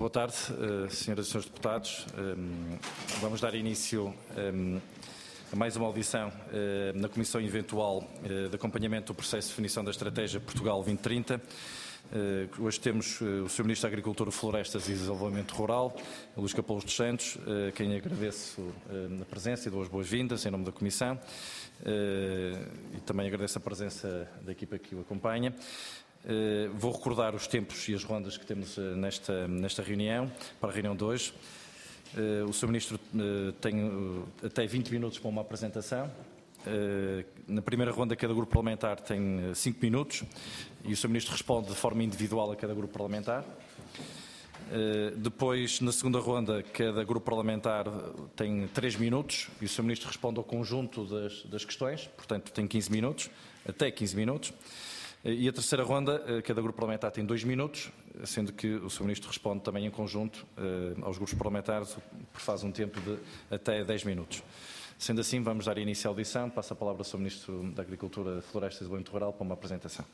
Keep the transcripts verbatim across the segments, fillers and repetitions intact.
Boa tarde, senhoras e senhores deputados. Vamos dar início a mais uma audição na Comissão Eventual de Acompanhamento do Processo de Definição da Estratégia Portugal vinte trinta. Hoje temos o senhor Ministro da Agricultura, Florestas e Desenvolvimento Rural, Luís Capelos dos Santos, a quem agradeço a presença e dou as boas-vindas em nome da Comissão. E também agradeço a presença da equipa que o acompanha. Uh, vou recordar os tempos e as rondas que temos uh, nesta, nesta reunião, para a reunião de hoje. Uh, o senhor Ministro uh, tem uh, até vinte minutos para uma apresentação. Uh, na primeira ronda, cada grupo parlamentar tem cinco minutos e o senhor Ministro responde de forma individual a cada grupo parlamentar. Uh, depois, na segunda ronda, cada grupo parlamentar tem três minutos e o senhor Ministro responde ao conjunto das, das questões, portanto tem quinze minutos, até quinze minutos. E a terceira ronda, cada grupo parlamentar tem dois minutos, sendo que o senhor Ministro responde também em conjunto aos grupos parlamentares, por faz um tempo de até dez minutos. Sendo assim, vamos dar início à audição. Passo a palavra ao senhor Ministro da Agricultura, Florestas e Desenvolvimento Rural para uma apresentação.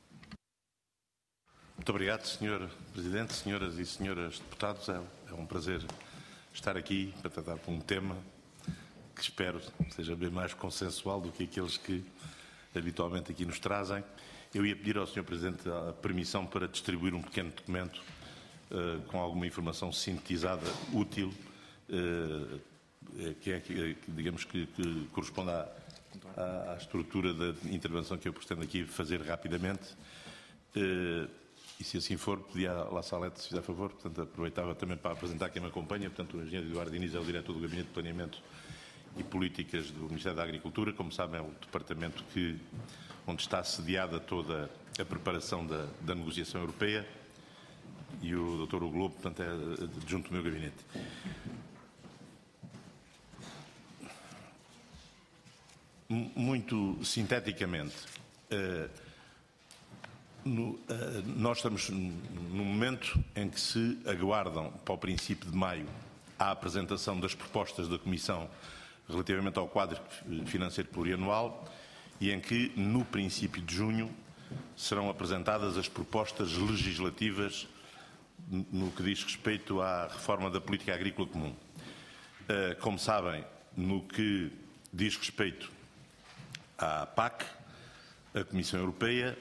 Muito obrigado, senhor Presidente, senhoras e senhores deputados. É, é um prazer estar aqui para tratar de um tema que espero seja bem mais consensual do que aqueles que habitualmente aqui nos trazem. Eu ia pedir ao senhor Presidente a permissão para distribuir um pequeno documento uh, com alguma informação sintetizada, útil, uh, que é, que, digamos, que, que corresponde à, à, à estrutura da intervenção que eu pretendo aqui fazer rapidamente. Uh, e se assim for, pedia à La Salete, se fizer favor, portanto, aproveitava também para apresentar quem me acompanha, portanto, o engenheiro Eduardo Diniz é o diretor do Gabinete de Planeamento e Políticas do Ministério da Agricultura. Como sabem, é o departamento que, onde está sediada toda a preparação da, da negociação europeia, e o doutor Hugo Lobo, portanto, é adjunto do meu gabinete. Muito sinteticamente, uh, no, uh, nós estamos no momento em que se aguardam, para o princípio de maio, a apresentação das propostas da Comissão relativamente ao quadro financeiro plurianual e em que, no princípio de junho, serão apresentadas as propostas legislativas no que diz respeito à reforma da política agrícola comum. Como sabem, no que diz respeito à P A C, a Comissão Europeia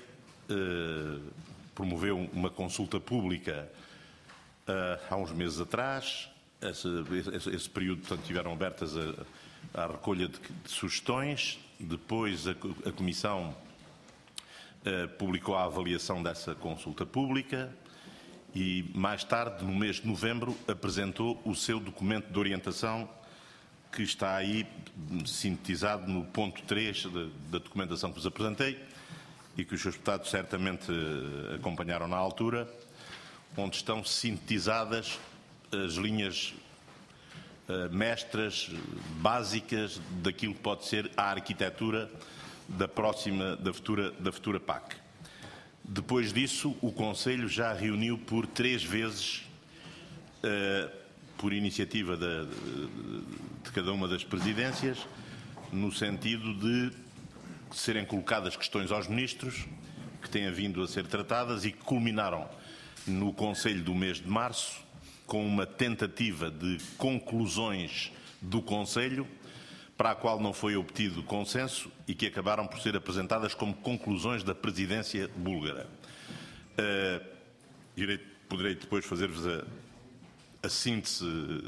promoveu uma consulta pública há uns meses atrás. Esse, esse, esse período, portanto, tiveram abertas a, a recolha de, de sugestões. Depois a, a Comissão uh, publicou a avaliação dessa consulta pública e, mais tarde, no mês de novembro, apresentou o seu documento de orientação, que está aí sintetizado no ponto três da, da documentação que vos apresentei e que os seus deputados certamente uh, acompanharam na altura, onde estão sintetizadas as linhas uh, mestras, básicas, daquilo que pode ser a arquitetura da próxima, da futura, da futura P A C. Depois disso, o Conselho já reuniu por três vezes, uh, por iniciativa de, de, de cada uma das presidências, no sentido de serem colocadas questões aos ministros, que têm vindo a ser tratadas e que culminaram no Conselho do mês de março, com uma tentativa de conclusões do Conselho, para a qual não foi obtido consenso e que acabaram por ser apresentadas como conclusões da presidência búlgara. Uh, irei, poderei depois fazer-vos a, a síntese,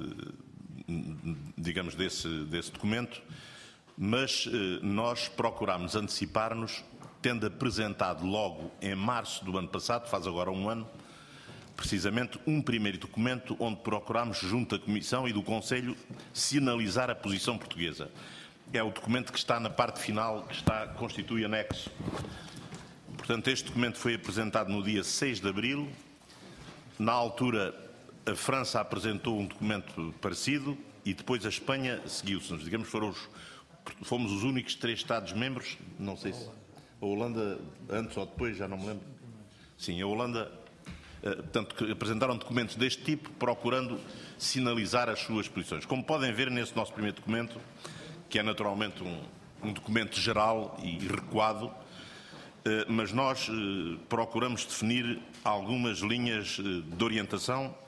digamos, desse, desse documento, mas uh, nós procurámos antecipar-nos, tendo apresentado logo em março do ano passado, faz agora um ano, precisamente um primeiro documento onde procurámos, junto da Comissão e do Conselho, sinalizar a posição portuguesa. É o documento que está na parte final, que está, constitui anexo. Portanto, este documento foi apresentado no dia seis de abril. Na altura, a França apresentou um documento parecido e depois a Espanha seguiu-se. Digamos, foram os, fomos os únicos três Estados-membros, não sei se a Holanda antes ou depois, já não me lembro. Sim, a Holanda... Portanto, que apresentaram documentos deste tipo, procurando sinalizar as suas posições. Como podem ver nesse nosso primeiro documento, que é naturalmente um, um documento geral e recuado, mas nós procuramos definir algumas linhas de orientação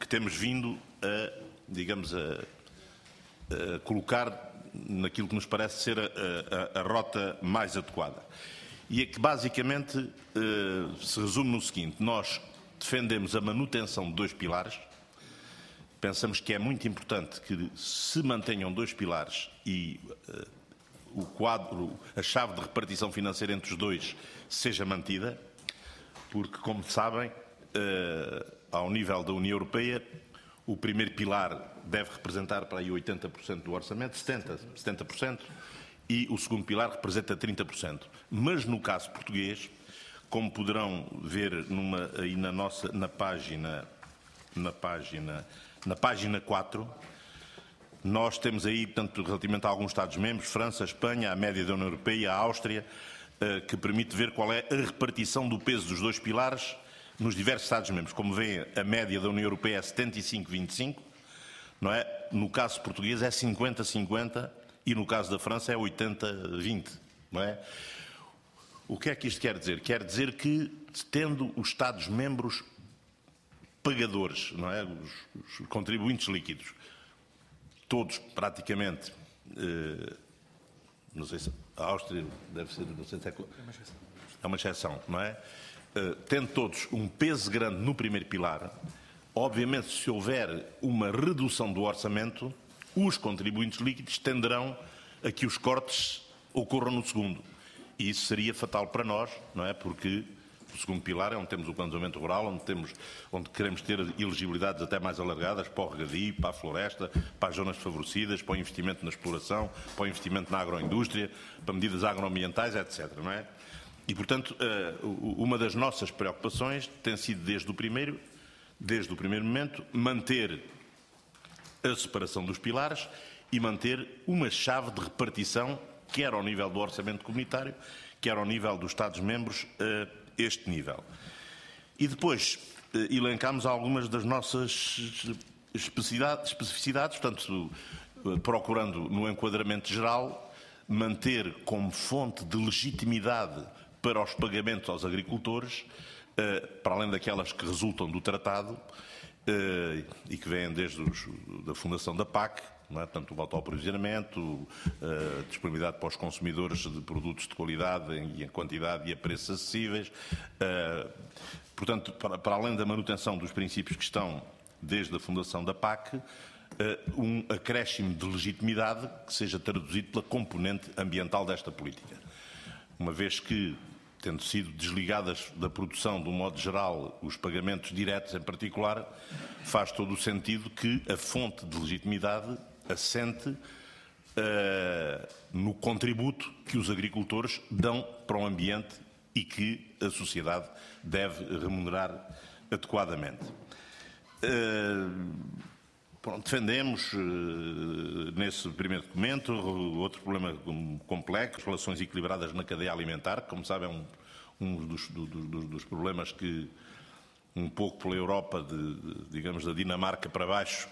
que temos vindo a, digamos, a, a colocar naquilo que nos parece ser a, a, a rota mais adequada. E é que, basicamente, eh, se resume no seguinte: nós defendemos a manutenção de dois pilares, pensamos que é muito importante que se mantenham dois pilares e eh, o quadro, a chave de repartição financeira entre os dois seja mantida, porque, como sabem, eh, ao nível da União Europeia, o primeiro pilar deve representar para aí oitenta por cento do orçamento, setenta por cento, setenta por cento, e o segundo pilar representa trinta por cento. Mas no caso português, como poderão ver numa, aí na nossa, na página, na página, na página quatro, nós temos aí, portanto, relativamente a alguns Estados-membros, França, Espanha, a média da União Europeia, a Áustria, que permite ver qual é a repartição do peso dos dois pilares nos diversos Estados-membros. Como veem, a média da União Europeia é setenta e cinco a vinte e cinco, não é? No caso português é cinquenta a cinquenta e no caso da França é oitenta a vinte, não é? O que é que isto quer dizer? Quer dizer que, tendo os Estados-membros pagadores, não é? Os, os contribuintes líquidos, todos praticamente, eh, não sei se a Áustria deve ser, não sei se é, é uma exceção, não é? Uh, tendo todos um peso grande no primeiro pilar, obviamente, se houver uma redução do orçamento, os contribuintes líquidos tenderão a que os cortes ocorram no segundo. E isso seria fatal para nós, não é? Porque o segundo pilar é onde temos o planejamento rural, onde, temos, onde queremos ter elegibilidades até mais alargadas para o regadio, para a floresta, para as zonas desfavorecidas, para o investimento na exploração, para o investimento na agroindústria, para medidas agroambientais, etcétera, não é? E, portanto, uma das nossas preocupações tem sido, desde o primeiro, desde o primeiro momento, manter a separação dos pilares e manter uma chave de repartição, quer ao nível do orçamento comunitário, quer ao nível dos Estados-membros, a este nível. E depois elencámos algumas das nossas especificidades, portanto, procurando, no enquadramento geral, manter como fonte de legitimidade para os pagamentos aos agricultores, para além daquelas que resultam do tratado e que vêm desde os, da fundação da P A C, não é? Portanto, o voto ao aprovisionamento, a disponibilidade para os consumidores de produtos de qualidade em quantidade e a preços acessíveis. Portanto, para, para além da manutenção dos princípios que estão desde a fundação da P A C, um acréscimo de legitimidade que seja traduzido pela componente ambiental desta política. Uma vez que, tendo sido desligadas da produção, de um modo geral, os pagamentos diretos em particular, faz todo o sentido que a fonte de legitimidade assente uh, no contributo que os agricultores dão para o ambiente e que a sociedade deve remunerar adequadamente. Uh, Pronto, defendemos, nesse primeiro documento, outro problema complexo, relações equilibradas na cadeia alimentar, que, como sabem, é um, um dos, do, do, dos problemas que, um pouco pela Europa, de, de, digamos, da Dinamarca para baixo,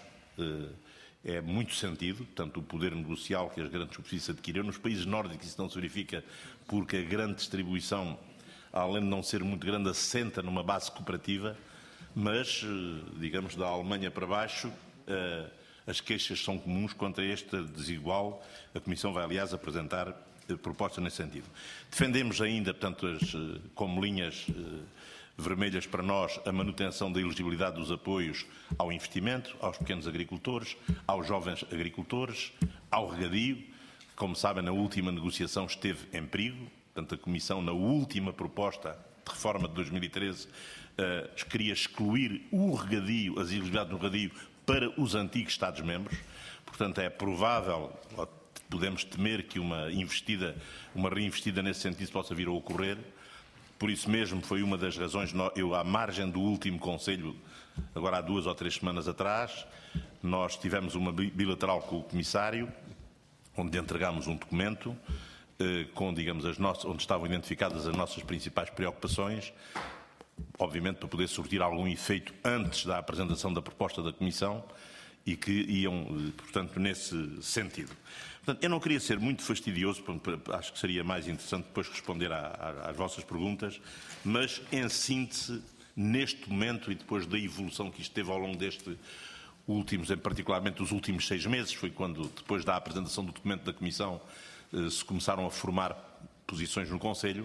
é muito sentido. Portanto, o poder negocial que as grandes superfícies adquiriram. Nos países nórdicos isso não se verifica porque a grande distribuição, além de não ser muito grande, assenta numa base cooperativa, mas, digamos, da Alemanha para baixo, as queixas são comuns quanto a esta desigual. A Comissão vai, aliás, apresentar propostas nesse sentido. Defendemos ainda, portanto, as, como linhas vermelhas para nós, a manutenção da elegibilidade dos apoios ao investimento, aos pequenos agricultores, aos jovens agricultores, ao regadio. Como sabem, na última negociação esteve em perigo. Portanto, a Comissão, na última proposta de reforma de dois mil e treze, queria excluir o regadio, as elegibilidades no regadio, para os antigos Estados-membros. Portanto, é provável, podemos temer que uma investida, uma reinvestida nesse sentido possa vir a ocorrer. Por isso mesmo foi uma das razões, eu, à margem do último Conselho, agora há duas ou três semanas atrás, nós tivemos uma bilateral com o Comissário, onde entregámos um documento eh, com, digamos, as nossas, onde estavam identificadas as nossas principais preocupações, obviamente para poder surtir algum efeito antes da apresentação da proposta da Comissão e que iam, portanto, nesse sentido. Portanto, eu não queria ser muito fastidioso, acho que seria mais interessante depois responder à, à, às vossas perguntas, mas, em síntese, neste momento e depois da evolução que isto teve ao longo destes últimos, em particularmente os últimos seis meses, foi quando, depois da apresentação do documento da Comissão, se começaram a formar posições no Conselho.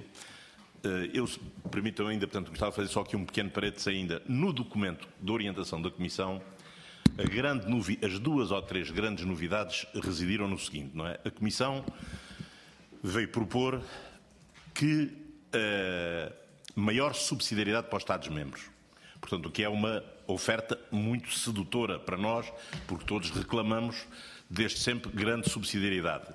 Eu, permitam ainda, portanto, gostava de fazer só aqui um pequeno parênteses ainda. No documento de orientação da Comissão, a grande novi... as duas ou três grandes novidades residiram no seguinte, não é? A Comissão veio propor que uh, maior subsidiariedade para os Estados-membros. Portanto, o que é uma oferta muito sedutora para nós, porque todos reclamamos desde sempre grande subsidiariedade.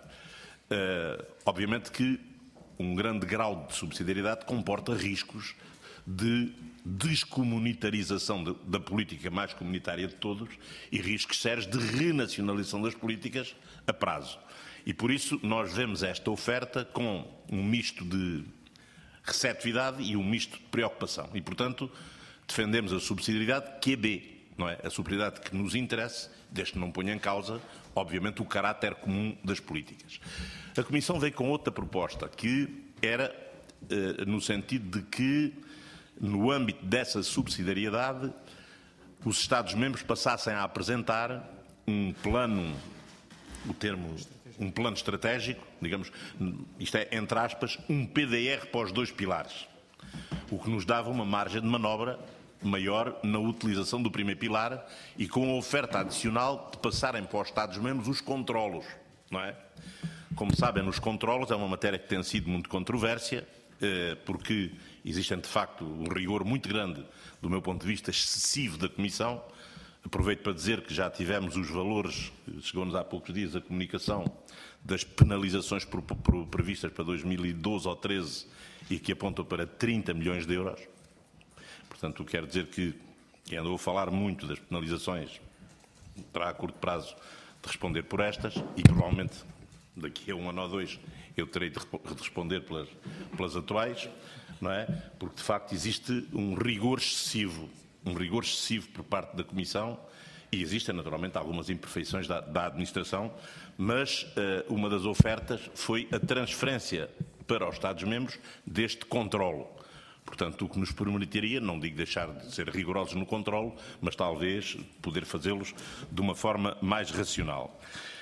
Uh, obviamente que um grande grau de subsidiariedade comporta riscos de descomunitarização de, da política mais comunitária de todos e riscos sérios de renacionalização das políticas a prazo. E por isso nós vemos esta oferta com um misto de receptividade e um misto de preocupação. E, portanto, defendemos a subsidiariedade que é B, não é? A subsidiariedade que nos interessa, desde que não ponha em causa, obviamente, o caráter comum das políticas. A Comissão veio com outra proposta, que era eh, no sentido de que, no âmbito dessa subsidiariedade, os Estados-membros passassem a apresentar um plano, o termo, um plano estratégico, digamos, isto é, entre aspas, um P D R para os dois pilares, o que nos dava uma margem de manobra maior na utilização do primeiro pilar e com a oferta adicional de passarem para os Estados-membros os controlos, não é? Como sabem, nos controlos é uma matéria que tem sido muito controvérsia, porque existe, de facto, um rigor muito grande, do meu ponto de vista, excessivo da Comissão. Aproveito para dizer que já tivemos os valores, chegou-nos há poucos dias a comunicação das penalizações previstas para dois mil e doze ou treze e que apontam para trinta milhões de euros. Portanto, quero dizer que quem andou a falar muito das penalizações terá a curto prazo de responder por estas e provavelmente daqui a um ano ou dois eu terei de responder pelas, pelas atuais, não é? Porque de facto existe um rigor excessivo, um rigor excessivo por parte da Comissão e existem naturalmente algumas imperfeições da, da administração, mas uh, uma das ofertas foi a transferência para os Estados-membros deste controlo. Portanto, o que nos permitiria, não digo deixar de ser rigorosos no controlo, mas talvez poder fazê-los de uma forma mais racional.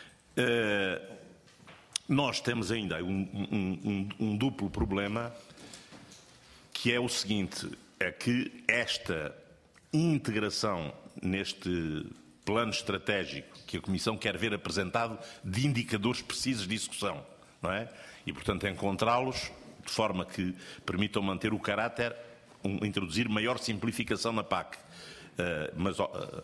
Uh, nós temos ainda um, um, um, um duplo problema, que é o seguinte, é que esta integração neste plano estratégico que a Comissão quer ver apresentado de indicadores precisos de execução, não é? E, portanto, encontrá-los de forma que permitam manter o caráter, um, introduzir maior simplificação na P A C, uh, mas, uh,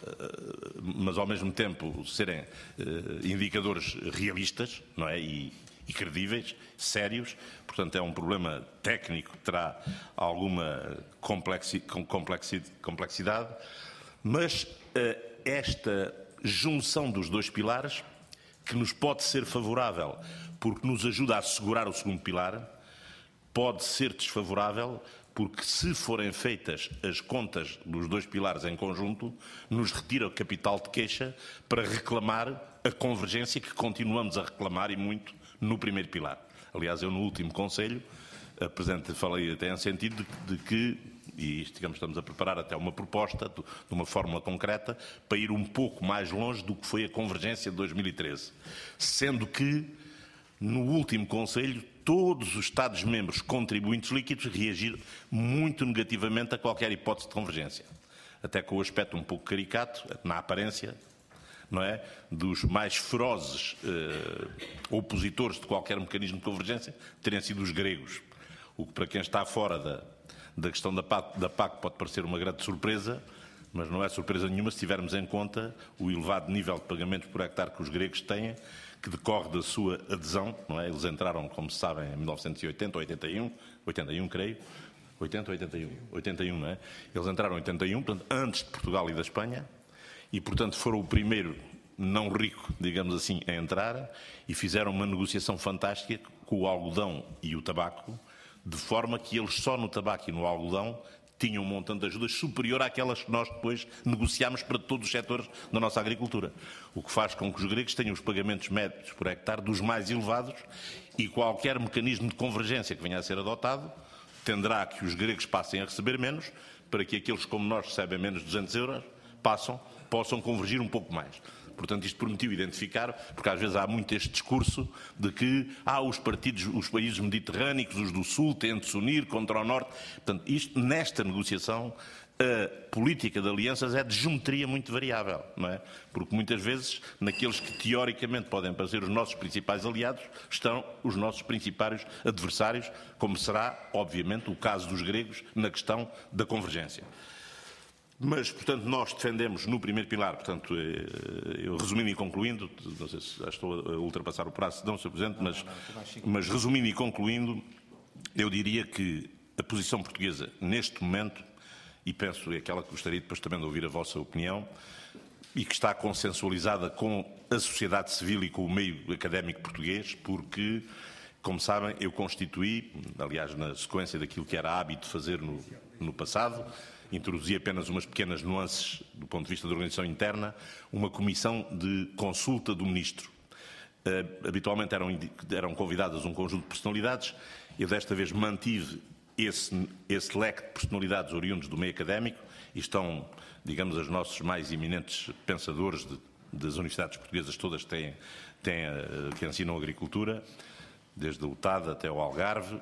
mas ao mesmo tempo serem uh, indicadores realistas, não é? E, e credíveis, sérios. Portanto, é um problema técnico que terá alguma complexi, complexi, complexidade, mas uh, esta junção dos dois pilares, que nos pode ser favorável porque nos ajuda a assegurar o segundo pilar, pode ser desfavorável porque, se forem feitas as contas dos dois pilares em conjunto, nos retira o capital de queixa para reclamar a convergência que continuamos a reclamar e muito no primeiro pilar. Aliás, eu no último Conselho apresente, falei até em sentido de, de que, e isto, digamos, estamos a preparar até uma proposta de, de uma fórmula concreta para ir um pouco mais longe do que foi a convergência de dois mil e treze. Sendo que, no último Conselho, todos os Estados-membros contribuintes líquidos reagiram muito negativamente a qualquer hipótese de convergência. Até com o aspecto um pouco caricato, na aparência, não é? Dos mais ferozes eh, opositores de qualquer mecanismo de convergência, terem sido os gregos. O que, para quem está fora da, da questão da P A C, da P A C pode parecer uma grande surpresa, mas não é surpresa nenhuma se tivermos em conta o elevado nível de pagamentos por hectare que os gregos têm, que decorre da sua adesão, não é? Eles entraram, como se sabem, em mil novecentos e oitenta, oitenta e um, oitenta e um, creio, oitenta, oitenta e um, oitenta e um, não é? Eles entraram em oitenta e um, portanto, antes de Portugal e da Espanha, e, portanto, foram o primeiro não rico, digamos assim, a entrar, e fizeram uma negociação fantástica com o algodão e o tabaco, de forma que eles só no tabaco e no algodão tinham um montante de ajudas superior àquelas que nós depois negociámos para todos os setores da nossa agricultura. O que faz com que os gregos tenham os pagamentos médios por hectare dos mais elevados e qualquer mecanismo de convergência que venha a ser adotado tenderá que os gregos passem a receber menos para que aqueles como nós recebem menos de duzentos euros passam, possam convergir um pouco mais. Portanto, isto permitiu identificar, porque às vezes há muito este discurso de que ah, os partidos, os países mediterrâneos, os do Sul, têm de se unir contra o Norte. Portanto, isto, nesta negociação, a política de alianças é de geometria muito variável, não é? Porque muitas vezes, naqueles que teoricamente podem parecer os nossos principais aliados, estão os nossos principais adversários, como será, obviamente, o caso dos gregos na questão da convergência. Mas, portanto, nós defendemos no primeiro pilar, portanto, eu resumindo e concluindo, não sei se já estou a ultrapassar o prazo, não, senhor Presidente, mas, mas resumindo e concluindo, eu diria que a posição portuguesa, neste momento, e penso é aquela que gostaria depois também de ouvir a vossa opinião, e que está consensualizada com a sociedade civil e com o meio académico português, porque, como sabem, eu constituí, aliás, na sequência daquilo que era hábito fazer no, no passado, introduzi apenas umas pequenas nuances do ponto de vista da organização interna, uma comissão de consulta do Ministro. Uh, habitualmente eram, eram convidadas um conjunto de personalidades, eu desta vez mantive Esse, esse leque de personalidades oriundos do meio académico, e estão, digamos, os nossos mais eminentes pensadores de, das universidades portuguesas, todas têm, têm, que ensinam agricultura, desde o T A D até o Algarve,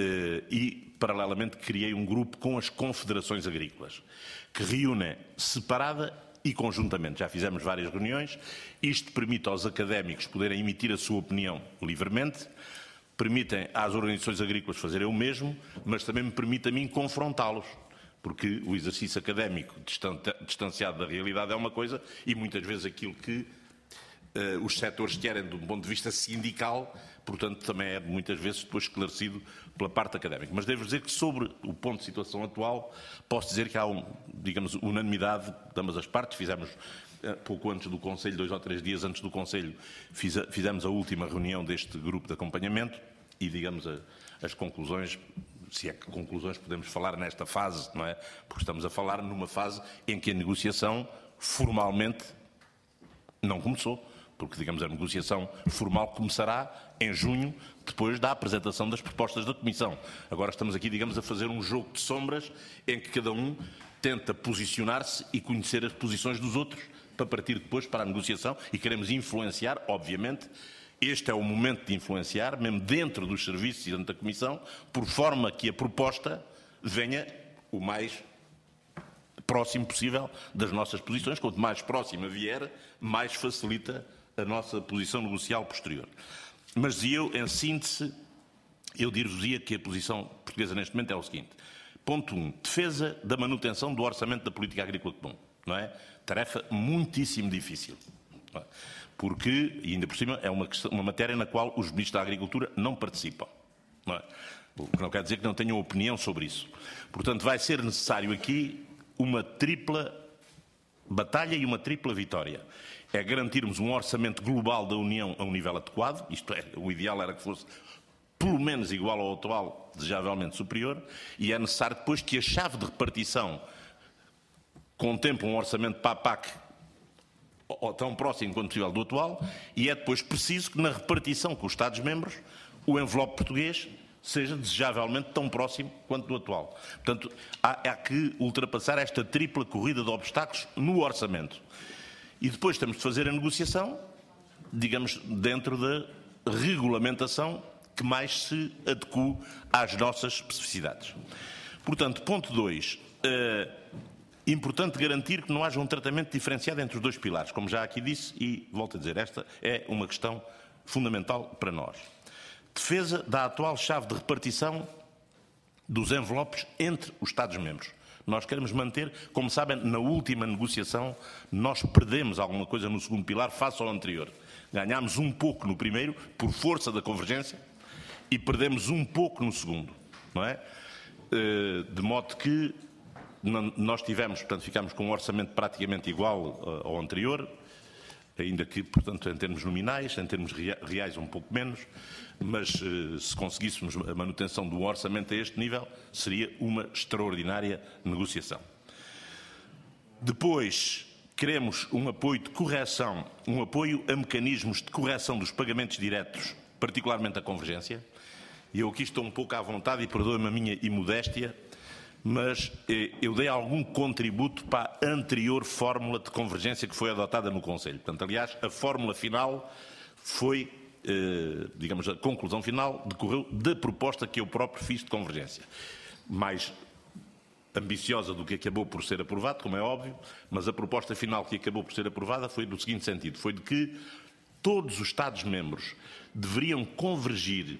e, paralelamente, criei um grupo com as confederações agrícolas, que reúnem separada e conjuntamente. Já fizemos várias reuniões, isto permite aos académicos poderem emitir a sua opinião livremente, permitem às organizações agrícolas fazerem o mesmo, mas também me permite a mim confrontá-los, porque o exercício académico distanciado da realidade é uma coisa e muitas vezes aquilo que uh, os setores querem de um ponto de vista sindical, portanto também é muitas vezes depois esclarecido pela parte académica. Mas devo dizer que sobre o ponto de situação atual posso dizer que há, um, digamos, unanimidade de ambas as partes. Fizemos pouco antes do Conselho, dois ou três dias antes do Conselho, fizemos a última reunião deste grupo de acompanhamento e, digamos, a, as conclusões, se é que conclusões podemos falar nesta fase, não é? Porque estamos a falar numa fase em que a negociação formalmente não começou, porque, digamos, a negociação formal começará em junho, depois da apresentação das propostas da Comissão. Agora estamos aqui, digamos, a fazer um jogo de sombras em que cada um tenta posicionar-se e conhecer as posições dos outros para partir depois para a negociação e queremos influenciar, obviamente. Este é o momento de influenciar, mesmo dentro dos serviços e dentro da Comissão, por forma que a proposta venha o mais próximo possível das nossas posições. Quanto mais próxima vier, mais facilita a nossa posição negocial posterior. Mas eu, em síntese, eu dir-vos-ia que a posição portuguesa neste momento é o seguinte. Ponto um, defesa da manutenção do orçamento da política agrícola comum, não é? Tarefa muitíssimo difícil, não é? Porque, e ainda por cima, é uma, questão, uma matéria na qual os ministros da Agricultura não participam, não é? O que não quer dizer que não tenham opinião sobre isso. Portanto, vai ser necessário aqui uma tripla batalha e uma tripla vitória. É garantirmos um orçamento global da União a um nível adequado, isto é, o ideal era que fosse pelo menos igual ao atual, desejavelmente superior, e é necessário depois que a chave de repartição contemple um orçamento para a P A C tão próximo quanto possível do atual, e é depois preciso que na repartição com os Estados-membros o envelope português seja desejavelmente tão próximo quanto do atual. Portanto, há, há que ultrapassar esta tripla corrida de obstáculos no orçamento. E depois temos de fazer a negociação, digamos, dentro da regulamentação que mais se adequa às nossas especificidades. Portanto, ponto dois. É importante garantir que não haja um tratamento diferenciado entre os dois pilares, como já aqui disse, e volto a dizer, esta é uma questão fundamental para nós. Defesa da atual chave de repartição dos envelopes entre os Estados-membros. Nós queremos manter, como sabem, na última negociação, nós perdemos alguma coisa no segundo pilar face ao anterior. Ganhámos um pouco no primeiro, por força da convergência, e perdemos um pouco no segundo, não é? De modo que nós tivemos, portanto, ficámos com um orçamento praticamente igual ao anterior, ainda que, portanto, em termos nominais, em termos reais um pouco menos, mas se conseguíssemos a manutenção do orçamento a este nível, seria uma extraordinária negociação. Depois, queremos um apoio de correção, um apoio a mecanismos de correção dos pagamentos diretos, particularmente a convergência. E eu aqui estou um pouco à vontade, e perdoe-me a minha imodéstia, mas eh, eu dei algum contributo para a anterior fórmula de convergência que foi adotada no Conselho. Portanto, aliás, a fórmula final foi, eh, digamos, a conclusão final decorreu da proposta que eu próprio fiz de convergência. Mais ambiciosa do que acabou por ser aprovado, como é óbvio, mas a proposta final que acabou por ser aprovada foi do seguinte sentido, foi de que todos os Estados-membros deveriam convergir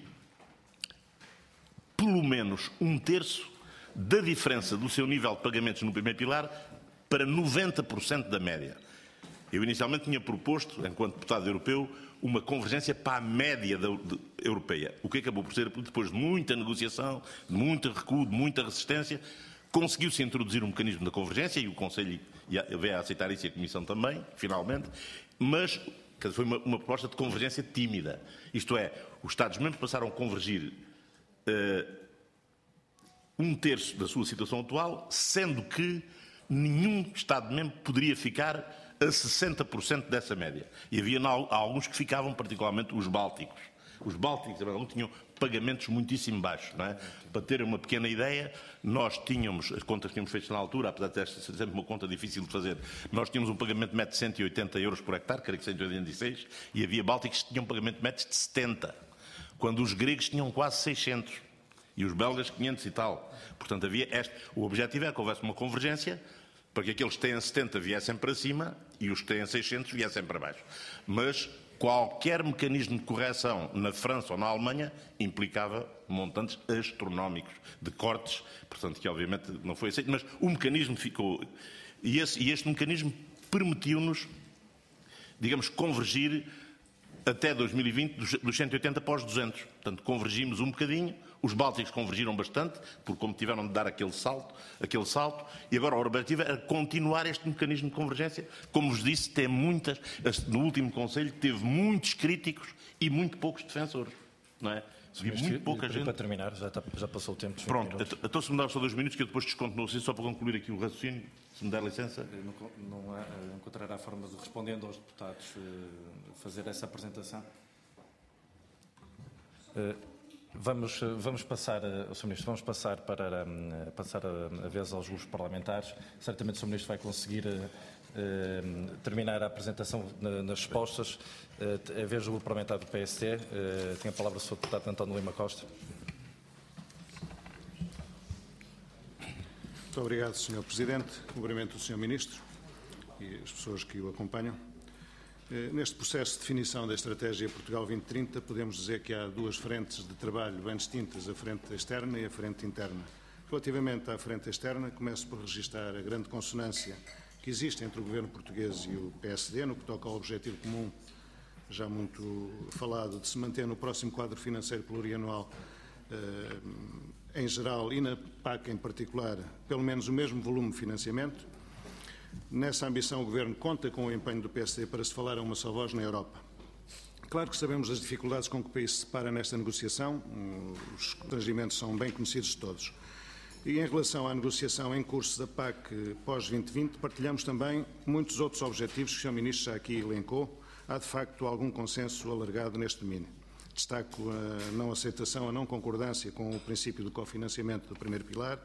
pelo menos um terço da diferença do seu nível de pagamentos no primeiro pilar para noventa por cento da média. Eu inicialmente tinha proposto, enquanto deputado europeu, uma convergência para a média da, de, europeia, o que acabou por ser, depois de muita negociação, de muito recuo, de muita resistência, conseguiu-se introduzir um mecanismo da convergência e o Conselho veio a aceitar isso e a Comissão também, finalmente, mas foi uma, uma proposta de convergência tímida. Isto é, os Estados-membros passaram a convergir uh, um terço da sua situação atual, sendo que nenhum Estado-membro poderia ficar a sessenta por cento dessa média. E havia alguns que ficavam, particularmente os bálticos. Os bálticos tinham pagamentos muitíssimo baixos. Não é? Para terem uma pequena ideia, nós tínhamos, as contas que tínhamos feitas na altura, apesar de ser sempre uma conta difícil de fazer, nós tínhamos um pagamento médio de cento e oitenta euros por hectare, creio que cento e oitenta e seis, e havia bálticos que tinham um pagamento médio de setenta, quando os gregos tinham quase seiscentos, e os belgas quinhentos e tal. Portanto, havia este... o objetivo é que houvesse uma convergência para que aqueles que têm setenta viessem para cima e os que têm seiscentos viessem para baixo. Mas qualquer mecanismo de correção na França ou na Alemanha implicava montantes astronómicos de cortes, portanto, que obviamente não foi aceito, mas o mecanismo ficou... E, esse, e este mecanismo permitiu-nos, digamos, convergir até dois mil e vinte dos, dos cento e oitenta para os duzentos. Portanto, convergimos um bocadinho, os bálticos convergiram bastante, porque como tiveram de dar aquele salto, aquele salto, e agora o objetivo era continuar este mecanismo de convergência. Como vos disse, tem muitas, no último Conselho teve muitos críticos e muito poucos defensores, não é? E muito pouca gente... Para terminar, já, está, já passou o tempo. Pronto, então se me dá só dois minutos que eu depois desconto no só para concluir aqui o raciocínio, se me der licença. Não, não, há, não encontrará forma de, respondendo aos deputados, fazer essa apresentação? Vamos, vamos passar, senhor Ministro, vamos passar, para, passar a, a vez aos grupos parlamentares. Certamente o senhor Ministro vai conseguir Uh, terminar a apresentação na, nas respostas. Uh, a vez do grupo parlamentar do P S D, uh, tem a palavra o senhor deputado António Lima Costa. Muito obrigado, senhor Presidente. Cumprimento o senhor Ministro e as pessoas que o acompanham. Uh, neste processo de definição da Estratégia Portugal vinte trinta, podemos dizer que há duas frentes de trabalho bem distintas, a frente externa e a frente interna. Relativamente à frente externa, começo por registrar a grande consonância que existe entre o Governo português e o P S D, no que toca ao objetivo comum, já muito falado, de se manter no próximo quadro financeiro plurianual, eh, em geral, e na P A C em particular, pelo menos o mesmo volume de financiamento. Nessa ambição, o Governo conta com o empenho do P S D para se falar a uma só voz na Europa. Claro que sabemos das dificuldades com que o país se depara nesta negociação, os constrangimentos são bem conhecidos de todos. E em relação à negociação em curso da P A C pós vinte vinte, partilhamos também muitos outros objetivos que o senhor Ministro já aqui elencou. Há, de facto, algum consenso alargado neste domínio. Destaco a não aceitação, a não concordância com o princípio do cofinanciamento do primeiro pilar,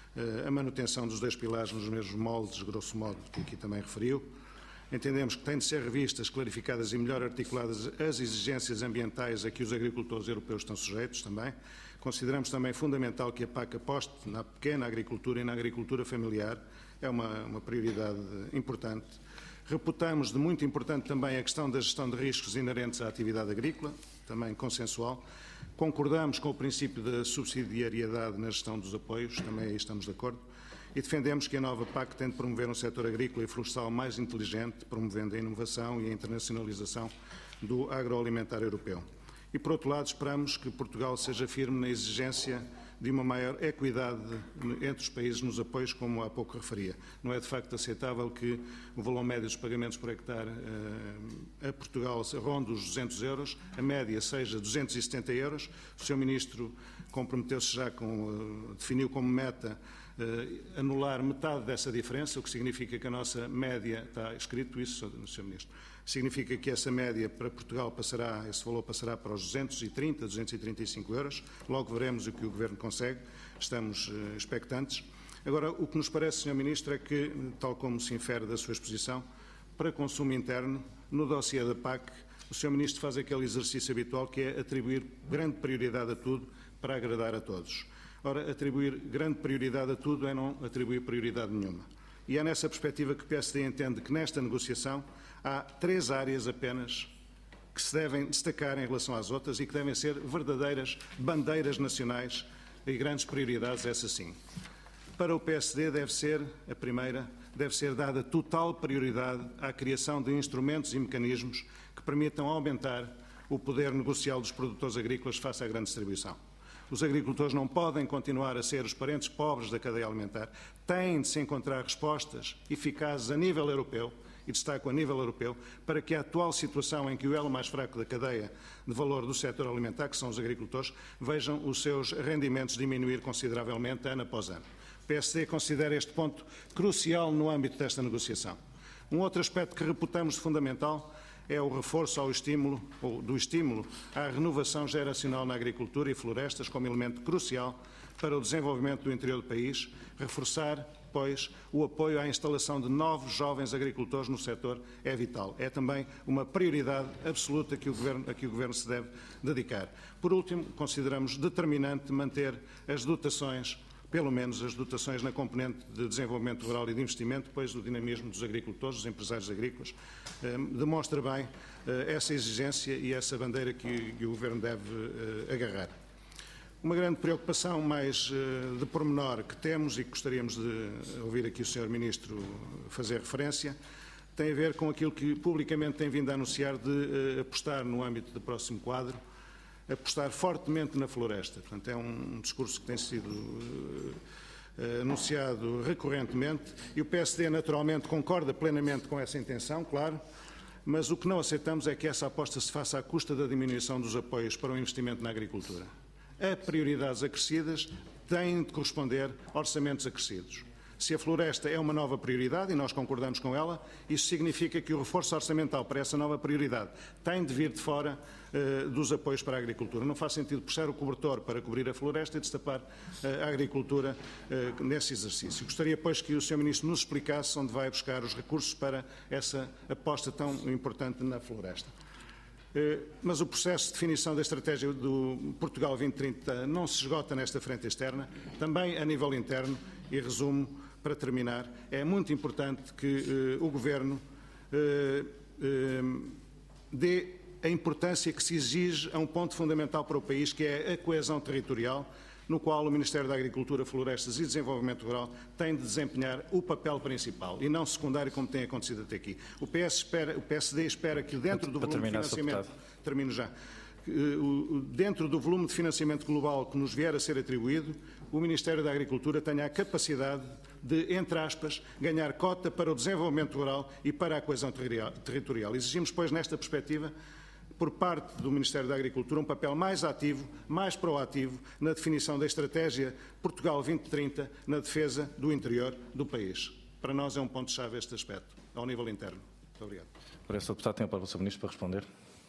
a manutenção dos dois pilares nos mesmos moldes, grosso modo, que aqui também referiu. Entendemos que têm de ser revistas, clarificadas e melhor articuladas as exigências ambientais a que os agricultores europeus estão sujeitos também. Consideramos também fundamental que a P A C aposte na pequena agricultura e na agricultura familiar. É uma, uma prioridade importante. Reputamos de muito importante também a questão da gestão de riscos inerentes à atividade agrícola, também consensual. Concordamos com o princípio da subsidiariedade na gestão dos apoios, também aí estamos de acordo. E defendemos que a nova P A C tem de promover um setor agrícola e florestal mais inteligente, promovendo a inovação e a internacionalização do agroalimentar europeu. E, por outro lado, esperamos que Portugal seja firme na exigência de uma maior equidade entre os países nos apoios, como há pouco referia. Não é, de facto, aceitável que o valor médio dos pagamentos por hectare uh, a Portugal ronde os duzentos euros, a média seja duzentos e setenta euros. O senhor Ministro comprometeu-se já, com, uh, definiu como meta uh, anular metade dessa diferença, o que significa que a nossa média, está escrito isso, senhor Ministro, significa que essa média para Portugal passará, esse valor passará para os duzentos e trinta, duzentos e trinta e cinco euros. Logo veremos o que o Governo consegue. Estamos uh, expectantes. Agora, o que nos parece, senhor Ministro, é que, tal como se infere da sua exposição, para consumo interno, no dossiê da P A C, o senhor Ministro faz aquele exercício habitual que é atribuir grande prioridade a tudo para agradar a todos. Ora, atribuir grande prioridade a tudo é não atribuir prioridade nenhuma. E é nessa perspectiva que o P S D entende que nesta negociação há três áreas apenas que se devem destacar em relação às outras e que devem ser verdadeiras bandeiras nacionais e grandes prioridades, essa sim. Para o P S D deve ser, a primeira, deve ser dada total prioridade à criação de instrumentos e mecanismos que permitam aumentar o poder negocial dos produtores agrícolas face à grande distribuição. Os agricultores não podem continuar a ser os parentes pobres da cadeia alimentar. Têm de se encontrar respostas eficazes a nível europeu, e destaco a nível europeu, para que a atual situação em que o elo mais fraco da cadeia de valor do setor alimentar, que são os agricultores, vejam os seus rendimentos diminuir consideravelmente ano após ano. O P S D considera este ponto crucial no âmbito desta negociação. Um outro aspecto que reputamos de fundamental é o reforço ao estímulo, ou do estímulo à renovação geracional na agricultura e florestas como elemento crucial para o desenvolvimento do interior do país, reforçar, pois, o apoio à instalação de novos jovens agricultores no setor é vital. É também uma prioridade absoluta que o Governo, a que o Governo se deve dedicar. Por último, consideramos determinante manter as dotações, pelo menos as dotações na componente de desenvolvimento rural e de investimento, pois o dinamismo dos agricultores, dos empresários agrícolas, eh, demonstra bem eh, essa exigência e essa bandeira que, que o Governo deve eh, agarrar. Uma grande preocupação mais eh, de pormenor que temos e que gostaríamos de ouvir aqui o senhor Ministro fazer referência, tem a ver com aquilo que publicamente tem vindo a anunciar de eh, apostar no âmbito do próximo quadro, apostar fortemente na floresta. Portanto, é um discurso que tem sido uh, anunciado recorrentemente e o P S D naturalmente concorda plenamente com essa intenção, claro, mas o que não aceitamos é que essa aposta se faça à custa da diminuição dos apoios para o investimento na agricultura. A prioridades acrescidas têm de corresponder a orçamentos acrescidos. Se a floresta é uma nova prioridade, e nós concordamos com ela, isso significa que o reforço orçamental para essa nova prioridade tem de vir de fora eh, dos apoios para a agricultura. Não faz sentido puxar o cobertor para cobrir a floresta e destapar eh, a agricultura eh, nesse exercício. Gostaria, pois, que o senhor Ministro nos explicasse onde vai buscar os recursos para essa aposta tão importante na floresta. Mas o processo de definição da estratégia do Portugal vinte trinta não se esgota nesta frente externa, também a nível interno, e resumo, para terminar, é muito importante que uh, o Governo uh, uh, dê a importância que se exige a um ponto fundamental para o país, que é a coesão territorial, no qual o Ministério da Agricultura, Florestas e Desenvolvimento Rural tem de desempenhar o papel principal e não secundário, como tem acontecido até aqui. O P S, espera, o P S D espera que dentro do volume de financiamento, termino já, dentro do volume de financiamento global que nos vier a ser atribuído, o Ministério da Agricultura tenha a capacidade de, entre aspas, ganhar cota para o desenvolvimento rural e para a coesão territorial. Exigimos, pois, nesta perspectiva, por parte do Ministério da Agricultura, um papel mais ativo, mais proativo na definição da estratégia Portugal vinte trinta na defesa do interior do país. Para nós é um ponto-chave este aspecto, ao nível interno. Muito obrigado. Parece que o deputado tem a palavra, senhor Ministro, para responder.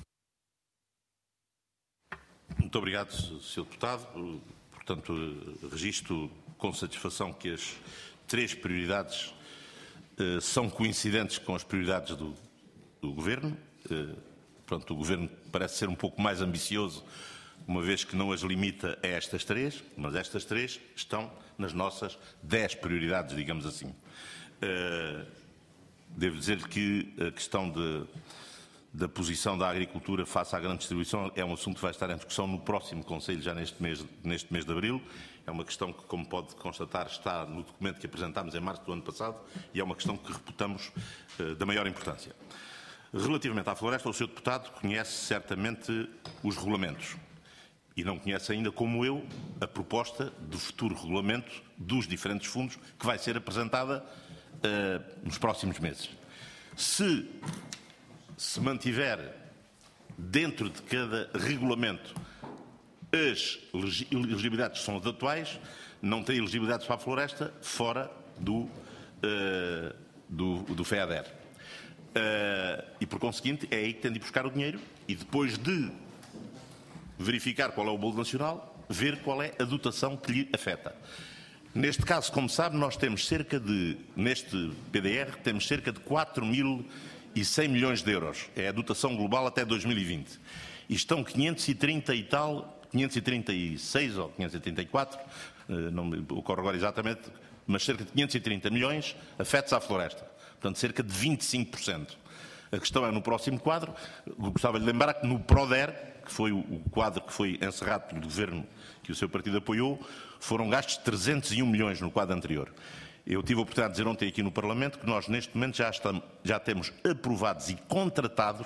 Muito obrigado, senhor Deputado. Portanto, registro com satisfação que as três prioridades eh, são coincidentes com as prioridades do, do Governo. Eh, Pronto, o Governo parece ser um pouco mais ambicioso, uma vez que não as limita a estas três, mas estas três estão nas nossas dez prioridades, digamos assim. Uh, devo dizer que a questão de, da posição da agricultura face à grande distribuição é um assunto que vai estar em discussão no próximo Conselho, já neste mês, neste mês de abril. É uma questão que, como pode constatar, está no documento que apresentámos em março do ano passado e é uma questão que reputamos uh, da maior importância. Relativamente à floresta, o senhor Deputado conhece certamente os regulamentos e não conhece ainda, como eu, a proposta do futuro regulamento dos diferentes fundos que vai ser apresentada uh, nos próximos meses. Se se mantiver dentro de cada regulamento as elegibilidades que são as atuais, não tem elegibilidades para a floresta fora do, uh, do, do FEADER. Uh, e, por conseguinte, é aí que tem de ir buscar o dinheiro e, depois de verificar qual é o bolo nacional, ver qual é a dotação que lhe afeta. Neste caso, como sabe, nós temos cerca de, neste P D R, temos cerca de quatro mil e cem milhões de euros. É a dotação global até dois mil e vinte. E estão quinhentos e trinta e tal, quinhentos e trinta e seis ou quinhentos e trinta e quatro, não me ocorre agora exatamente, mas cerca de quinhentos e trinta milhões afetos à floresta. Portanto, cerca de vinte e cinco por cento. A questão é no próximo quadro. Gostava de lembrar que no PRODER, que foi o quadro que foi encerrado pelo governo que o seu partido apoiou, foram gastos trezentos e um milhões no quadro anterior. Eu tive a oportunidade de dizer ontem aqui no Parlamento que nós neste momento já, estamos, já temos aprovados e contratados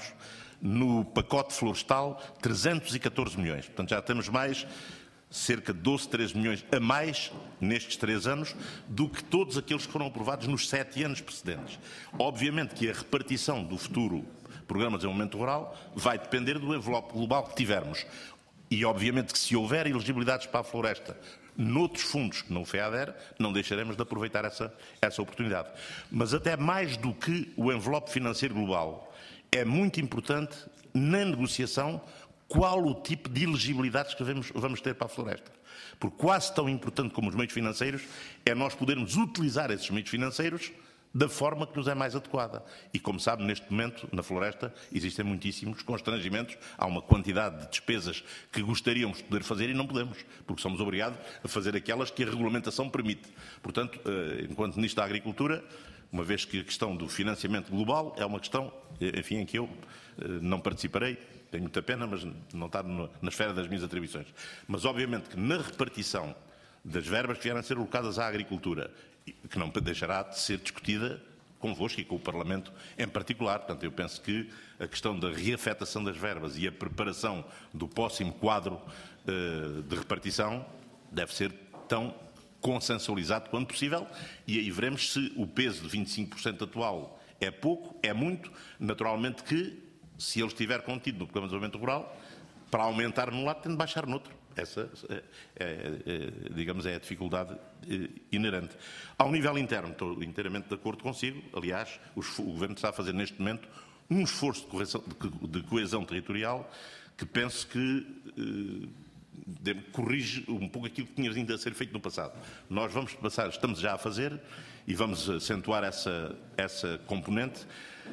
no pacote florestal trezentos e catorze milhões. Portanto, já temos mais cerca de doze, treze milhões a mais nestes três anos do que todos aqueles que foram aprovados nos sete anos precedentes. Obviamente que a repartição do futuro Programa de Desenvolvimento Rural vai depender do envelope global que tivermos. E obviamente que se houver elegibilidades para a floresta noutros fundos que não FEADER, não deixaremos de aproveitar essa, essa oportunidade. Mas até mais do que o envelope financeiro global, é muito importante na negociação qual o tipo de elegibilidades que vamos, vamos ter para a floresta. Porque quase tão importante como os meios financeiros é nós podermos utilizar esses meios financeiros da forma que nos é mais adequada. E como sabe, neste momento, na floresta, existem muitíssimos constrangimentos. Há uma quantidade de despesas que gostaríamos de poder fazer e não podemos, porque somos obrigados a fazer aquelas que a regulamentação permite. Portanto, enquanto Ministro da Agricultura, uma vez que a questão do financiamento global é uma questão, enfim, em que eu não participarei, tenho muita pena, mas não está na esfera das minhas atribuições. Mas, obviamente, que na repartição das verbas que vieram a ser alocadas à agricultura, que não deixará de ser discutida convosco e com o Parlamento em particular. Portanto, eu penso que a questão da reafetação das verbas e a preparação do próximo quadro uh, de repartição deve ser tão consensualizado quanto possível, e aí veremos se o peso de vinte e cinco por cento atual é pouco, é muito. Naturalmente que, se ele estiver contido no Programa de Desenvolvimento Rural, para aumentar num lado tem de baixar no outro. Essa, é, é, é, digamos, é a dificuldade é, inerente. Ao nível interno, estou inteiramente de acordo consigo. Aliás, os, o Governo está a fazer neste momento um esforço de, correção, de, de coesão territorial que penso que eh, de, corrige um pouco aquilo que tinha vindo a ser feito no passado. Nós vamos passar, estamos já a fazer e vamos acentuar essa, essa componente.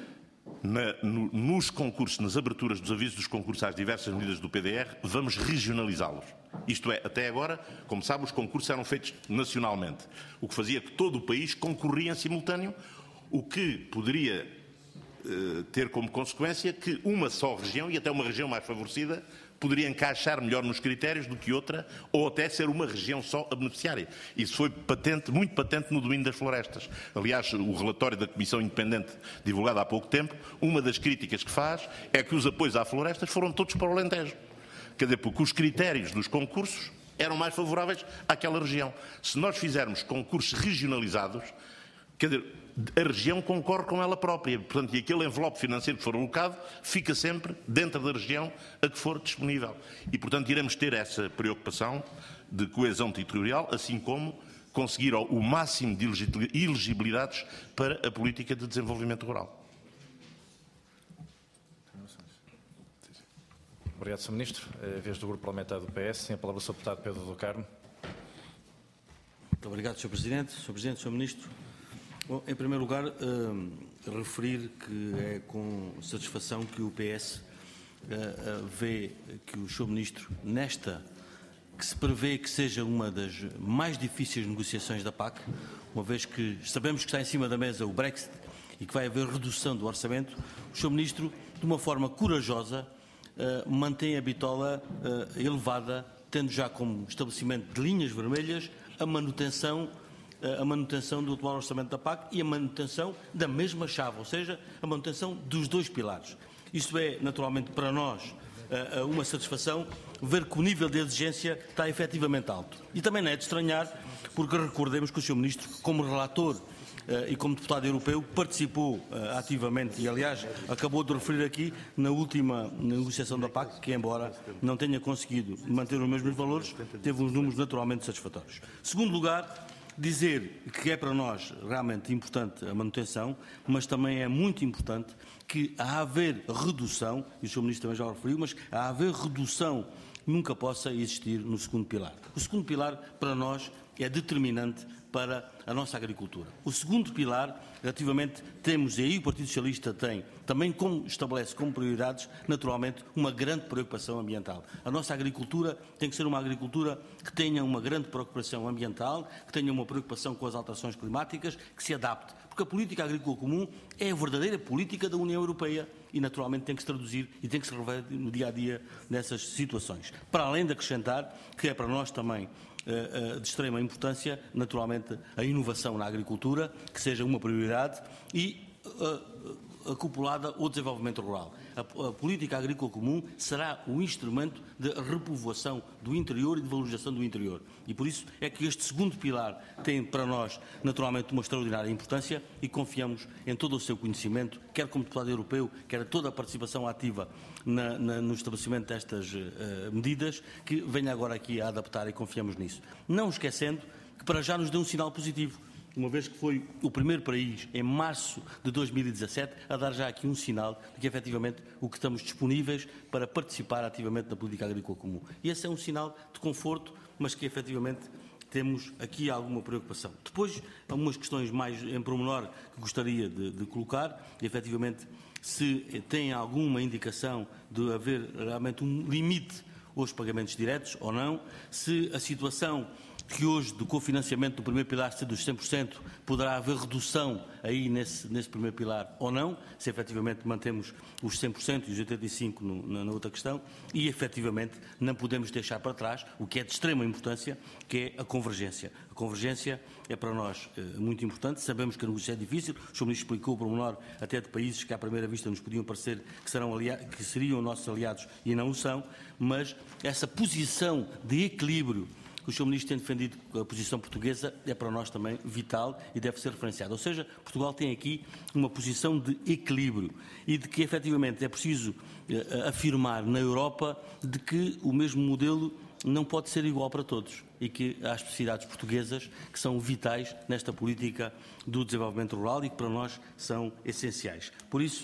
Na, no, nos concursos, nas aberturas dos avisos dos concursos às diversas medidas do P D R, vamos regionalizá-los. Isto é, até agora, como sabe, os concursos eram feitos nacionalmente, o que fazia que todo o país concorria em simultâneo, o que poderia eh, ter como consequência que uma só região, e até uma região mais favorecida, poderia encaixar melhor nos critérios do que outra, ou até ser uma região só a beneficiária. Isso foi patente, muito patente no domínio das florestas. Aliás, o relatório da Comissão Independente, divulgado há pouco tempo, uma das críticas que faz é que os apoios à florestas foram todos para o Alentejo. Quer dizer, porque os critérios dos concursos eram mais favoráveis àquela região. Se nós fizermos concursos regionalizados, quer dizer, a região concorre com ela própria. Portanto, e aquele envelope financeiro que for alocado fica sempre dentro da região a que for disponível. E, portanto, iremos ter essa preocupação de coesão territorial, assim como conseguir o máximo de elegibilidades para a política de desenvolvimento rural. Obrigado, senhor Ministro. A vez do Grupo Parlamentar do P S, tem a palavra o senhor Deputado Pedro do Carmo. Muito obrigado, senhor Presidente. senhor Presidente, senhor Ministro. Bom, em primeiro lugar, uh, referir que é com satisfação que o P S uh, uh, vê que o senhor Ministro, nesta, que se prevê que seja uma das mais difíceis negociações da P A C, uma vez que sabemos que está em cima da mesa o Brexit e que vai haver redução do orçamento, o senhor Ministro, de uma forma corajosa, uh, mantém a bitola uh, elevada, tendo já como estabelecimento de linhas vermelhas a manutenção a manutenção do atual orçamento da P A C e a manutenção da mesma chave, ou seja, a manutenção dos dois pilares. Isto é, naturalmente, para nós, uma satisfação ver que o nível de exigência está efetivamente alto. E também não é de estranhar, porque recordemos que o senhor Ministro, como relator e como deputado europeu, participou ativamente e, aliás, acabou de referir aqui na última negociação da P A C, que, embora não tenha conseguido manter os mesmos valores, teve uns números naturalmente satisfatórios. Segundo lugar, dizer que é para nós realmente importante a manutenção, mas também é muito importante que, a haver redução, e o senhor Ministro também já o referiu, mas a haver redução nunca possa existir no segundo pilar. O segundo pilar, para nós, é determinante para a nossa agricultura. O segundo pilar, relativamente, temos, e aí o Partido Socialista tem, também como estabelece como prioridades, naturalmente, uma grande preocupação ambiental. A nossa agricultura tem que ser uma agricultura que tenha uma grande preocupação ambiental, que tenha uma preocupação com as alterações climáticas, que se adapte. Porque a política agrícola comum é a verdadeira política da União Europeia e, naturalmente, tem que se traduzir e tem que se rever no dia-a-dia nessas situações. Para além de acrescentar que é para nós também de extrema importância, naturalmente, a inovação na agricultura, que seja uma prioridade, e uh, acoplada ao desenvolvimento rural. A, a política agrícola comum será um instrumento de repovoação do interior e de valorização do interior. E por isso é que este segundo pilar tem para nós, naturalmente, uma extraordinária importância e confiamos em todo o seu conhecimento, quer como deputado europeu, quer toda a participação ativa na, na, no estabelecimento destas uh, medidas, que venha agora aqui a adaptar e confiamos nisso. Não esquecendo que para já nos deu um sinal positivo, uma vez que foi o primeiro país, em março de dois mil e dezassete, a dar já aqui um sinal de que, efetivamente, o que estamos disponíveis para participar ativamente na política agrícola comum. E esse é um sinal de conforto, mas que, efetivamente, temos aqui alguma preocupação. Depois, algumas questões mais em pormenor que gostaria de, de colocar, e, efetivamente, se tem alguma indicação de haver realmente um limite aos pagamentos diretos ou não, se a situação que hoje do cofinanciamento do primeiro pilar ser dos cem por cento, poderá haver redução aí nesse, nesse primeiro pilar ou não, se efetivamente mantemos os cem por cento e os oitenta e cinco por cento no, na, na outra questão, e efetivamente não podemos deixar para trás o que é de extrema importância, que é a convergência. A convergência é para nós eh, muito importante, sabemos que a negociação é difícil, o senhor Ministro explicou por menor até de países que à primeira vista nos podiam parecer que, serão que seriam nossos aliados e não o são, mas essa posição de equilíbrio que o senhor Ministro tem defendido, a posição portuguesa, é para nós também vital e deve ser referenciada. Ou seja, Portugal tem aqui uma posição de equilíbrio e de que, efetivamente, é preciso eh, afirmar na Europa de que o mesmo modelo não pode ser igual para todos e que há especificidades portuguesas que são vitais nesta política do desenvolvimento rural e que para nós são essenciais. Por isso,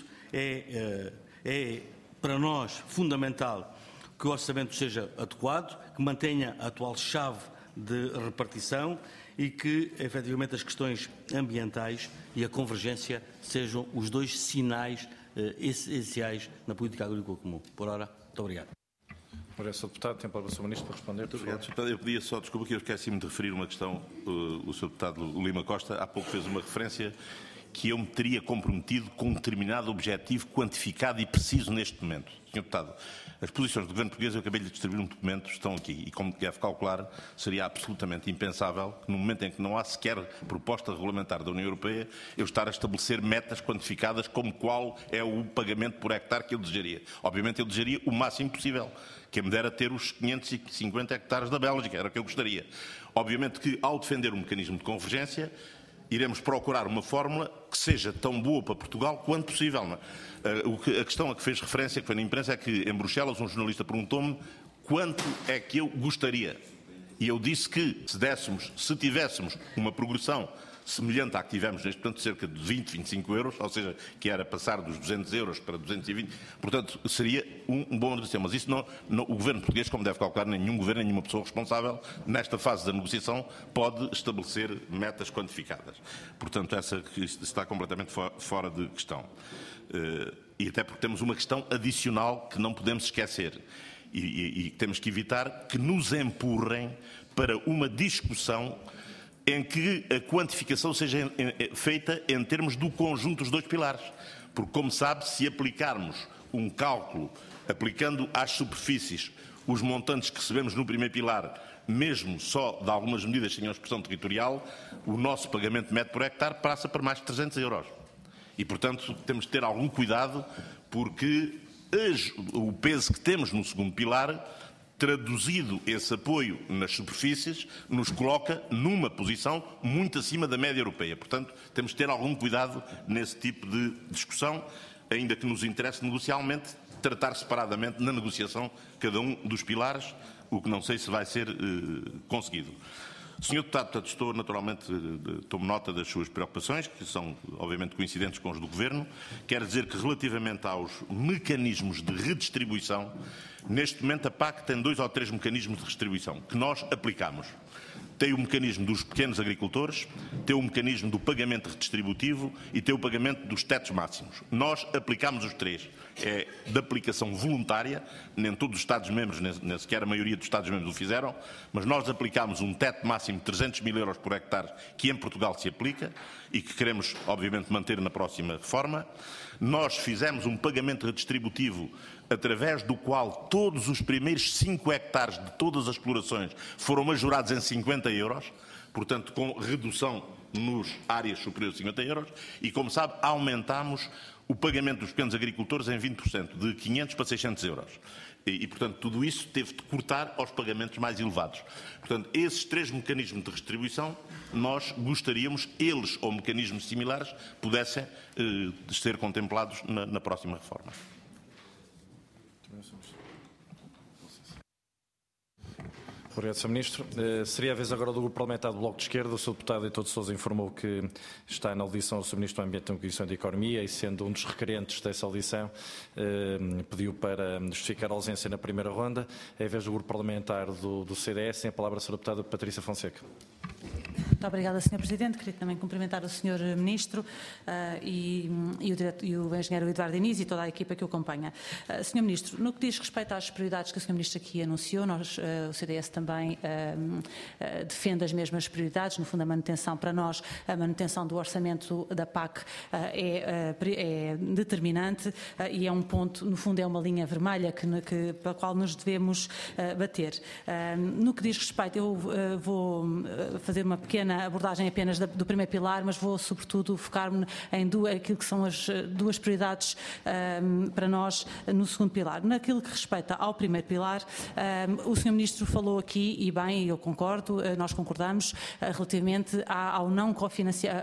é, é para nós fundamental que o orçamento seja adequado, que mantenha a atual chave de repartição e que, efetivamente, as questões ambientais e a convergência sejam os dois sinais eh, essenciais na política agrícola comum. Por ora, muito obrigado. Obrigado, senhor Deputado. Tem para o senhor Ministro para responder. Muito obrigado, senhor Deputado. Eu pedia só, desculpa que eu esqueci-me de referir uma questão. O senhor Deputado Lima Costa há pouco fez uma referência que eu me teria comprometido com um determinado objetivo quantificado e preciso neste momento. senhor Deputado, as posições do Governo português, eu acabei de distribuir um documento, estão aqui, e como deve calcular, seria absolutamente impensável que no momento em que não há sequer proposta regulamentar da União Europeia, eu estar a estabelecer metas quantificadas como qual é o pagamento por hectare que eu desejaria. Obviamente eu desejaria o máximo possível, que me dera ter os quinhentos e cinquenta hectares da Bélgica, era o que eu gostaria. Obviamente que, ao defender um mecanismo de convergência, iremos procurar uma fórmula que seja tão boa para Portugal quanto possível. Não é? uh, o que, a questão a que fez referência, que foi na imprensa, é que em Bruxelas um jornalista perguntou-me quanto é que eu gostaria. E eu disse que se dessemos, se tivéssemos uma progressão semelhante à que tivemos neste momento, cerca de vinte, vinte e cinco euros, ou seja, que era passar dos duzentos euros para duzentos e vinte, portanto, seria um, um bom negociação. Mas isso não, não, o Governo português, como deve calcular, nenhum Governo, nenhuma pessoa responsável, nesta fase da negociação, pode estabelecer metas quantificadas. Portanto, essa está completamente fora de questão. Uh, e até porque temos uma questão adicional que não podemos esquecer e, e, e temos que evitar que nos empurrem para uma discussão em que a quantificação seja feita em termos do conjunto dos dois pilares. Porque, como sabe, se aplicarmos um cálculo, aplicando às superfícies os montantes que recebemos no primeiro pilar, mesmo só de algumas medidas sem a expressão territorial, o nosso pagamento médio por hectare passa para mais de trezentos euros. E, portanto, temos de ter algum cuidado, porque o peso que temos no segundo pilar, traduzido esse apoio nas superfícies, nos coloca numa posição muito acima da média europeia. Portanto, temos de ter algum cuidado nesse tipo de discussão, ainda que nos interesse negocialmente tratar separadamente na negociação cada um dos pilares, o que não sei se vai ser eh, conseguido. senhor Deputado, portanto, estou naturalmente, tomo nota das suas preocupações, que são obviamente coincidentes com os do Governo. Quero dizer que relativamente aos mecanismos de redistribuição, neste momento a P A C tem dois ou três mecanismos de redistribuição que nós aplicamos. Tem o mecanismo dos pequenos agricultores, tem o mecanismo do pagamento redistributivo e tem o pagamento dos tetos máximos. Nós aplicamos os três. É de aplicação voluntária, nem todos os Estados-membros, nem, nem sequer a maioria dos Estados-membros o fizeram, mas nós aplicámos um teto máximo de trezentos mil euros por hectare, que em Portugal se aplica e que queremos, obviamente, manter na próxima reforma. Nós fizemos um pagamento redistributivo através do qual todos os primeiros cinco hectares de todas as explorações foram majorados em cinquenta euros, portanto, com redução nos áreas superiores a cinquenta euros, e, como sabe, aumentámos o pagamento dos pequenos agricultores em vinte por cento, de quinhentos para seiscentos euros. E, e, portanto, tudo isso teve de cortar aos pagamentos mais elevados. Portanto, esses três mecanismos de redistribuição, nós gostaríamos, eles ou mecanismos similares, pudessem eh, ser contemplados na, na próxima reforma. Obrigado, senhor Ministro. Uh, seria a vez agora do Grupo Parlamentar do Bloco de Esquerda. O senhor Deputado Heitor de Sousa informou que está na audição o senhor Ministro do Ambiente e da Comissão de Economia e, sendo um dos requerentes dessa audição, uh, pediu para justificar a ausência na primeira ronda. É a vez do Grupo Parlamentar do, do C D S. Tem a palavra a senhora Deputada Patrícia Fonseca. Muito obrigada, senhor Presidente. Queria também cumprimentar o senhor Ministro uh, e, e, o direto, e o engenheiro Eduardo Diniz e toda a equipa que o acompanha. Uh, senhor Ministro, no que diz respeito às prioridades que o senhor Ministro aqui anunciou, nós, uh, o C D S também uh, uh, defende as mesmas prioridades. No fundo, a manutenção, para nós, a manutenção do orçamento da P A C uh, é, uh, é determinante uh, e é um ponto, no fundo, é uma linha vermelha que, que, para a qual nos devemos uh, bater. Uh, no que diz respeito, eu uh, vou fazer uma pequena abordagem apenas do primeiro pilar, mas vou sobretudo focar-me em duas, aquilo que são as duas prioridades um, para nós no segundo pilar. Naquilo que respeita ao primeiro pilar, um, o senhor Ministro falou aqui, e bem, eu concordo, nós concordamos, uh, relativamente ao não, cofinancia,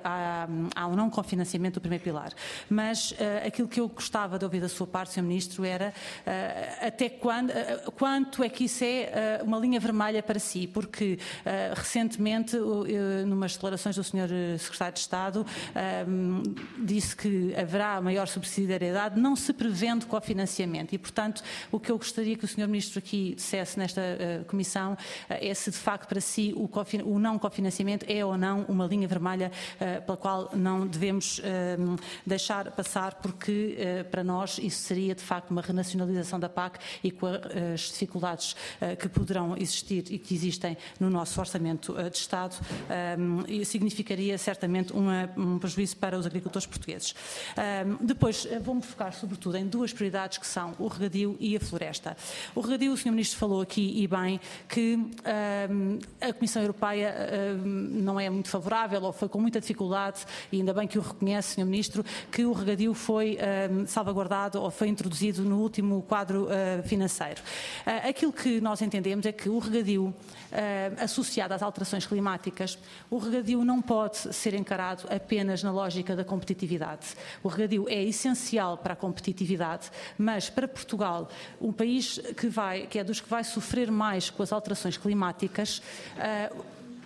ao não cofinanciamento do primeiro pilar. Mas uh, aquilo que eu gostava de ouvir da sua parte, senhor Ministro, era uh, até quando, uh, quanto é que isso é uh, uma linha vermelha para si, porque uh, recentemente uh, numas declarações do senhor Secretário de Estado, um, disse que haverá maior subsidiariedade, não se prevendo cofinanciamento e, portanto, o que eu gostaria que o senhor Ministro aqui dissesse nesta uh, comissão uh, é se de facto para si o, o não cofinanciamento é ou não uma linha vermelha uh, pela qual não devemos uh, deixar passar, porque uh, para nós isso seria de facto uma renacionalização da P A C e com uh, as dificuldades uh, que poderão existir e que existem no nosso orçamento uh, de Estado. Um, e significaria certamente uma, um prejuízo para os agricultores portugueses. Um, depois, vou-me focar sobretudo em duas prioridades que são o regadio e a floresta. O regadio, o senhor Ministro falou aqui, e bem, que um, a Comissão Europeia um, não é muito favorável ou foi com muita dificuldade, e ainda bem que o reconhece, senhor Ministro, que o regadio foi um, salvaguardado ou foi introduzido no último quadro uh, financeiro. Uh, aquilo que nós entendemos é que o regadio, uh, associado às alterações climáticas, o regadio não pode ser encarado apenas na lógica da competitividade. O regadio é essencial para a competitividade, mas para Portugal, um país que, vai, que é dos que vai sofrer mais com as alterações climáticas, uh,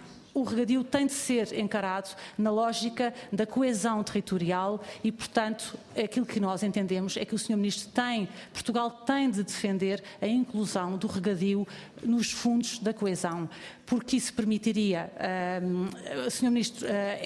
o regadio tem de ser encarado na lógica da coesão territorial e, portanto, aquilo que nós entendemos é que o senhor Ministro tem, Portugal tem de defender a inclusão do regadio nos fundos da coesão, porque isso permitiria, uh, o senhor Ministro,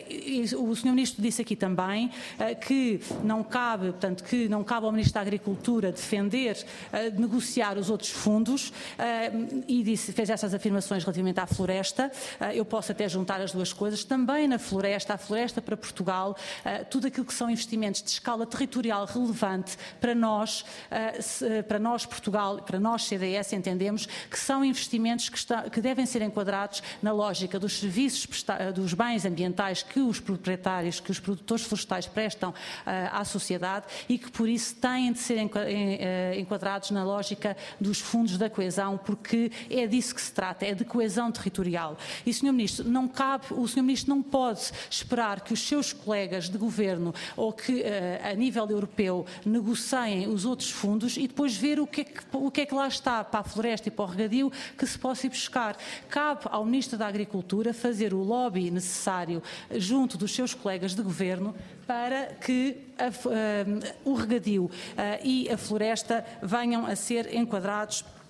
uh, o senhor Ministro disse aqui também uh, que não cabe, portanto, que não cabe ao Ministro da Agricultura defender, uh, negociar os outros fundos uh, e disse, fez essas afirmações relativamente à floresta. Uh, eu posso até juntar as duas coisas. Também na floresta, a floresta para Portugal, uh, tudo aquilo que são investimentos de escala territorial relevante para nós, uh, se, para nós Portugal, para nós C D S, entendemos que são investimentos que, está, que devem ser enquadrados na lógica dos serviços, dos bens ambientais que os proprietários, que os produtores florestais prestam uh, à sociedade e que por isso têm de ser enquadrados na lógica dos fundos da coesão, porque é disso que se trata, é de coesão territorial. E, senhor Ministro, não cabe, o senhor Ministro não pode esperar que os seus colegas de governo ou que uh, a nível europeu negociem os outros fundos e depois ver o que, é que, o que é que lá está para a floresta e para o regadio que se possa ir buscar. Cabe ao Ministro da Agricultura fazer o lobby necessário junto dos seus colegas de governo para que a, uh, o regadio uh, e a floresta venham a ser enquadrados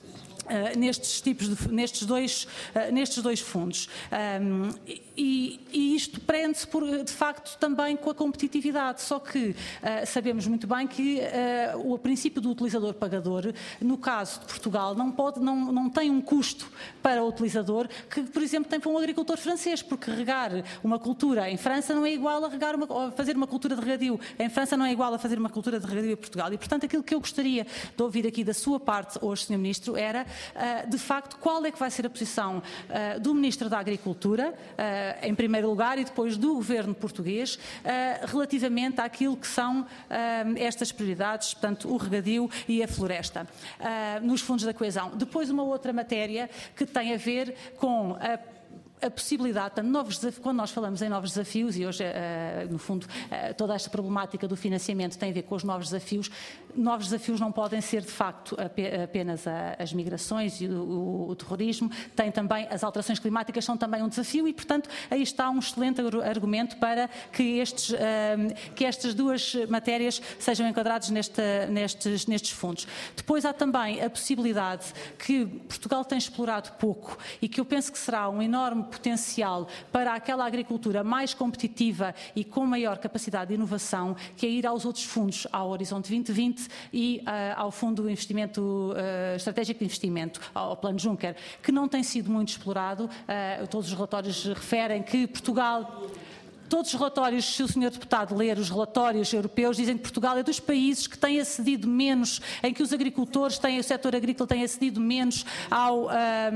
Uh, nestes tipos de, nestes dois uh, nestes dois fundos um, e, e isto prende-se por, de facto também com a competitividade, só que uh, sabemos muito bem que uh, o princípio do utilizador pagador, no caso de Portugal, não pode não, não tem um custo para o utilizador que, por exemplo, tem para um agricultor francês, porque regar uma cultura em França não é igual a regar uma, a fazer uma cultura de regadio em França, não é igual a fazer uma cultura de regadio em Portugal, e portanto aquilo que eu gostaria de ouvir aqui da sua parte hoje, senhor Ministro, era Uh, de facto, qual é que vai ser a posição uh, do Ministro da Agricultura, uh, em primeiro lugar, e depois do Governo português, uh, relativamente àquilo que são uh, estas prioridades, portanto, o regadio e a floresta, uh, nos fundos da coesão. Depois, uma outra matéria que tem a ver com a a possibilidade, novos desafios, quando nós falamos em novos desafios, e hoje, uh, no fundo, uh, toda esta problemática do financiamento tem a ver com os novos desafios, novos desafios não podem ser, de facto, apenas a, as migrações e o, o, o terrorismo, tem também, as alterações climáticas são também um desafio e, portanto, aí está um excelente argumento para que, estes, uh, que estas duas matérias sejam enquadradas neste, nestes, nestes fundos. Depois há também a possibilidade que Portugal tem explorado pouco e que eu penso que será um enorme potencial para aquela agricultura mais competitiva e com maior capacidade de inovação, que é ir aos outros fundos, ao Horizonte vinte vinte e uh, ao Fundo de Investimento uh, Estratégico de Investimento, ao Plano Juncker, que não tem sido muito explorado. Uh, todos os relatórios referem que Portugal... Todos os relatórios, se o senhor Deputado ler os relatórios europeus, dizem que Portugal é dos países que tem acedido menos, em que os agricultores, têm, o setor agrícola tem acedido menos ao, um,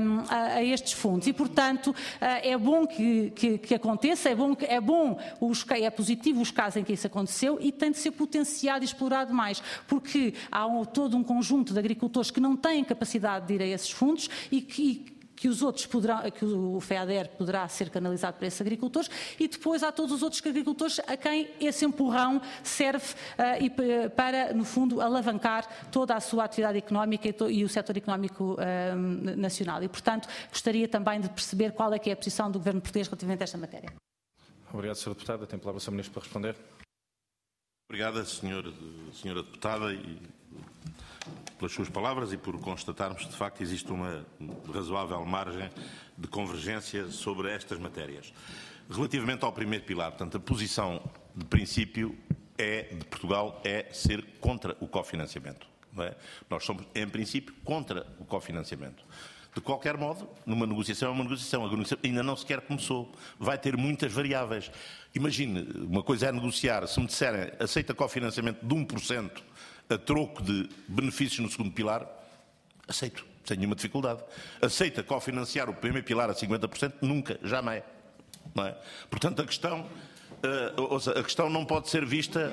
a, a estes fundos. E, portanto, é bom que, que, que aconteça, é bom, é bom, os, é positivo os casos em que isso aconteceu e tem de ser potenciado e explorado mais, porque há um, todo um conjunto de agricultores que não têm capacidade de ir a esses fundos e que... que os outros poderão, que o FEADER poderá ser canalizado para esses agricultores, e depois há todos os outros agricultores a quem esse empurrão serve uh, e, para, no fundo, alavancar toda a sua atividade económica e, to, e o setor económico uh, nacional. E, portanto, gostaria também de perceber qual é que é a posição do Governo português relativamente a esta matéria. Obrigado, senhor Deputado. Tem a palavra o senhor Ministro para responder. Obrigada, senhor, senhora Deputada, e pelas suas palavras e por constatarmos que, de facto, existe uma razoável margem de convergência sobre estas matérias. Relativamente ao primeiro pilar, portanto, a posição de princípio é, de Portugal é ser contra o cofinanciamento. Não é? Nós somos, em princípio, contra o cofinanciamento. De qualquer modo, numa negociação é uma negociação, a negociação ainda não sequer começou, vai ter muitas variáveis. Imagine, uma coisa é negociar, se me disserem aceita cofinanciamento de um por cento a troco de benefícios no segundo pilar, aceito, sem nenhuma dificuldade. Aceita cofinanciar o primeiro pilar a cinquenta por cento? Nunca, jamais. Não é? Portanto, a questão, uh, ou seja, a questão não pode ser vista...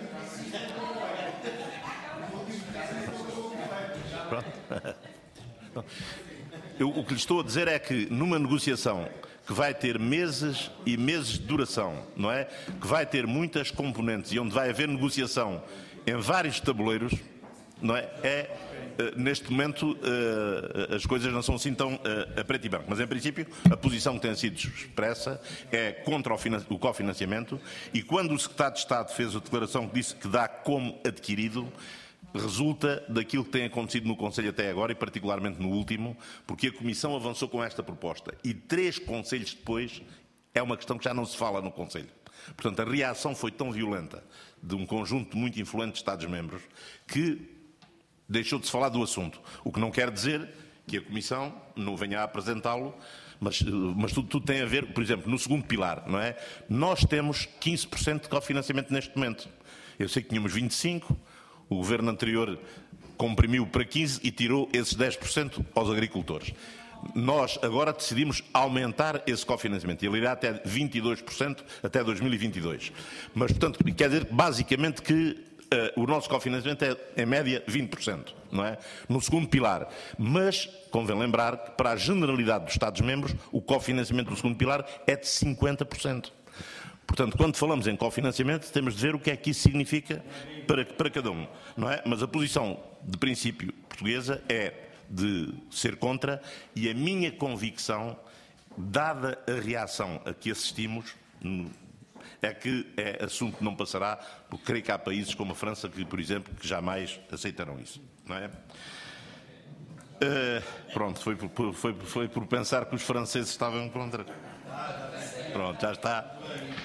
Pronto. Eu, o que lhe estou a dizer é que numa negociação que vai ter meses e meses de duração, não é? Que vai ter muitas componentes e onde vai haver negociação em vários tabuleiros, não é? É uh, neste momento uh, as coisas não são assim tão uh, a preto e branco, mas em princípio a posição que tem sido expressa é contra o, o cofinanciamento, e quando o Secretário de Estado fez a declaração que disse que dá como adquirido, resulta daquilo que tem acontecido no Conselho até agora e particularmente no último, porque a Comissão avançou com esta proposta e três conselhos depois é uma questão que já não se fala no Conselho. Portanto, a reação foi tão violenta de um conjunto muito influente de Estados-membros que deixou de se falar do assunto. O que não quer dizer que a Comissão não venha a apresentá-lo, mas, mas tudo, tudo tem a ver, por exemplo, no segundo pilar, não é? Nós temos quinze por cento de cofinanciamento neste momento. Eu sei que tínhamos vinte e cinco por cento, o governo anterior comprimiu para quinze por cento e tirou esses dez por cento aos agricultores. Nós agora decidimos aumentar esse cofinanciamento. Ele irá até vinte e dois por cento até dois mil e vinte e dois. Mas, portanto, quer dizer basicamente que uh, o nosso cofinanciamento é, em média, vinte por cento, não é? No segundo pilar. Mas, convém lembrar que para a generalidade dos Estados-membros, o cofinanciamento do segundo pilar é de cinquenta por cento. Portanto, quando falamos em cofinanciamento, temos de ver o que é que isso significa para, para cada um, não é? Mas a posição de princípio portuguesa é de ser contra, e a minha convicção, dada a reação a que assistimos, é que é assunto que não passará, porque creio que há países como a França que, por exemplo, que jamais aceitarão isso, não é? Uh, pronto, foi por, foi, foi por pensar que os franceses estavam contra. Pronto, já está.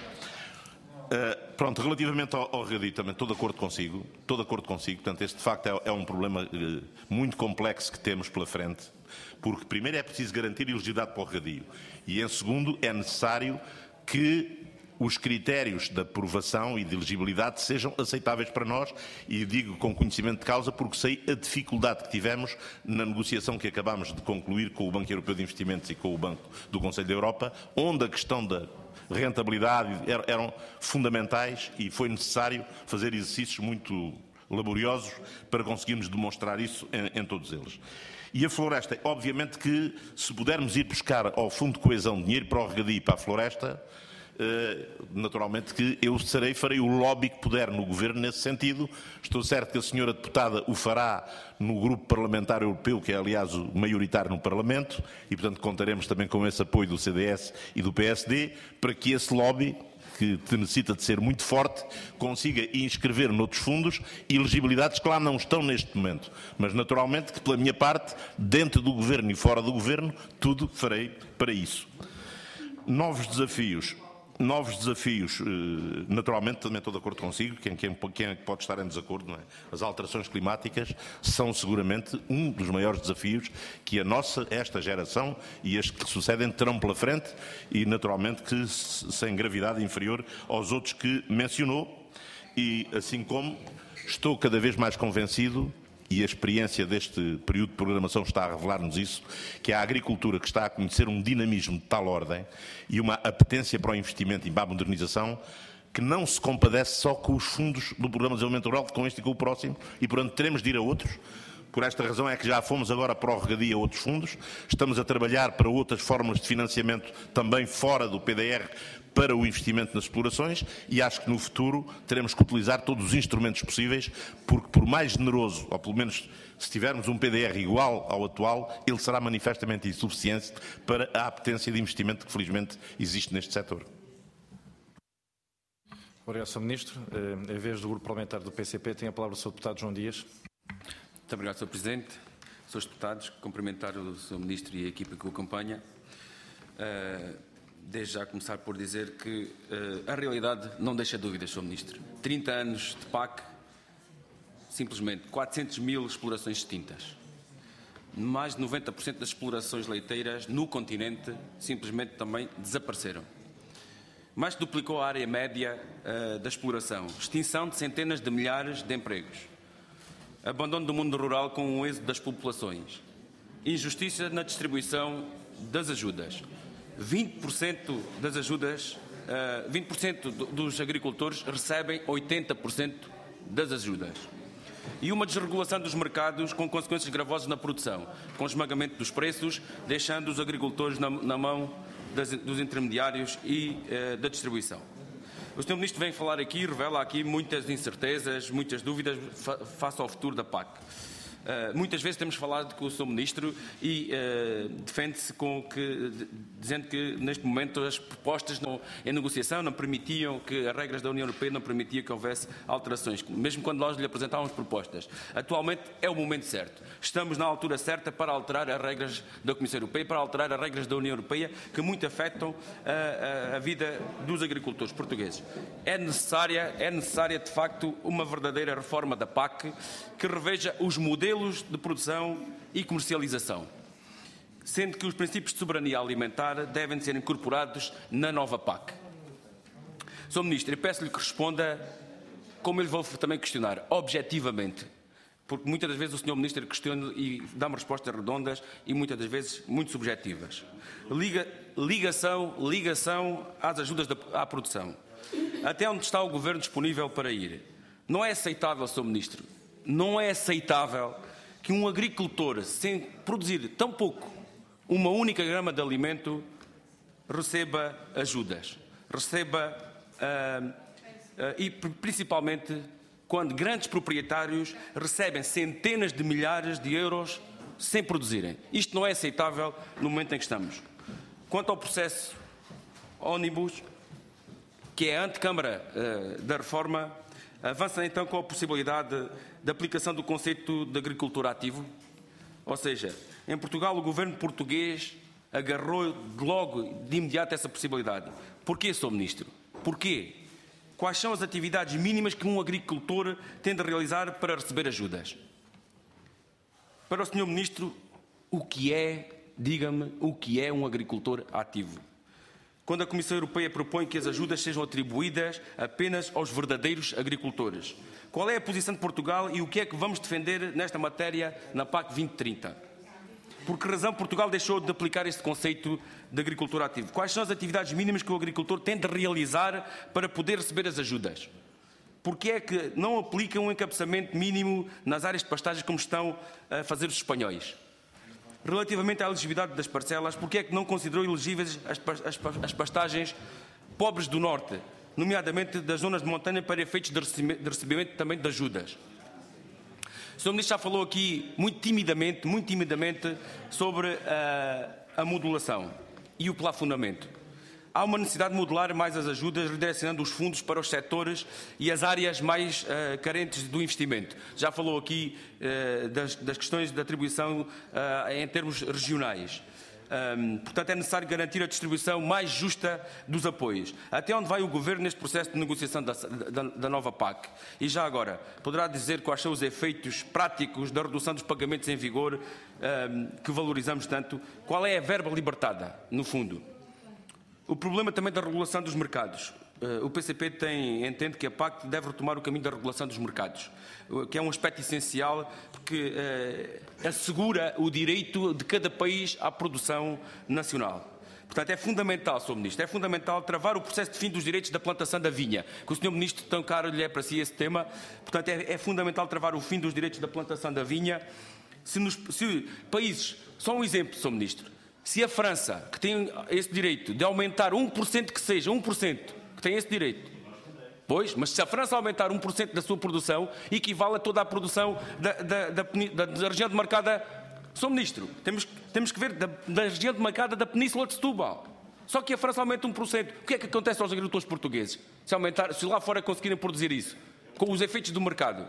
Uh, pronto, relativamente ao, ao regadio também estou de acordo consigo, estou de acordo consigo, portanto este de facto é, é um problema uh, muito complexo que temos pela frente, porque primeiro é preciso garantir elegibilidade para o regadio e em segundo é necessário que os critérios de aprovação e de elegibilidade sejam aceitáveis para nós e digo com conhecimento de causa porque sei a dificuldade que tivemos na negociação que acabámos de concluir com o Banco Europeu de Investimentos e com o Banco do Conselho da Europa, onde a questão da rentabilidade eram fundamentais e foi necessário fazer exercícios muito laboriosos para conseguirmos demonstrar isso em, em todos eles. E a floresta, obviamente que se pudermos ir buscar ao Fundo de Coesão dinheiro para o regadio e para a floresta, naturalmente que eu serei, farei o lobby que puder no Governo nesse sentido. Estou certo que a senhora deputada o fará no grupo parlamentar europeu, que é aliás o maioritário no Parlamento, e portanto contaremos também com esse apoio do C D S e do P S D, para que esse lobby, que necessita de ser muito forte, consiga inscrever noutros fundos elegibilidades que lá não estão neste momento. Mas naturalmente que pela minha parte, dentro do Governo e fora do Governo, tudo farei para isso. Novos desafios. Novos desafios, naturalmente, também estou de acordo consigo, quem, quem, quem pode estar em desacordo, não é? As alterações climáticas são seguramente um dos maiores desafios que a nossa, esta geração e as que sucedem terão pela frente e, naturalmente, que sem gravidade inferior aos outros que mencionou e, assim como, estou cada vez mais convencido e a experiência deste período de programação está a revelar-nos isso, que a agricultura que está a conhecer um dinamismo de tal ordem e uma apetência para o investimento e para a modernização que não se compadece só com os fundos do Programa de Desenvolvimento Rural, com este e com o próximo, e portanto teremos de ir a outros. Por esta razão é que já fomos agora para o regadio a outros fundos, estamos a trabalhar para outras formas de financiamento também fora do P D R para o investimento nas explorações e acho que no futuro teremos que utilizar todos os instrumentos possíveis, porque por mais generoso, ou pelo menos se tivermos um P D R igual ao atual, ele será manifestamente insuficiente para a apetência de investimento que felizmente existe neste setor. Obrigado, senhor Ministro. Em vez do Grupo Parlamentar do P C P, tem a palavra o senhor Deputado João Dias. Muito obrigado, senhor Presidente. Senhores deputados, cumprimentar o senhor Ministro e a equipa que o acompanha. Uh, desde já começar por dizer que uh, a realidade não deixa dúvidas, senhor Ministro. trinta anos de P A C, simplesmente quatrocentas mil explorações extintas. Mais de noventa por cento das explorações leiteiras no continente simplesmente também desapareceram. Mais que duplicou a área média uh, da exploração. Extinção de centenas de milhares de empregos. Abandono do mundo rural com o êxodo das populações. Injustiça na distribuição das ajudas. vinte por cento das ajudas, vinte por cento dos agricultores recebem oitenta por cento das ajudas. E uma desregulação dos mercados com consequências gravosas na produção, com esmagamento dos preços, deixando os agricultores na, na mão das, dos intermediários e uh, da distribuição. O senhor Ministro vem falar aqui, revela aqui muitas incertezas, muitas dúvidas fa face ao futuro da P A C. Uh, muitas vezes temos falado com o senhor Ministro e uh, defende-se com que, dizendo que neste momento as propostas não, em negociação não permitiam, que as regras da União Europeia não permitiam que houvesse alterações, mesmo quando nós lhe apresentávamos propostas. Atualmente é o momento certo. Estamos na altura certa para alterar as regras da Comissão Europeia, para alterar as regras da União Europeia que muito afetam a, a, a vida dos agricultores portugueses. É necessária, é necessária de facto uma verdadeira reforma da P A C que reveja os modelos de produção e comercialização, sendo que os princípios de soberania alimentar devem ser incorporados na nova P A C. senhor Ministro, eu peço-lhe que responda, como eu lhe vou também questionar, objetivamente, porque muitas das vezes o senhor Ministro questiona e dá-me respostas redondas e muitas das vezes muito subjetivas. Liga, ligação, ligação às ajudas da, à produção. Até onde está o Governo disponível para ir? Não é aceitável, senhor Ministro, não é aceitável que um agricultor, sem produzir tão pouco, uma única grama de alimento, receba ajudas. Receba, uh, uh, e principalmente quando grandes proprietários recebem centenas de milhares de euros sem produzirem. Isto não é aceitável no momento em que estamos. Quanto ao processo Ónibus, que é a antecâmara uh, da reforma, avança então com a possibilidade de, de aplicação do conceito de agricultor ativo, Ou seja, em Portugal o governo português agarrou logo, de imediato, essa possibilidade. Porquê, senhor Ministro? Porquê? Quais são as atividades mínimas que um agricultor tem de realizar para receber ajudas? Para o senhor Ministro, o que é, diga-me, o que é um agricultor ativo? Quando a Comissão Europeia propõe que as ajudas sejam atribuídas apenas aos verdadeiros agricultores. Qual é a posição de Portugal e o que é que vamos defender nesta matéria na P A C vinte trinta? Por que razão Portugal deixou de aplicar este conceito de agricultor ativo? Quais são as atividades mínimas que o agricultor tem de realizar para poder receber as ajudas? Por que é que não aplicam um encabeçamento mínimo nas áreas de pastagem como estão a fazer os espanhóis? Relativamente à elegibilidade das parcelas, por que é que não considerou elegíveis as, as, as pastagens pobres do Norte, nomeadamente das zonas de montanha, para efeitos de recebimento, de recebimento também de ajudas? O senhor Ministro já falou aqui muito timidamente, muito timidamente sobre a, a modulação e o plafonamento. Há uma necessidade de modular mais as ajudas, redirecionando os fundos para os setores e as áreas mais uh, carentes do investimento. Já falou aqui uh, das, das questões de atribuição uh, em termos regionais. Um, portanto, é necessário garantir a distribuição mais justa dos apoios. Até onde vai o Governo neste processo de negociação da, da, da nova P A C? E já agora, poderá dizer quais são os efeitos práticos da redução dos pagamentos em vigor um, que valorizamos tanto? Qual é a verba libertada, no fundo? O problema também da regulação dos mercados. O P C P tem, entende que a P A C deve retomar o caminho da regulação dos mercados, que é um aspecto essencial porque eh, assegura o direito de cada país à produção nacional. Portanto, é fundamental, senhor Ministro, é fundamental travar o processo de fim dos direitos da plantação da vinha, que o senhor Ministro, tão caro lhe é para si esse tema. Portanto, é, é fundamental travar o fim dos direitos da plantação da vinha. Se, nos, se países, só um exemplo, senhor Ministro, se a França, que tem esse direito de aumentar um por cento que seja, um por cento, que tem esse direito, pois, mas se a França aumentar um por cento da sua produção, equivale a toda a produção da, da, da, da, da região demarcada, senhor Ministro, temos, temos que ver da, da região demarcada da Península de Setúbal. Só que a França aumenta um por cento. O que é que acontece aos agricultores portugueses? Se, aumentar, se lá fora conseguirem produzir isso, com os efeitos do mercado?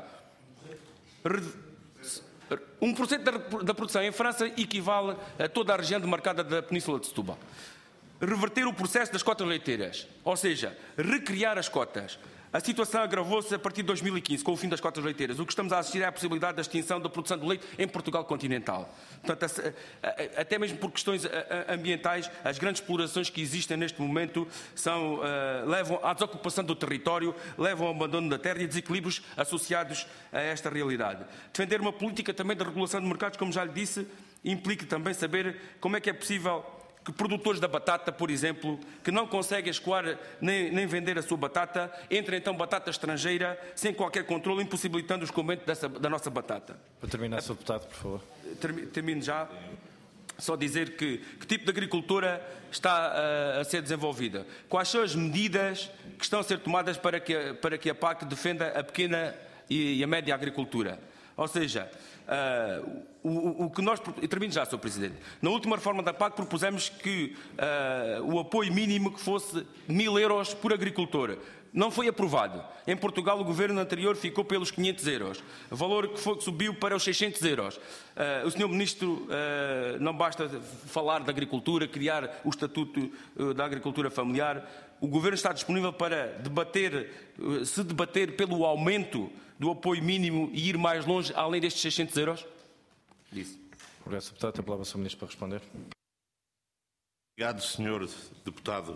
um por cento da, da produção em França equivale a toda a região demarcada da Península de Setúbal. Reverter o processo das cotas leiteiras, ou seja, recriar as cotas. A situação agravou-se a partir de dois mil e quinze, com o fim das cotas leiteiras. O que estamos a assistir é a possibilidade da extinção da produção de leite em Portugal continental. Portanto, até mesmo por questões ambientais, as grandes explorações que existem neste momento são, uh, levam à desocupação do território, levam ao abandono da terra e desequilíbrios associados a esta realidade. Defender uma política também de regulação de mercados, como já lhe disse, implica também saber como é que é possível que produtores da batata, por exemplo, que não conseguem escoar nem, nem vender a sua batata, entre então batata estrangeira, sem qualquer controle, impossibilitando o escoamento dessa, da nossa batata. Para terminar, senhor Deputado, por favor. Termino já. Só dizer que, que tipo de agricultura está uh, a ser desenvolvida. Quais são as medidas que estão a ser tomadas para que, para que a P A C defenda a pequena e, e a média agricultura? Ou seja, uh, o, o que nós... E termino já, senhor Presidente. Na última reforma da P A C propusemos que uh, o apoio mínimo que fosse mil euros por agricultor. Não foi aprovado. Em Portugal, o governo anterior ficou pelos quinhentos euros. Valor que, foi, que subiu para os seiscentos euros. Uh, o senhor Ministro, uh, não basta falar da agricultura, criar o Estatuto uh, da Agricultura Familiar. O governo está disponível para debater, uh, se debater pelo aumento do apoio mínimo e ir mais longe, além destes seiscentos euros? Disse. Obrigado, senhor Deputado. Tem a palavra o senhor Ministro para responder. Obrigado, senhor Deputado.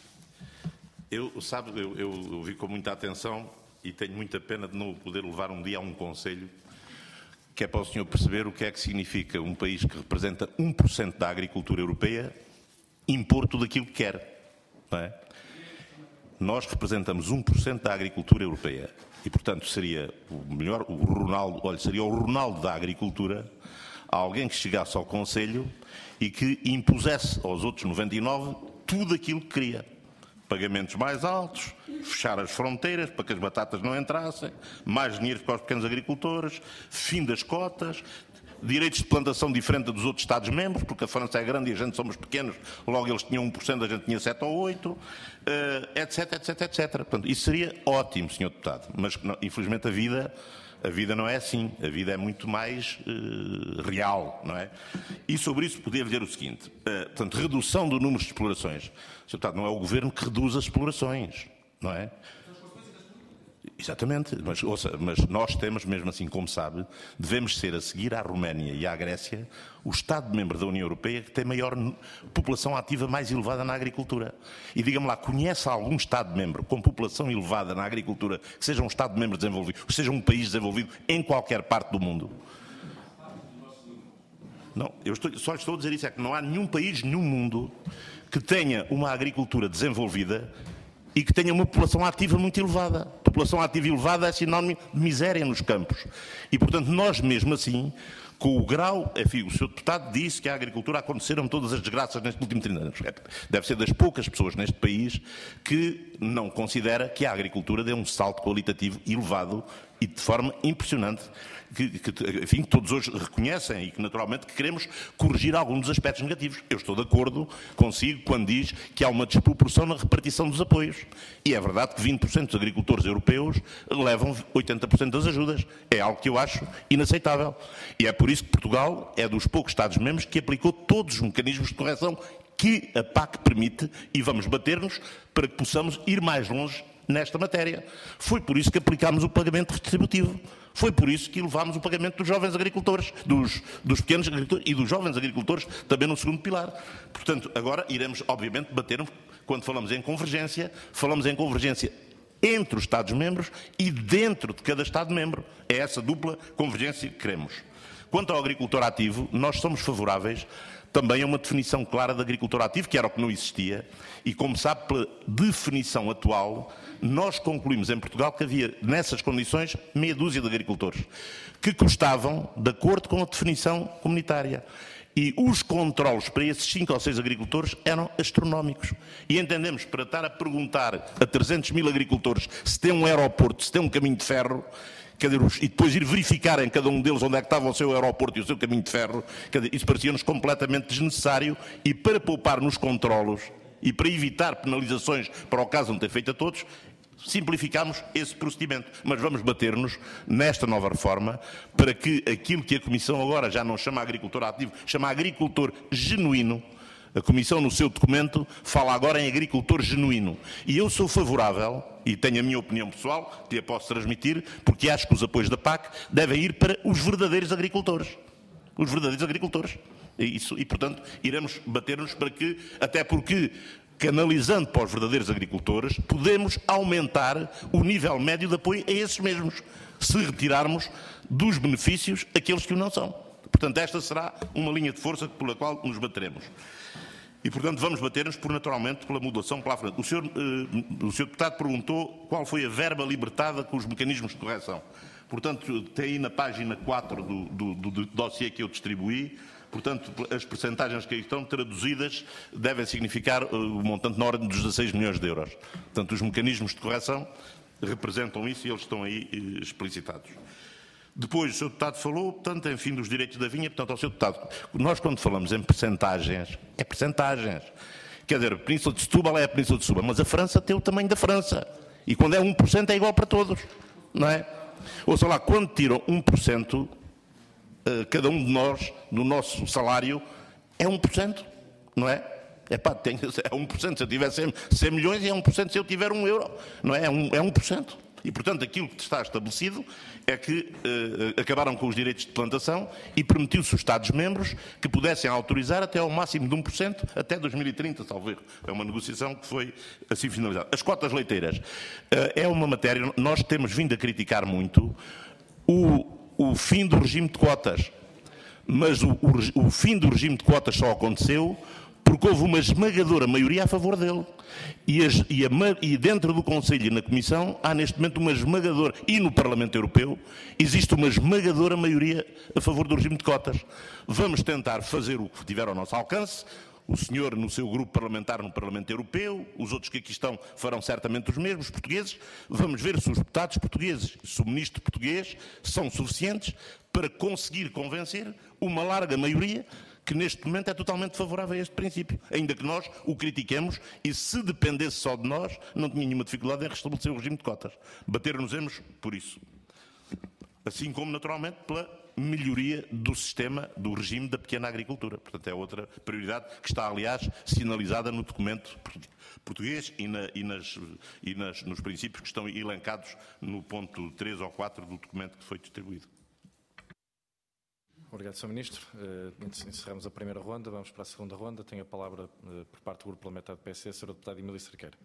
Eu, sabe, eu, eu ouvi com muita atenção e tenho muita pena de não poder levar um dia a um conselho, que é para o senhor perceber o que é que significa um país que representa um por cento da agricultura europeia impor tudo aquilo que quer. Não é? Nós representamos um por cento da agricultura europeia e, portanto, seria o melhor, o Ronaldo, olha, seria o Ronaldo da agricultura, alguém que chegasse ao Conselho e que impusesse aos outros noventa e nove tudo aquilo que queria. Pagamentos mais altos, fechar as fronteiras para que as batatas não entrassem, mais dinheiro para os pequenos agricultores, fim das cotas, direitos de plantação diferente dos outros Estados-membros, porque a França é grande e a gente somos pequenos, logo eles tinham um por cento, a gente tinha sete ou oito, etc, etc, etc. Portanto, isso seria ótimo, senhor Deputado, mas infelizmente a vida A vida não é assim, a vida é muito mais uh, real, não é? E sobre isso podia dizer o seguinte, uh, portanto, redução do número de explorações. senhor Deputado, não é o Governo que reduz as explorações, não é? Exatamente, mas, ouça, mas nós temos, mesmo assim, como sabe, devemos ser, a seguir à Roménia e à Grécia, o Estado-membro da União Europeia que tem maior população ativa mais elevada na agricultura. E diga-me lá, conhece algum Estado-membro com população elevada na agricultura que seja um Estado-membro desenvolvido, que seja um país desenvolvido em qualquer parte do mundo? Não, eu estou, só estou a dizer isso, é que não há nenhum país, nenhum mundo que tenha uma agricultura desenvolvida e que tenha uma população ativa muito elevada. População ativa elevada é sinónimo de miséria nos campos. E, portanto, nós mesmo assim, com o grau, enfim, o senhor Deputado disse que a agricultura aconteceram todas as desgraças nestes últimos trinta anos. Deve ser das poucas pessoas neste país que não considera que a agricultura dê um salto qualitativo elevado e de forma impressionante, que, que enfim, todos hoje reconhecem e que naturalmente que queremos corrigir alguns dos aspectos negativos. Eu estou de acordo consigo quando diz que há uma desproporção na repartição dos apoios. E é verdade que vinte por cento dos agricultores europeus levam oitenta por cento das ajudas. É algo que eu acho inaceitável. E é por isso que Portugal é dos poucos Estados-membros que aplicou todos os mecanismos de correção que a P A C permite e vamos bater-nos para que possamos ir mais longe nesta matéria. Foi por isso que aplicámos o pagamento redistributivo. Foi por isso que elevámos o pagamento dos jovens agricultores, dos, dos pequenos agricultores e dos jovens agricultores também no segundo pilar. Portanto, agora iremos, obviamente, bater-nos, quando falamos em convergência, falamos em convergência entre os Estados-membros e dentro de cada Estado-membro. É essa dupla convergência que queremos. Quanto ao agricultor ativo, nós somos favoráveis também a uma definição clara de agricultor ativo, que era o que não existia, e como sabe, pela definição atual, nós concluímos em Portugal que havia, nessas condições, meia dúzia de agricultores, que custavam de acordo com a definição comunitária. E os controlos para esses cinco ou seis agricultores eram astronómicos. E entendemos, para estar a perguntar a trezentos mil agricultores se tem um aeroporto, se tem um caminho de ferro, quer dizer, e depois ir verificar em cada um deles onde é que estava o seu aeroporto e o seu caminho de ferro, quer dizer, isso parecia-nos completamente desnecessário e para poupar nos controlos e para evitar penalizações para o caso de não ter feito a todos, simplificámos esse procedimento. Mas vamos bater-nos nesta nova reforma para que aquilo que a Comissão agora já não chama agricultor ativo, chama agricultor genuíno. A Comissão, no seu documento, fala agora em agricultor genuíno. E eu sou favorável, e tenho a minha opinião pessoal, que a posso transmitir, porque acho que os apoios da P A C devem ir para os verdadeiros agricultores. Os verdadeiros agricultores. E, isso, e portanto, iremos bater-nos para que, até porque, canalizando para os verdadeiros agricultores, podemos aumentar o nível médio de apoio a esses mesmos, se retirarmos dos benefícios aqueles que o não são. Portanto, esta será uma linha de força pela qual nos bateremos. E, portanto, vamos bater-nos, por, naturalmente, pela modulação pela frente. O senhor, uh, o senhor Deputado perguntou qual foi a verba libertada com os mecanismos de correção. Portanto, tem aí na página quatro do, do, do, do dossiê que eu distribuí, portanto, as percentagens que aí estão traduzidas devem significar o uh, montante na ordem dos dezasseis milhões de euros. Portanto, os mecanismos de correção representam isso e eles estão aí uh, explicitados. Depois, o senhor Deputado falou, portanto, enfim, dos direitos da vinha, portanto, ao senhor Deputado, nós quando falamos em percentagens, é percentagens. Quer dizer, a Península de Setúbal é a Península de Setúbal, mas a França tem o tamanho da França. E quando é um por cento é igual para todos, não é? Ou seja lá, quando tiram um por cento, cada um de nós, do nosso salário, é um por cento, não é? É pá, tem, é um por cento se eu tiver cem milhões e é um por cento se eu tiver um euro, não é? É um, é um por cento. E, portanto, aquilo que está estabelecido é que uh, acabaram com os direitos de plantação e permitiu-se os Estados-membros que pudessem autorizar até ao máximo de um por cento até dois mil e trinta, talvez. É uma negociação que foi assim finalizada. As cotas leiteiras uh, é uma matéria, nós temos vindo a criticar muito o, o fim do regime de cotas, mas o, o, o fim do regime de cotas só aconteceu porque houve uma esmagadora maioria a favor dele. E, as, e, a, e dentro do Conselho e na Comissão há neste momento uma esmagadora, e no Parlamento Europeu, existe uma esmagadora maioria a favor do regime de cotas. Vamos tentar fazer o que tiver ao nosso alcance. O senhor, no seu grupo parlamentar no Parlamento Europeu, os outros que aqui estão farão certamente os mesmos, os portugueses. Vamos ver se os deputados portugueses, se o ministro português, são suficientes para conseguir convencer uma larga maioria que neste momento é totalmente favorável a este princípio, ainda que nós o critiquemos e se dependesse só de nós, não tinha nenhuma dificuldade em restabelecer o regime de cotas. Bater-nos-emos por isso. assim como, naturalmente, pela melhoria do sistema, do regime da pequena agricultura. Portanto, é outra prioridade que está, aliás, sinalizada no documento português e, na, e, nas, e nas, nos princípios que estão elencados no ponto três ou quatro do documento que foi distribuído. Obrigado, senhor Ministro. Uh, encerramos a primeira ronda, vamos para a segunda ronda. Tenho a palavra uh, por parte do Grupo Parlamentar do P S, a senhora Deputada Emília Cerqueira.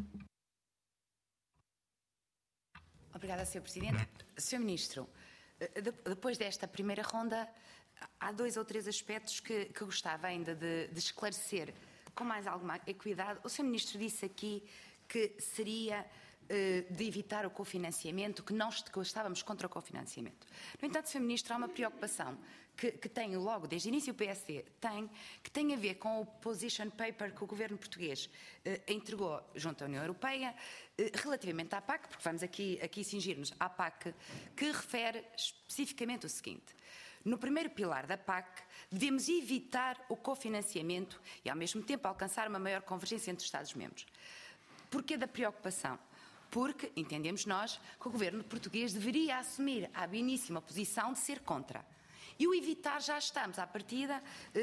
Obrigada, senhor Presidente. senhor Ministro, depois desta primeira ronda, há dois ou três aspectos que, que gostava ainda de, de esclarecer com mais alguma equidade. O senhor Ministro disse aqui que seria uh, de evitar o cofinanciamento, que nós que estávamos contra o cofinanciamento. No entanto, senhor Ministro, há uma preocupação que, que tem logo desde o início o P S D, tem, que tem a ver com o position paper que o governo português uh, entregou junto à União Europeia uh, relativamente à P A C, porque vamos aqui, aqui cingir-nos à P A C, que refere especificamente o seguinte: no primeiro pilar da P A C, devemos evitar o cofinanciamento e, ao mesmo tempo, alcançar uma maior convergência entre os Estados-membros. Porquê da preocupação? Porque entendemos nós que o governo português deveria assumir à início uma posição de ser contra. E o evitar já estamos, à partida,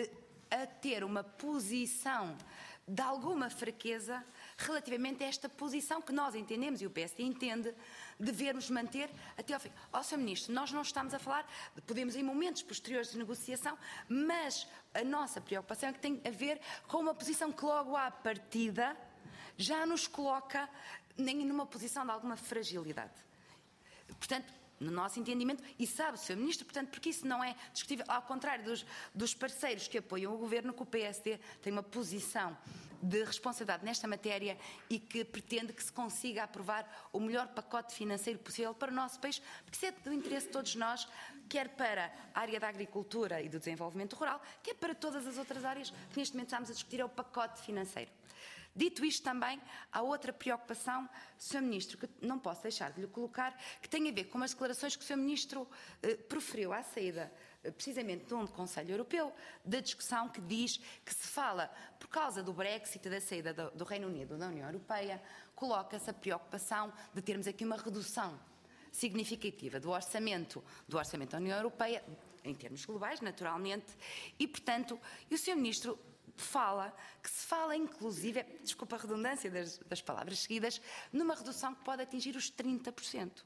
a ter uma posição de alguma fraqueza relativamente a esta posição que nós entendemos, e o P S D entende, devemos manter até ao fim. Ó, senhor Ministro, nós não estamos a falar, podemos em momentos posteriores de negociação, mas a nossa preocupação é que tem a ver com uma posição que logo à partida já nos coloca nem numa posição de alguma fragilidade. Portanto, no nosso entendimento, e sabe, senhor Ministro, portanto, porque isso não é discutível, ao contrário dos, dos parceiros que apoiam o Governo, que o P S D tem uma posição de responsabilidade nesta matéria e que pretende que se consiga aprovar o melhor pacote financeiro possível para o nosso país, porque isso é do interesse de todos nós, quer para a área da agricultura e do desenvolvimento rural, quer para todas as outras áreas que neste momento estamos a discutir, é o pacote financeiro. Dito isto, também há outra preocupação, senhor Ministro, que não posso deixar de lhe colocar, que tem a ver com as declarações que o senhor Ministro eh, proferiu à saída, eh, precisamente de um Conselho Europeu, da discussão que diz que se fala, por causa do Brexit, da saída do, do Reino Unido da União Europeia, coloca-se a preocupação de termos aqui uma redução significativa do orçamento, do orçamento da União Europeia, em termos globais, naturalmente, e, portanto, e o senhor Ministro fala, que se fala inclusive, desculpa a redundância das, das palavras seguidas, numa redução que pode atingir os trinta por cento.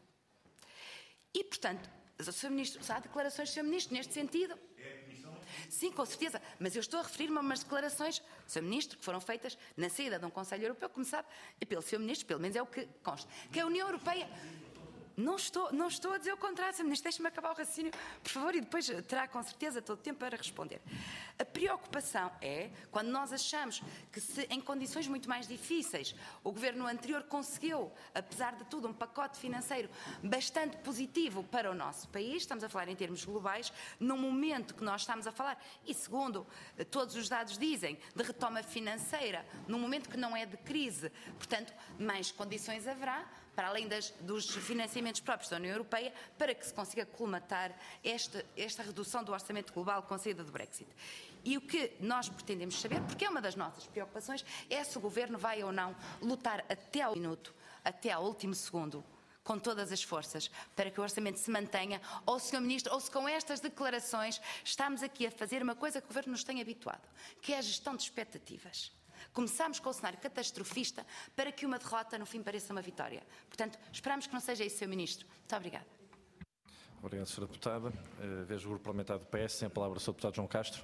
E, portanto, o senhor Ministro, há declarações do senhor Ministro neste sentido? Sim, com certeza, mas eu estou a referir-me a umas declarações do senhor Ministro que foram feitas na saída de um Conselho Europeu, como sabe, e pelo senhor Ministro, pelo menos é o que consta, que a União Europeia... Não estou, não estou a dizer o contrário, senhor Ministro, deixe-me acabar o raciocínio, por favor, e depois terá com certeza todo o tempo para responder. A preocupação é, quando nós achamos que se em condições muito mais difíceis o Governo anterior conseguiu, apesar de tudo, um pacote financeiro bastante positivo para o nosso país, estamos a falar em termos globais, num momento que nós estamos a falar, e segundo todos os dados dizem, de retoma financeira, num momento que não é de crise, portanto, mais condições haverá, para além das, dos financiamentos próprios da União Europeia, para que se consiga colmatar esta, esta redução do orçamento global com a saída do Brexit. E o que nós pretendemos saber, porque é uma das nossas preocupações, é se o Governo vai ou não lutar até ao minuto, até ao último segundo, com todas as forças, para que o orçamento se mantenha, ou, senhor Ministro, ou se com estas declarações estamos aqui a fazer uma coisa que o Governo nos tem habituado, que é a gestão de expectativas. Começamos com o cenário catastrofista para que uma derrota no fim pareça uma vitória. Portanto, esperamos que não seja isso, senhor Ministro. Muito obrigada. Obrigado, senhora Deputada. Uh, vejo o Grupo Parlamentar do P S. Tem a palavra o senhor Deputado João Castro.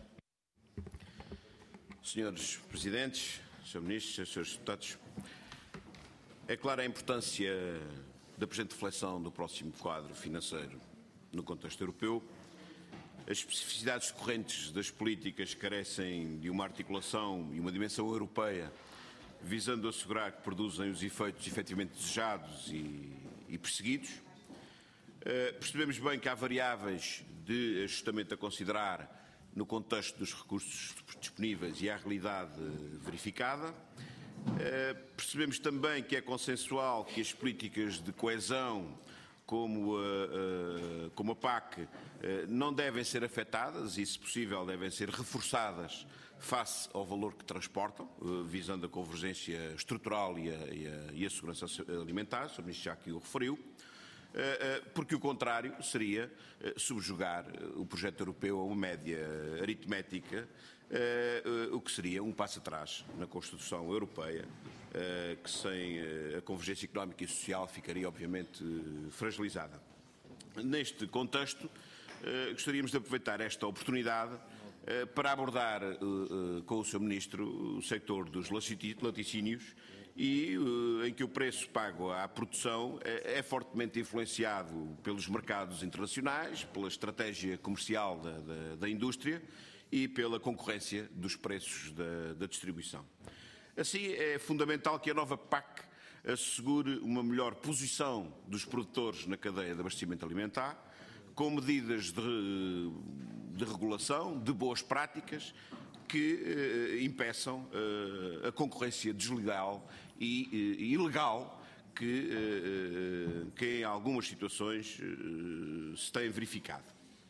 Senhores Presidentes, senhor Ministro, senhores Deputados, é clara a importância da presente reflexão do próximo quadro financeiro no contexto europeu. As especificidades decorrentes das políticas carecem de uma articulação e uma dimensão europeia, visando assegurar que produzem os efeitos efetivamente desejados e, e perseguidos. Uh, percebemos bem que há variáveis de ajustamento a considerar no contexto dos recursos disponíveis e à realidade verificada. Uh, percebemos também que é consensual que as políticas de coesão, como a, uh, como a P A C, uh, não devem ser afetadas e, se possível, devem ser reforçadas face ao valor que transportam, uh, visando a convergência estrutural e a, e a, e a segurança alimentar, o senhor Ministro já aqui o referiu. porque o contrário seria subjugar o projeto europeu a uma média aritmética, o que seria um passo atrás na Constituição Europeia, que sem a convergência económica e social ficaria obviamente fragilizada. Neste contexto, gostaríamos de aproveitar esta oportunidade para abordar com o senhor Ministro o sector dos laticínios e em que o preço pago à produção é fortemente influenciado pelos mercados internacionais, pela estratégia comercial da, da, da indústria e pela concorrência dos preços da, da distribuição. Assim, é fundamental que a nova P A C assegure uma melhor posição dos produtores na cadeia de abastecimento alimentar, com medidas de, de regulação, de boas práticas, que eh, impeçam eh, a concorrência desleal e eh, ilegal que, eh, que em algumas situações eh, se tem verificado.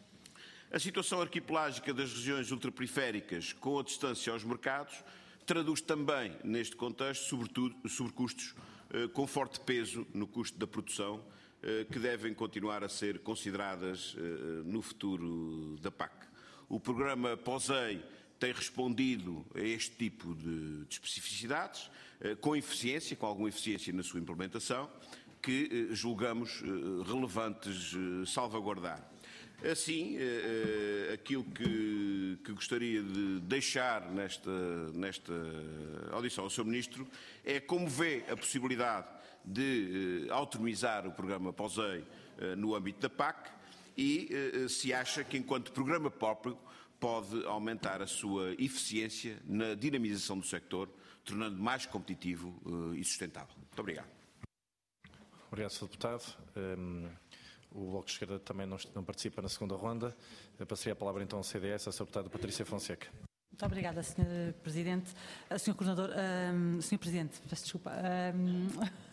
A situação arquipelágica das regiões ultraperiféricas, com a distância aos mercados, traduz também, neste contexto, sobretudo, sobrecustos eh, com forte peso no custo da produção, eh, que devem continuar a ser consideradas eh, no futuro da P A C. O programa POSEI tem respondido a este tipo de, de especificidades, eh, com eficiência, com alguma eficiência na sua implementação, que eh, julgamos eh, relevantes eh, salvaguardar. Assim, eh, eh, aquilo que, que gostaria de deixar nesta, nesta audição ao senhor Ministro é como vê a possibilidade de eh, autonomizar o programa POSEI eh, no âmbito da P A C e eh, se acha que, enquanto programa próprio, pode aumentar a sua eficiência na dinamização do sector, tornando mais competitivo uh, e sustentável. Muito obrigado. Obrigado, senhor Deputado. Um, o Bloco de Esquerda também não, não participa na segunda ronda. Eu passaria a palavra então ao C D S, a senhora Deputada Patrícia Fonseca. Muito obrigada, senhor Presidente. senhor Coordenador, um, senhor Presidente, peço desculpa. Um,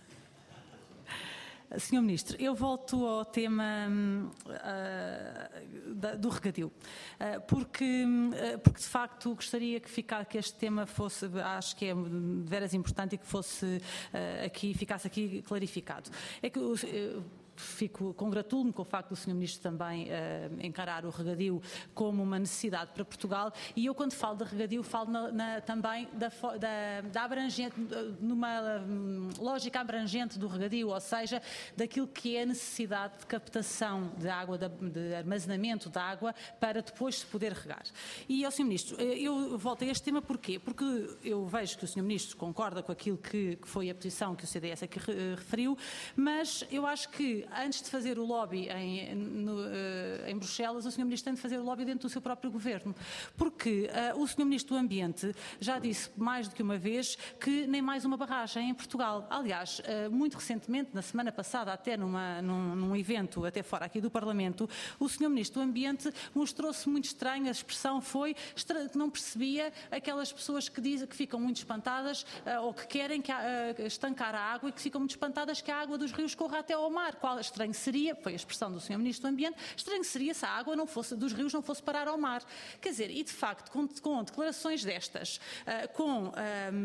senhor Ministro, eu volto ao tema uh, da, do regadio, uh, porque, uh, porque de facto gostaria que, ficar, que este tema fosse, acho que é de veras importante e que fosse uh, aqui, ficasse aqui clarificado. É que uh, Fico, congratulo-me com o facto do senhor Ministro também uh, encarar o regadio como uma necessidade para Portugal, e eu, quando falo de regadio, falo na, na, também da, da, da abrangente, numa um, lógica abrangente do regadio, ou seja, daquilo que é a necessidade de captação de água, de, de armazenamento de água, para depois se poder regar. E, ao senhor Ministro, eu volto a este tema porquê? Porque eu vejo que o senhor Ministro concorda com aquilo que, que foi a posição que o C D S aqui referiu, mas eu acho que antes de fazer o lobby em, no, em Bruxelas, o senhor Ministro tem de fazer o lobby dentro do seu próprio governo, porque uh, o senhor Ministro do Ambiente já disse mais do que uma vez que nem mais uma barragem em Portugal. Aliás, uh, muito recentemente, na semana passada, até numa, num, num evento até fora aqui do Parlamento, o senhor Ministro do Ambiente mostrou-se muito estranho, a expressão foi que não percebia aquelas pessoas que, dizem, que ficam muito espantadas uh, ou que querem que, uh, estancar a água e que ficam muito espantadas que a água dos rios corra até ao mar. Qual estranho seria, foi a expressão do senhor Ministro do Ambiente, estranho seria se a água não fosse, dos rios não fosse parar ao mar. Quer dizer, e de facto, com, com declarações destas, uh, com, uh,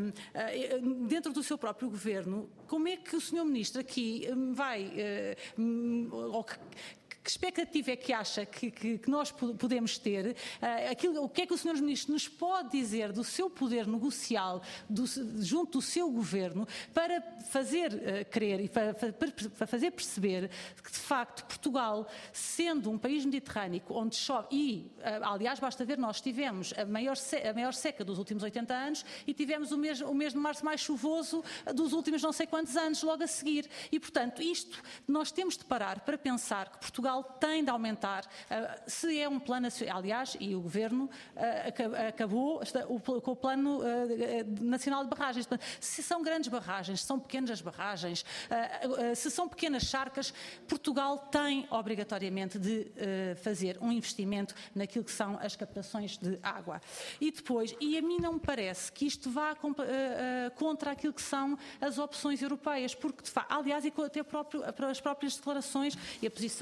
uh, dentro do seu próprio governo, como é que o senhor Ministro aqui um, vai, uh, um, ou que, que expectativa é que acha que, que, que nós podemos ter? Uh, aquilo, o que é que o senhor Ministro nos pode dizer do seu poder negocial do, junto do seu governo para fazer uh, crer e para, para, para fazer perceber que, de facto, Portugal, sendo um país mediterrâneo onde chove, e, uh, aliás, basta ver, nós tivemos a maior, a maior seca dos últimos oitenta anos e tivemos o mês, o mês de março mais chuvoso dos últimos não sei quantos anos, logo a seguir. E, portanto, isto, nós temos de parar para pensar que Portugal tem de aumentar, uh, se é um plano, aliás, e o Governo uh, acabou o, com o Plano uh, Nacional de Barragens. Se são grandes barragens, se são pequenas barragens, uh, uh, se são pequenas charcas, Portugal tem obrigatoriamente de uh, fazer um investimento naquilo que são as captações de água. E depois, e a mim não me parece que isto vá uh, uh, contra aquilo que são as opções europeias, porque, de facto, aliás, e até próprio, as próprias declarações e a posição do, do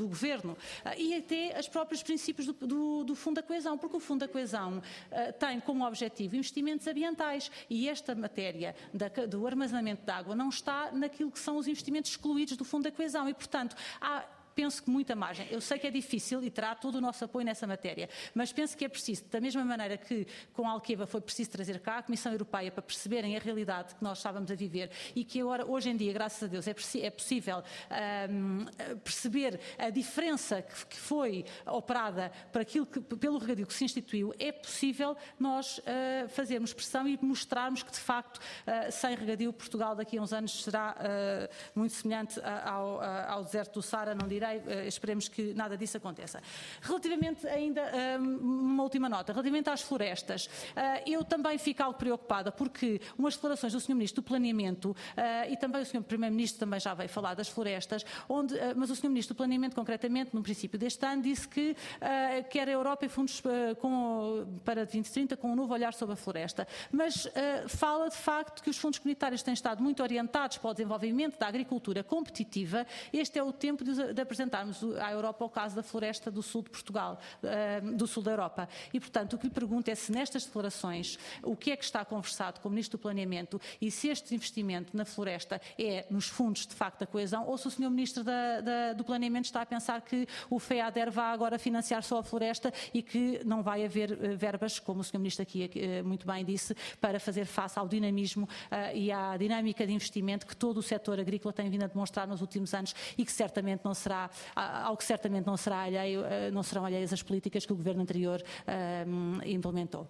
do Governo, uh, e até os próprios princípios do, do, do Fundo da Coesão, porque o Fundo da Coesão uh, tem como objetivo investimentos ambientais e esta matéria da, do armazenamento de água não está naquilo que são os investimentos excluídos do Fundo da Coesão e, portanto, há... Penso que muita margem. Eu sei que é difícil e terá todo o nosso apoio nessa matéria, mas penso que é preciso, da mesma maneira que com a Alqueva foi preciso trazer cá a Comissão Europeia para perceberem a realidade que nós estávamos a viver e que agora, hoje em dia, graças a Deus, é, é possível um, perceber a diferença que, que foi operada para aquilo que, pelo regadio que se instituiu, é possível nós uh, fazermos pressão e mostrarmos que, de facto, uh, sem regadio, Portugal daqui a uns anos será uh, muito semelhante ao, ao deserto do Saara, não direi. Esperemos que nada disso aconteça. Relativamente ainda, uma última nota, relativamente às florestas, eu também fico algo preocupada porque umas declarações do senhor Ministro do Planeamento e também o senhor Primeiro-Ministro também já veio falar das florestas, onde, mas o senhor Ministro do Planeamento, concretamente, no princípio deste ano, disse que quer a Europa e fundos com, para vinte trinta com um novo olhar sobre a floresta, mas fala de facto que os fundos comunitários têm estado muito orientados para o desenvolvimento da agricultura competitiva. Este é o tempo de, de apresentarmos à Europa o caso da floresta do sul de Portugal, do sul da Europa. E, portanto, o que lhe pergunto é se nestas declarações o que é que está conversado com o Ministro do Planeamento e se este investimento na floresta é nos fundos, de facto, da coesão ou se o senhor Ministro da, da, do Planeamento está a pensar que o FEADER vai agora financiar só a floresta e que não vai haver verbas, como o senhor Ministro aqui muito bem disse, para fazer face ao dinamismo uh, e à dinâmica de investimento que todo o setor agrícola tem vindo a demonstrar nos últimos anos e que certamente não será ao que certamente não, será alheio, não serão alheias as políticas que o Governo anterior um, implementou.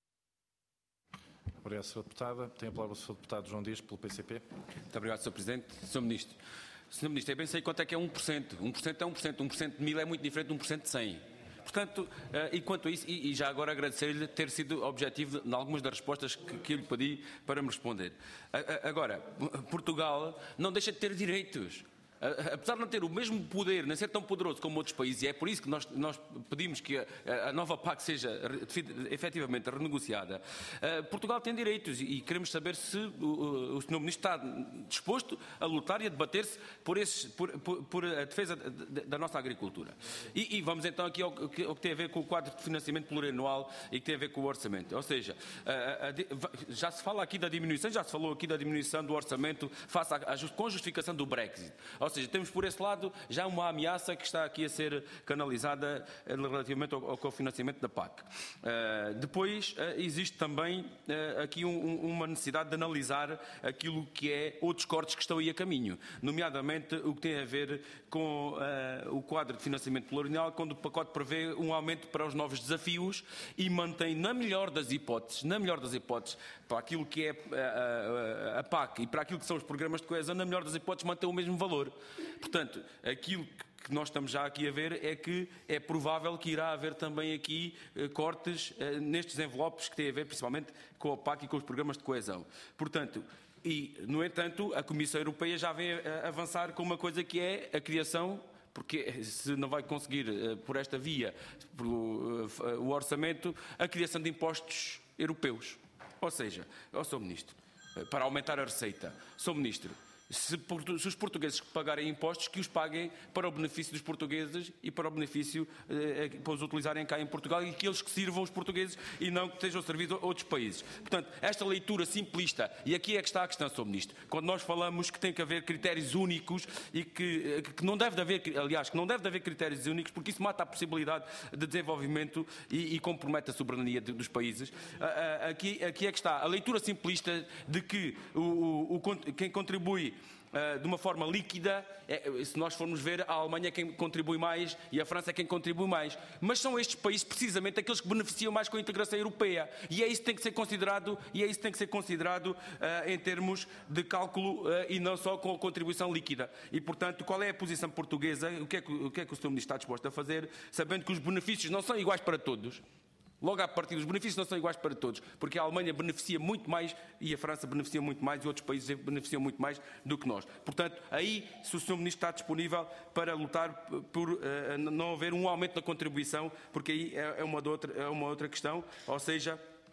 Obrigado, senhora Deputada. Tem a palavra o senhor Deputado João Dias, pelo P C P. Muito obrigado, senhor Presidente. senhor Ministro, senhor Ministro, eu bem sei quanto é que é um por cento. um por cento é um por cento. um por cento de mil é muito diferente de um por cento de cem. Portanto, e quanto a isso, e já agora agradecer-lhe ter sido objetivo em algumas das respostas que, que eu lhe pedi para me responder. Agora, Portugal não deixa de ter direitos. Apesar de não ter o mesmo poder, nem ser tão poderoso como outros países, e é por isso que nós, nós pedimos que a, a nova P A C seja efetivamente renegociada, uh, Portugal tem direitos e, e queremos saber se o, o senhor Ministro está disposto a lutar e a debater-se por, esses, por, por, por a defesa da, da nossa agricultura. E, e vamos então aqui ao, ao que tem a ver com o quadro de financiamento plurianual e que tem a ver com o orçamento. Ou seja, a, a, já se fala aqui da diminuição, já se falou aqui da diminuição do orçamento face à, à, com justificação do Brexit. Ou seja, temos por esse lado já uma ameaça que está aqui a ser canalizada relativamente ao, ao cofinanciamento da P A C. Uh, depois uh, existe também uh, aqui um, um, uma necessidade de analisar aquilo que é outros cortes que estão aí a caminho, nomeadamente o que tem a ver com uh, o quadro de financiamento plurianual, quando o pacote prevê um aumento para os novos desafios e mantém, na melhor das hipóteses, na melhor das hipóteses, para aquilo que é a, a, a P A C e para aquilo que são os programas de coesão, na melhor das hipóteses, mantém o mesmo valor. Portanto, aquilo que nós estamos já aqui a ver é que é provável que irá haver também aqui eh, cortes eh, nestes envelopes que têm a ver principalmente com a P A C e com os programas de coesão. Portanto, e, no entanto, a Comissão Europeia já vem a avançar com uma coisa que é a criação, porque se não vai conseguir, eh, por esta via, por, uh, o orçamento, a criação de impostos europeus. Ou seja, ó senhor Ministro, para aumentar a receita, senhor Ministro, Se, se os portugueses pagarem impostos, que os paguem para o benefício dos portugueses e para o benefício eh, para os utilizarem cá em Portugal e que eles que sirvam os portugueses e não que estejam servidos a outros países. Portanto, esta leitura simplista, e aqui é que está a questão, senhor Ministro, quando nós falamos que tem que haver critérios únicos e que, que não deve haver, aliás, que não deve haver critérios únicos porque isso mata a possibilidade de desenvolvimento e, e compromete a soberania de, dos países. Aqui, aqui é que está a leitura simplista de que o, o, o, quem contribui Uh, de uma forma líquida, é, se nós formos ver, a Alemanha é quem contribui mais e a França é quem contribui mais. Mas são estes países precisamente aqueles que beneficiam mais com a integração europeia. E é isso que tem que ser considerado, e é isso que tem que ser considerado uh, em termos de cálculo uh, e não só com a contribuição líquida. E, portanto, qual é a posição portuguesa? O que é que o, que é que o senhor Ministro está disposto a fazer, sabendo que os benefícios não são iguais para todos? Logo à partida, os benefícios não são iguais para todos, porque a Alemanha beneficia muito mais e a França beneficia muito mais e outros países beneficiam muito mais do que nós. Portanto, aí, se o senhor Ministro está disponível para lutar por uh, não haver um aumento da contribuição, porque aí é uma, outra, é uma outra questão, ou seja,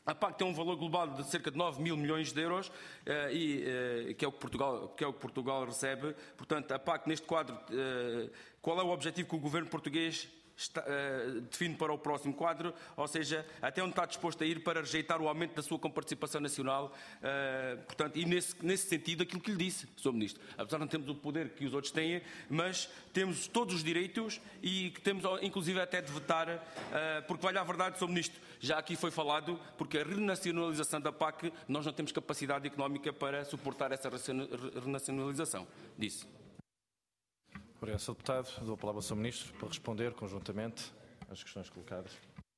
A P A C tem um valor global de cerca de nove mil milhões de euros, uh, e, uh, que, é o que, Portugal, que é o que Portugal recebe. Portanto, a P A C, neste quadro, uh, qual é o objetivo que o governo português está, uh, define para o próximo quadro? Ou seja, até onde está disposto a ir para rejeitar o aumento da sua comparticipação nacional? Uh, portanto, e nesse, nesse sentido, aquilo que lhe disse, senhor Ministro, apesar de não termos o poder que os outros têm, mas temos todos os direitos e que temos, inclusive, até de vetar, uh, porque, vale a verdade, senhor Ministro, já aqui foi falado, porque a renacionalização da P A C, nós não temos capacidade económica para suportar essa renacionalização. Disse. Obrigado, senhor Deputado. Dou a palavra ao senhor Ministro para responder conjuntamente às questões colocadas.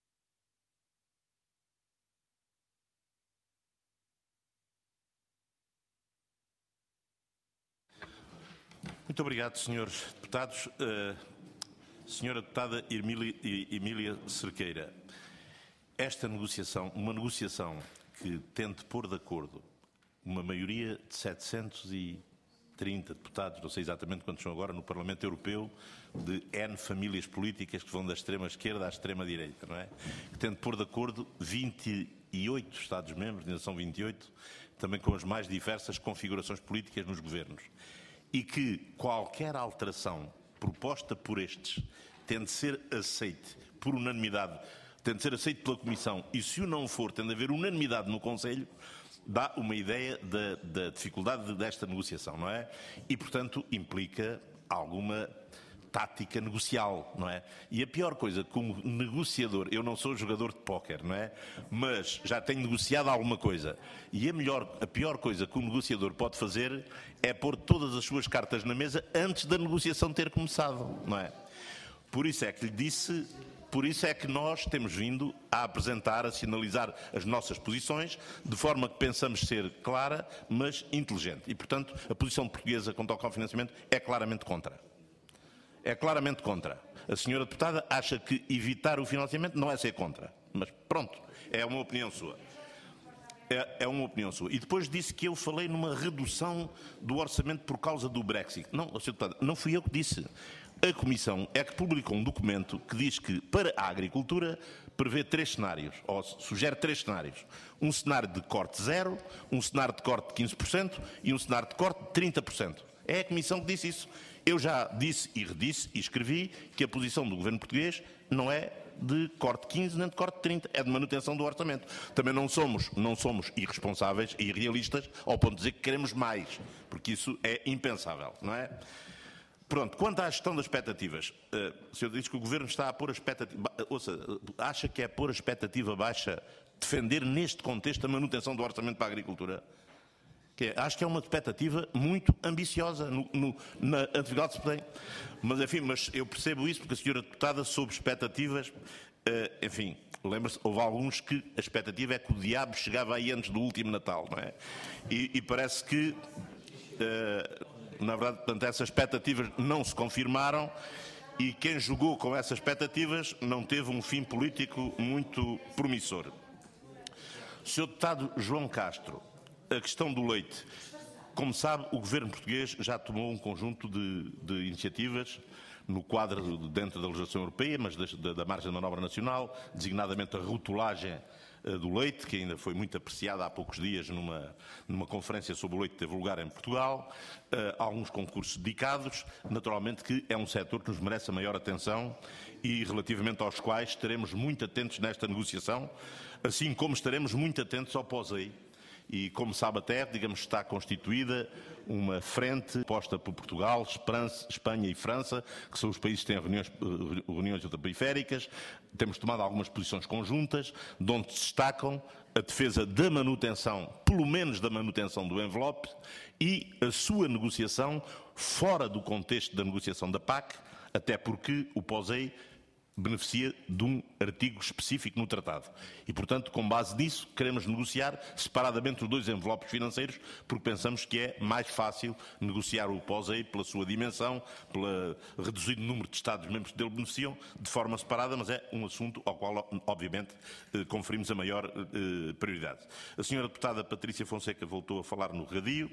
Muito obrigado, senhores deputados. Uh, senhora deputada Emília, Emília Cerqueira, esta negociação, uma negociação que tente pôr de acordo uma maioria de setecentos e trinta deputados, não sei exatamente quantos são agora, no Parlamento Europeu, de N famílias políticas que vão da extrema-esquerda à extrema-direita, não é? Que tente pôr de acordo vinte e oito Estados-membros, ainda são vinte e oito, também com as mais diversas configurações políticas nos governos. E que qualquer alteração proposta por estes tem de ser aceite por unanimidade, tem de ser aceito pela Comissão, e se o não for, tem de haver unanimidade no Conselho, dá uma ideia da, da dificuldade desta negociação, não é? E, portanto, implica alguma tática negocial, não é? E a pior coisa, como negociador, eu não sou jogador de póquer, não é? Mas já tenho negociado alguma coisa. E a, melhor, a pior coisa que um negociador pode fazer é pôr todas as suas cartas na mesa antes da negociação ter começado, não é? Por isso é que lhe disse... Por isso é que nós temos vindo a apresentar, a sinalizar as nossas posições, de forma que pensamos ser clara, mas inteligente. E, portanto, a posição portuguesa quanto ao cofinanciamento é claramente contra. É claramente contra. A senhora deputada acha que evitar o financiamento não é ser contra. Mas pronto, é uma opinião sua. É, é uma opinião sua. E depois disse que eu falei numa redução do orçamento por causa do Brexit. Não, senhora deputada, não fui eu que disse. A Comissão é que publicou um documento que diz que, para a agricultura, prevê três cenários, ou sugere três cenários. Um cenário de corte zero, um cenário de corte de quinze por cento e um cenário de corte de trinta por cento. É a Comissão que disse isso. Eu já disse e redisse e escrevi que a posição do Governo português não é de corte quinze nem de corte trinta, é de manutenção do orçamento. Também não somos, não somos irresponsáveis e irrealistas ao ponto de dizer que queremos mais, porque isso é impensável, não é? Pronto, quanto à gestão das expectativas, uh, o senhor diz que o Governo está a pôr a expectativa... Ouça, acha que é pôr a expectativa baixa defender neste contexto a manutenção do orçamento para a agricultura? Que é, acho que é uma expectativa muito ambiciosa no, no, na atividade que se tem. Mas, enfim, mas eu percebo isso porque a senhora deputada, sob expectativas, uh, enfim, lembra-se, houve alguns que a expectativa é que o diabo chegava aí antes do último Natal, não é? E, e parece que... Uh, Na verdade, portanto, essas expectativas não se confirmaram e quem jogou com essas expectativas não teve um fim político muito promissor. senhor Deputado João Castro, a questão do leite. Como sabe, o Governo português já tomou um conjunto de, de iniciativas no quadro dentro da legislação europeia, mas da, da margem de manobra nacional, designadamente a rotulagem do leite, que ainda foi muito apreciada há poucos dias numa, numa conferência sobre o leite que teve lugar em Portugal, uh, alguns concursos dedicados, naturalmente que é um setor que nos merece a maior atenção e relativamente aos quais estaremos muito atentos nesta negociação, assim como estaremos muito atentos ao pós-lei. E, como sabe até, digamos, está constituída uma frente posta por Portugal, Espanha e França, que são os países que têm reuniões, reuniões ultraperiféricas. Temos tomado algumas posições conjuntas, de onde se destacam a defesa da manutenção, pelo menos da manutenção do envelope, e a sua negociação fora do contexto da negociação da P A C, até porque o pós-lei beneficia de um artigo específico no tratado. E, portanto, com base nisso, queremos negociar separadamente os dois envelopes financeiros, porque pensamos que é mais fácil negociar o pós-lei pela sua dimensão, pelo reduzido número de Estados-membros que dele beneficiam, de forma separada, mas é um assunto ao qual, obviamente, conferimos a maior prioridade. A senhora deputada Patrícia Fonseca voltou a falar no radio.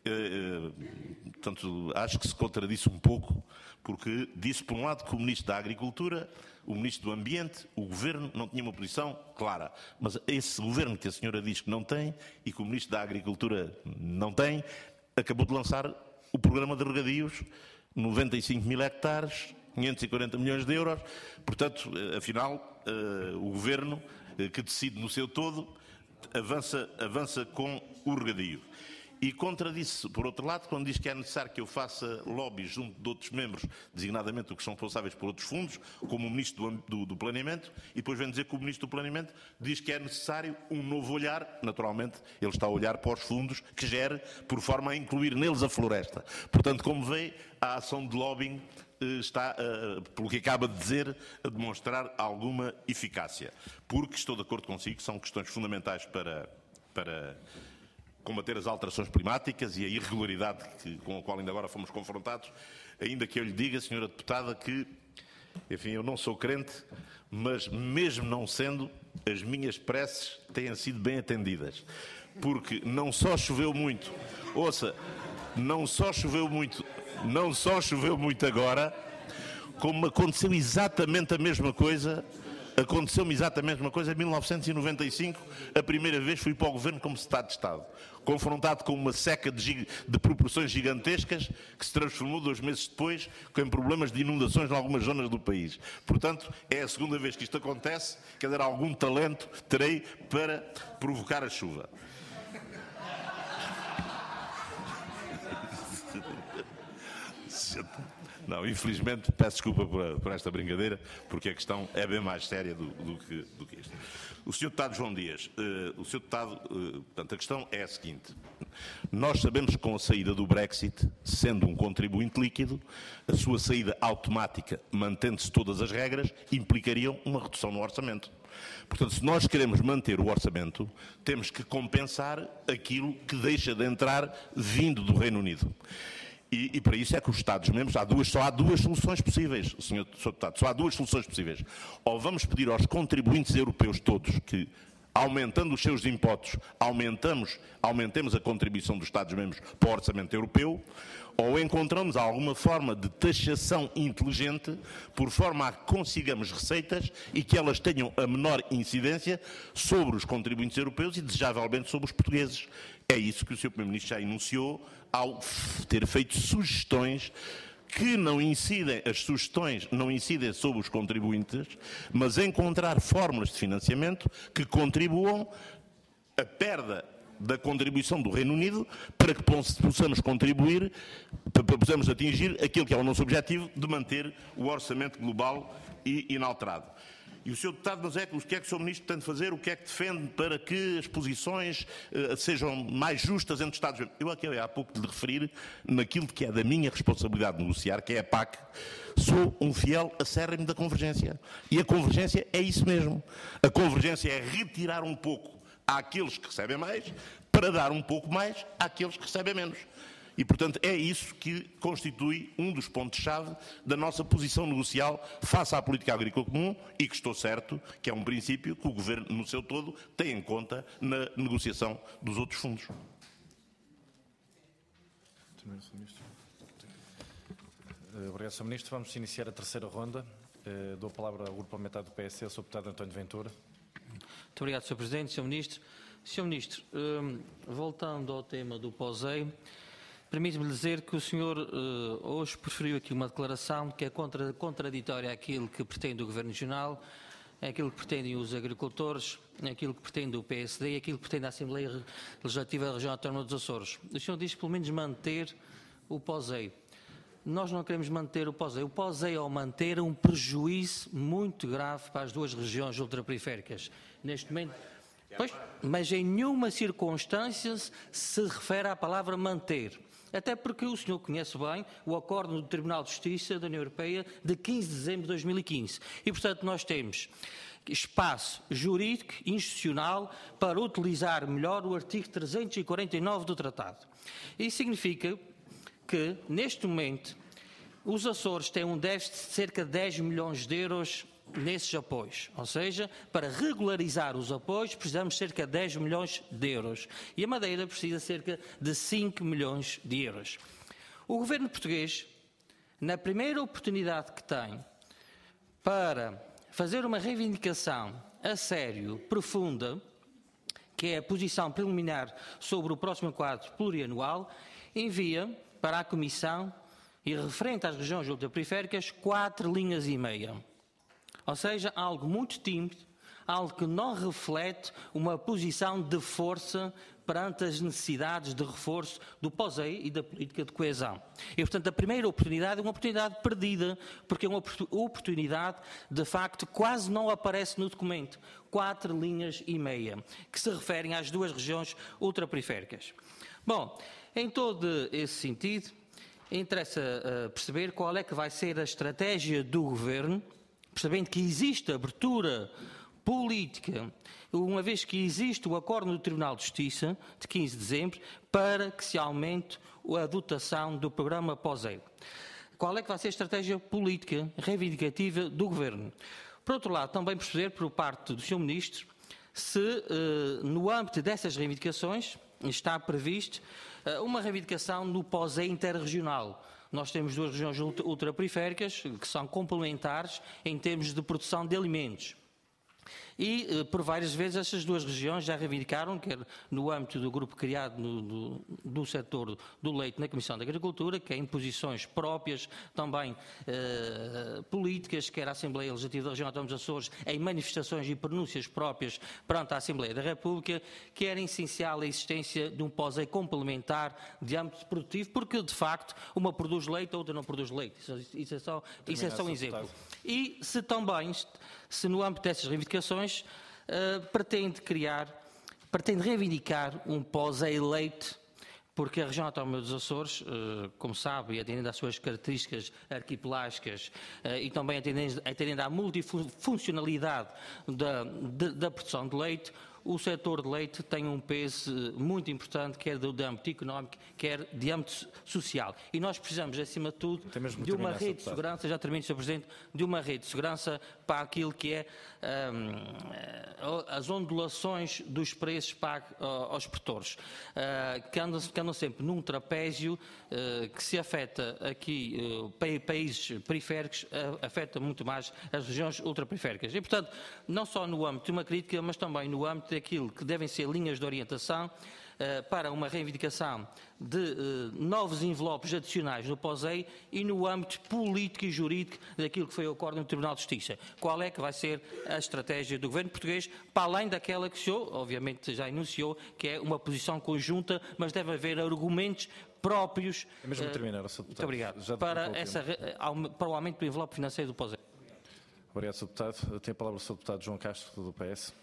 Portanto, acho que se contradisse um pouco, porque disse, por um lado, que o Ministro da Agricultura, o Ministro do Ambiente, o Governo não tinha uma posição clara. Mas esse Governo que a senhora diz que não tem e que o Ministro da Agricultura não tem, acabou de lançar o programa de regadios, noventa e cinco mil hectares, quinhentos e quarenta milhões de euros. Portanto, afinal, o Governo, que decide no seu todo, avança, avança com o regadio. E contradisse, por outro lado, quando diz que é necessário que eu faça lobby junto de outros membros, designadamente os que são responsáveis por outros fundos, como o Ministro do, do, do Planeamento, e depois vem dizer que o Ministro do Planeamento diz que é necessário um novo olhar. Naturalmente, ele está a olhar para os fundos que gere, por forma a incluir neles a floresta. Portanto, como vê, a ação de lobbying está, pelo que acaba de dizer, a demonstrar alguma eficácia. Porque estou de acordo consigo que são questões fundamentais para... para combater as alterações climáticas e a irregularidade que, com a qual ainda agora fomos confrontados, ainda que eu lhe diga, senhora deputada, que, enfim, eu não sou crente, mas mesmo não sendo, as minhas preces têm sido bem atendidas. Porque não só choveu muito, ouça, não só choveu muito, não só choveu muito agora, como aconteceu exatamente a mesma coisa. Aconteceu-me exatamente a mesma coisa em mil novecentos e noventa e cinco, a primeira vez fui para o Governo como Secretário de Estado, confrontado com uma seca de, de proporções gigantescas que se transformou dois meses depois com problemas de inundações em algumas zonas do país. Portanto, é a segunda vez que isto acontece, quer dizer, algum talento terei para provocar a chuva. Não, infelizmente, peço desculpa por, por esta brincadeira, porque a questão é bem mais séria do, do, que, do que isto. O senhor Deputado João Dias, uh, o senhor Deputado, uh, portanto, a questão é a seguinte. Nós sabemos que com a saída do Brexit, sendo um contribuinte líquido, a sua saída automática, mantendo-se todas as regras, implicariam uma redução no orçamento. Portanto, se nós queremos manter o orçamento, temos que compensar aquilo que deixa de entrar vindo do Reino Unido. E, e para isso é que os Estados-membros, há duas, só há duas soluções possíveis, senhor Deputado, só há duas soluções possíveis. Ou vamos pedir aos contribuintes europeus todos que, aumentando os seus impostos, aumentamos, aumentemos a contribuição dos Estados-membros para o orçamento europeu, ou encontramos alguma forma de taxação inteligente, por forma a que consigamos receitas e que elas tenham a menor incidência sobre os contribuintes europeus e, desejavelmente, sobre os portugueses. É isso que o senhor Primeiro-Ministro já enunciou ao ter feito sugestões que não incidem, as sugestões não incidem sobre os contribuintes, mas encontrar fórmulas de financiamento que contribuam a perda da contribuição do Reino Unido para que possamos contribuir, para que possamos atingir aquilo que é o nosso objetivo de manter o orçamento global inalterado. E o senhor Deputado, mas é que o que é que o senhor Ministro tem de fazer, o que é que defende para que as posições uh, sejam mais justas entre os Estados-membros? Eu acabei há pouco de lhe referir naquilo que é da minha responsabilidade de negociar, que é a P A C. Sou um fiel acérrimo da convergência. E a convergência é isso mesmo. A convergência é retirar um pouco àqueles que recebem mais para dar um pouco mais àqueles que recebem menos. E, portanto, é isso que constitui um dos pontos-chave da nossa posição negocial face à política agrícola comum e que estou certo que é um princípio que o Governo, no seu todo, tem em conta na negociação dos outros fundos. Obrigado, senhor Ministro. Vamos iniciar a terceira ronda. Dou a palavra ao Grupo Parlamentar do P S, ao senhor Deputado António Ventura. Muito obrigado, senhor Presidente, senhor Ministro. senhor Ministro, voltando ao tema do POSEI, permite-me dizer que o senhor uh, hoje preferiu aqui uma declaração que é contra, contraditória àquilo que pretende o Governo Regional, àquilo que pretendem os agricultores, àquilo que pretende o P S D e àquilo que pretende a Assembleia Legislativa da Região Autónoma dos Açores. O senhor diz pelo menos manter o POSEI. Nós não queremos manter o POSEI. O POSEI, ao manter, é um prejuízo muito grave para as duas regiões ultraperiféricas. Neste momento... Pois, mas em nenhuma circunstância se refere à palavra manter. Até porque o senhor conhece bem o acordo do Tribunal de Justiça da União Europeia de quinze de dezembro de dois mil e quinze. E, portanto, nós temos espaço jurídico e institucional para utilizar melhor o artigo trezentos e quarenta e nove do Tratado. Isso significa que, neste momento, os Açores têm um déficit de cerca de dez milhões de euros nesses apoios. Ou seja, para regularizar os apoios precisamos de cerca de dez milhões de euros e a Madeira precisa de cerca de cinco milhões de euros. O governo português, na primeira oportunidade que tem para fazer uma reivindicação a sério, profunda, que é a posição preliminar sobre o próximo quadro plurianual, envia para a Comissão e referente às regiões ultraperiféricas quatro linhas e meia. Ou seja, algo muito tímido, algo que não reflete uma posição de força perante as necessidades de reforço do POSEI e da política de coesão. E, portanto, a primeira oportunidade é uma oportunidade perdida, porque é uma oportunidade, de facto, quase não aparece no documento. Quatro linhas e meia, que se referem às duas regiões ultraperiféricas. Bom, em todo esse sentido, interessa uh, perceber qual é que vai ser a estratégia do Governo, percebendo que existe abertura política, uma vez que existe o acordo do Tribunal de Justiça, de quinze de dezembro, para que se aumente a dotação do programa POSEI. Qual é que vai ser a estratégia política reivindicativa do Governo? Por outro lado, também perceber por parte do senhor Ministro se, eh, no âmbito dessas reivindicações, está previsto eh, uma reivindicação no POSEI interregional. Nós temos duas regiões ultraperiféricas que são complementares em termos de produção de alimentos. E, por várias vezes, essas duas regiões já reivindicaram, quer no âmbito do grupo criado no, do, do setor do leite na Comissão de Agricultura, que é imposições próprias, também eh, políticas, quer a Assembleia Legislativa da Região Autónoma dos Açores, em manifestações e pronúncias próprias perante a Assembleia da República, que era essencial a existência de um POSEI complementar de âmbito produtivo, porque, de facto, uma produz leite, a outra não produz leite. Isso, isso é só, isso é só um exemplo. E se também, se no âmbito dessas reivindicações, Uh, pretende criar, pretende reivindicar um POSEI leite, porque a região autónoma dos Açores, uh, como sabe, atendendo às suas características arquipelágicas uh, e também atendendo, atendendo à multifuncionalidade da, de, da produção de leite, o setor de leite tem um peso muito importante, quer do âmbito económico, quer de âmbito social. E nós precisamos, acima de tudo, de uma rede de segurança, já termino, senhor Presidente, de uma rede de segurança para aquilo que é um, as ondulações dos preços pagos aos produtores, uh, que, andam, que andam sempre num trapézio uh, que se afeta aqui uh, países periféricos, uh, afeta muito mais as regiões ultraperiféricas. E, portanto, não só no âmbito de uma crítica, mas também no âmbito daquilo que devem ser linhas de orientação uh, para uma reivindicação de uh, novos envelopes adicionais no POSEI e no âmbito político e jurídico daquilo que foi o acordo no Tribunal de Justiça. Qual é que vai ser a estratégia do Governo português, para além daquela que o senhor, obviamente, já enunciou, que é uma posição conjunta, mas deve haver argumentos próprios. É mesmo uh, terminar, senhor Deputado. Muito obrigado. Já para, essa, para o aumento do envelope financeiro do POSEI. Obrigado, senhor Deputado. Tem a palavra o senhor Deputado João Castro, do P S.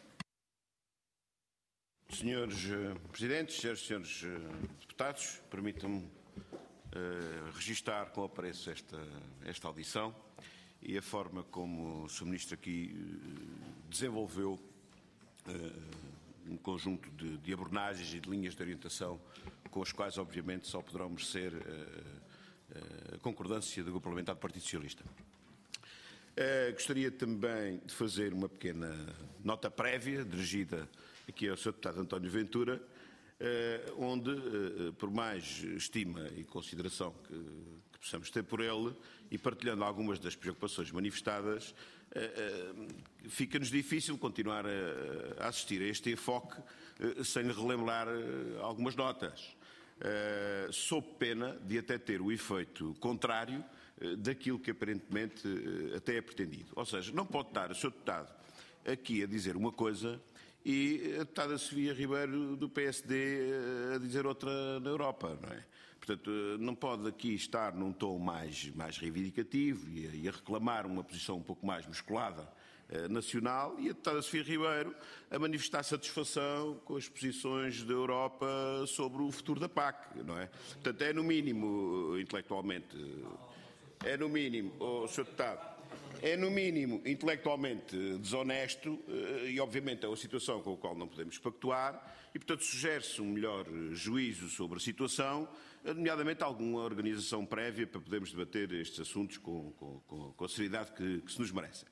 Senhores uh, Presidentes, senhores e senhores uh, Deputados, permitam-me uh, registar com apreço esta, esta audição e a forma como o senhor Ministro aqui uh, desenvolveu uh, um conjunto de, de abordagens e de linhas de orientação com as quais, obviamente, só poderão merecer uh, uh, a concordância do Grupo Parlamentar do Partido Socialista. Uh, gostaria também de fazer uma pequena nota prévia, dirigida aqui ao senhor Deputado António Ventura, eh, onde, eh, por mais estima e consideração que, que possamos ter por ele, e partilhando algumas das preocupações manifestadas, eh, eh, fica-nos difícil continuar a, a assistir a este enfoque eh, sem lhe relembrar eh, algumas notas, eh, sob pena de até ter o efeito contrário eh, daquilo que aparentemente eh, até é pretendido. Ou seja, não pode estar o senhor Deputado aqui a dizer uma coisa e a deputada Sofia Ribeiro do P S D a dizer outra na Europa, não é? Portanto, não pode aqui estar num tom mais, mais reivindicativo e a, e a reclamar uma posição um pouco mais musculada eh, nacional e a deputada Sofia Ribeiro a manifestar satisfação com as posições da Europa sobre o futuro da P A C, não é? Portanto, é no mínimo, intelectualmente, é no mínimo, oh, senhor Deputado, é, no mínimo, intelectualmente desonesto e, obviamente, é uma situação com a qual não podemos pactuar e, portanto, sugere-se um melhor juízo sobre a situação, nomeadamente alguma organização prévia para podermos debater estes assuntos com, com, com a seriedade que, que se nos merecem.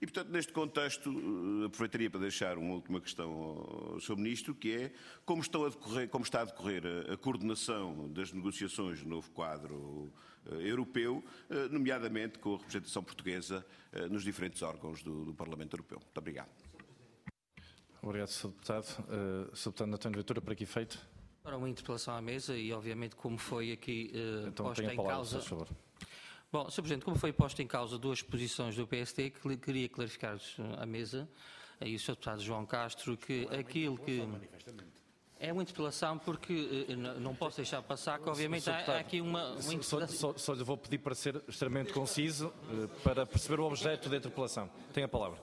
E, portanto, neste contexto, aproveitaria para deixar uma última questão ao senhor Ministro, que é como, estão a decorrer, como está a decorrer a, a coordenação das negociações do novo quadro uh, europeu, uh, nomeadamente com a representação portuguesa uh, nos diferentes órgãos do, do Parlamento Europeu. Muito obrigado. Obrigado, senhor Deputado. Uh, senhor Deputado António Ventura, para que efeito? Para uma interpelação à mesa e, obviamente, como foi aqui uh, então, posta em palavra, causa... por favor. Bom, senhor Presidente, como foi posto em causa duas posições do P S D, que queria clarificar à mesa, aí o senhor Deputado João Castro, que aquilo que... É uma interpelação porque uh, não posso deixar passar que, obviamente, há, há aqui uma... uma só, só, só lhe vou pedir para ser extremamente conciso, uh, para perceber o objeto da interpelação. Tem a palavra.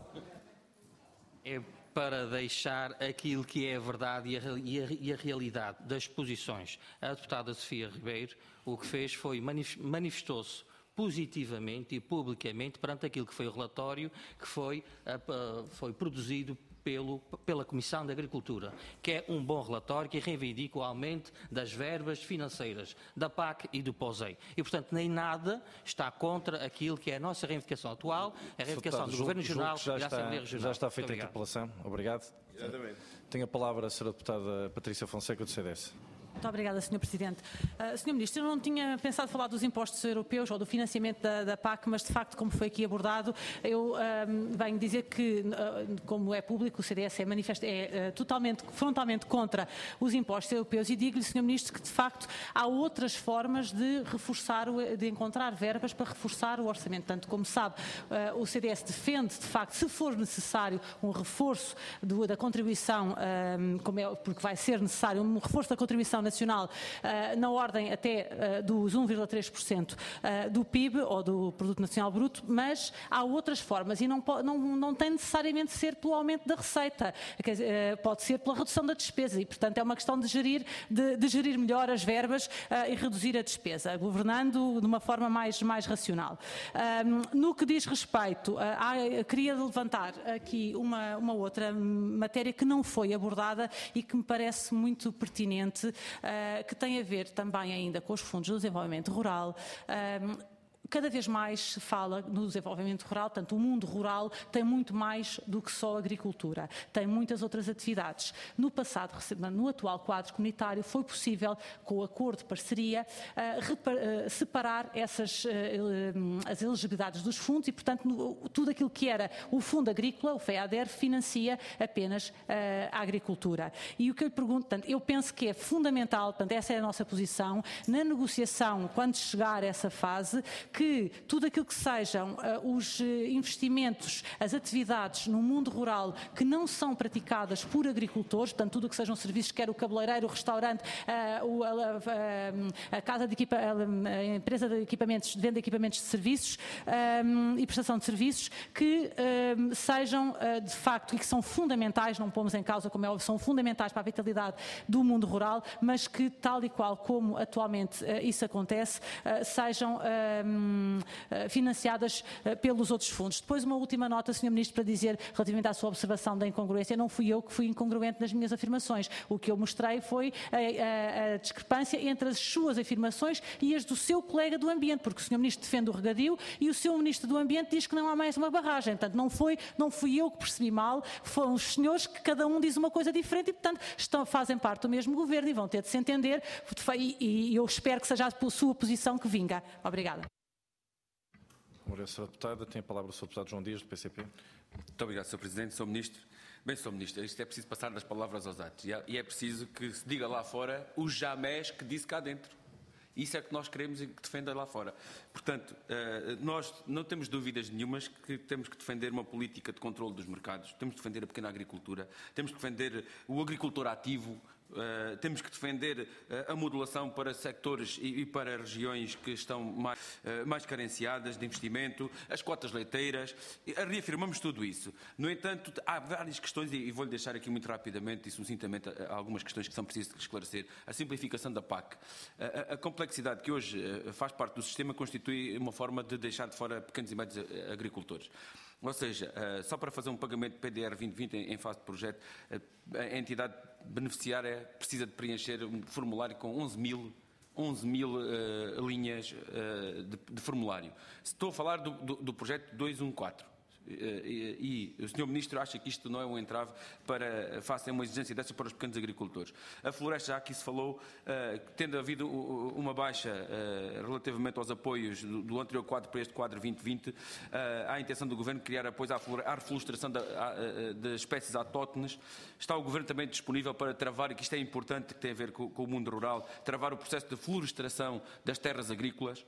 É para deixar aquilo que é a verdade e a, e, a, e a realidade das posições. A deputada Sofia Ribeiro o que fez foi manifestou-se positivamente e publicamente perante aquilo que foi o relatório que foi, uh, foi produzido pelo, pela Comissão de Agricultura, que é um bom relatório que reivindica o aumento das verbas financeiras da P A C e do POSEI. E, portanto, nem nada está contra aquilo que é a nossa reivindicação atual, a reivindicação do Governo Regional e da Assembleia Regional. Já está feita a interpelação. Obrigado. Exatamente. Tem a palavra a senhora Deputada Patrícia Fonseca, do C D S. Muito obrigada, senhor Presidente. Uh, senhor Ministro, eu não tinha pensado falar dos impostos europeus ou do financiamento da, da P A C, mas de facto, como foi aqui abordado, eu uh, venho dizer que, uh, como é público, o C D S é, manifesta, é uh, totalmente, frontalmente contra os impostos europeus e digo-lhe, senhor Ministro, que de facto há outras formas de reforçar, o, de encontrar verbas para reforçar o orçamento. Tanto como sabe, uh, o C D S defende, de facto, se for necessário, um reforço do, da contribuição, uh, como é, porque vai ser necessário, um reforço da contribuição nacional uh, na ordem até uh, dos um vírgula três por cento uh, do P I B ou do Produto Nacional Bruto, mas há outras formas e não, não, não tem necessariamente de ser pelo aumento da receita, quer dizer, uh, pode ser pela redução da despesa e, portanto, é uma questão de gerir, de, de gerir melhor as verbas uh, e reduzir a despesa, governando de uma forma mais, mais racional. Uh, no que diz respeito, uh, a, queria levantar aqui uma, uma outra matéria que não foi abordada e que me parece muito pertinente, uh, que tem a ver também ainda com os fundos do desenvolvimento rural. Uh, Cada vez mais se fala no desenvolvimento rural, portanto o mundo rural tem muito mais do que só agricultura, tem muitas outras atividades. No passado, no atual quadro comunitário, foi possível, com o acordo de parceria, uh, separar essas, uh, as elegibilidades dos fundos e, portanto, no, tudo aquilo que era o fundo agrícola, o FEADER, financia apenas uh, a agricultura. E o que eu lhe pergunto, portanto, eu penso que é fundamental, portanto, essa é a nossa posição, na negociação, quando chegar a essa fase, que tudo aquilo que sejam uh, os uh, investimentos, as atividades no mundo rural que não são praticadas por agricultores, portanto tudo o que sejam serviços, quer o cabeleireiro, o restaurante, uh, o, a, a, a casa de equipa, a, a empresa de equipamentos, de venda de equipamentos de serviços um, e prestação de serviços, que um, sejam uh, de facto e que são fundamentais, não pomos em causa como é óbvio, são fundamentais para a vitalidade do mundo rural, mas que tal e qual como atualmente uh, isso acontece, uh, sejam um, financiadas pelos outros fundos. Depois uma última nota, senhor Ministro, para dizer, relativamente à sua observação da incongruência, não fui eu que fui incongruente nas minhas afirmações. O que eu mostrei foi a, a, a discrepância entre as suas afirmações e as do seu colega do Ambiente, porque o senhor Ministro defende o regadio e o seu Ministro do Ambiente diz que não há mais uma barragem. Portanto, não, foi, não fui eu que percebi mal, foram os senhores que cada um diz uma coisa diferente e, portanto, estão, fazem parte do mesmo governo e vão ter de se entender e, e eu espero que seja a sua posição que vinga. Obrigada. Obrigado, senhora Deputada. Tem a palavra o senhor Deputado João Dias, do P C P. Muito obrigado, senhor Presidente. senhor Ministro. Bem, senhor Ministro, isto é preciso passar das palavras aos atos. E é preciso que se diga lá fora o jamais que disse cá dentro. Isso é que nós queremos e que defenda lá fora. Portanto, nós não temos dúvidas nenhumas que temos que defender uma política de controle dos mercados, temos que defender a pequena agricultura, temos que defender o agricultor ativo, Uh, temos que defender uh, a modulação para sectores e, e para regiões que estão mais, uh, mais carenciadas de investimento, as cotas leiteiras, e, uh, reafirmamos tudo isso. No entanto, há várias questões, e, e vou-lhe deixar aqui muito rapidamente e sucintamente uh, algumas questões que são precisas esclarecer. A simplificação da P A C. Uh, a, a complexidade que hoje uh, faz parte do sistema constitui uma forma de deixar de fora pequenos e médios uh, agricultores. Ou seja, uh, só para fazer um pagamento de P D R vinte vinte em, em fase de projeto, uh, a entidade beneficiária precisa de preencher um formulário com onze mil uh, linhas uh, de, de formulário. Estou a falar do, do, do projeto duzentos e quatorze. e, e o senhor Ministro acha que isto não é um entrave para fazer uma exigência dessa para os pequenos agricultores. A floresta, já aqui se falou, tendo havido uma baixa relativamente aos apoios do anterior quadro para este quadro vinte vinte, há a intenção do Governo de criar apoios à reflorestação de espécies autóctones. Está o Governo também disponível para travar, e que isto é importante, que tem a ver com, com o mundo rural, travar o processo de florestação das terras agrícolas?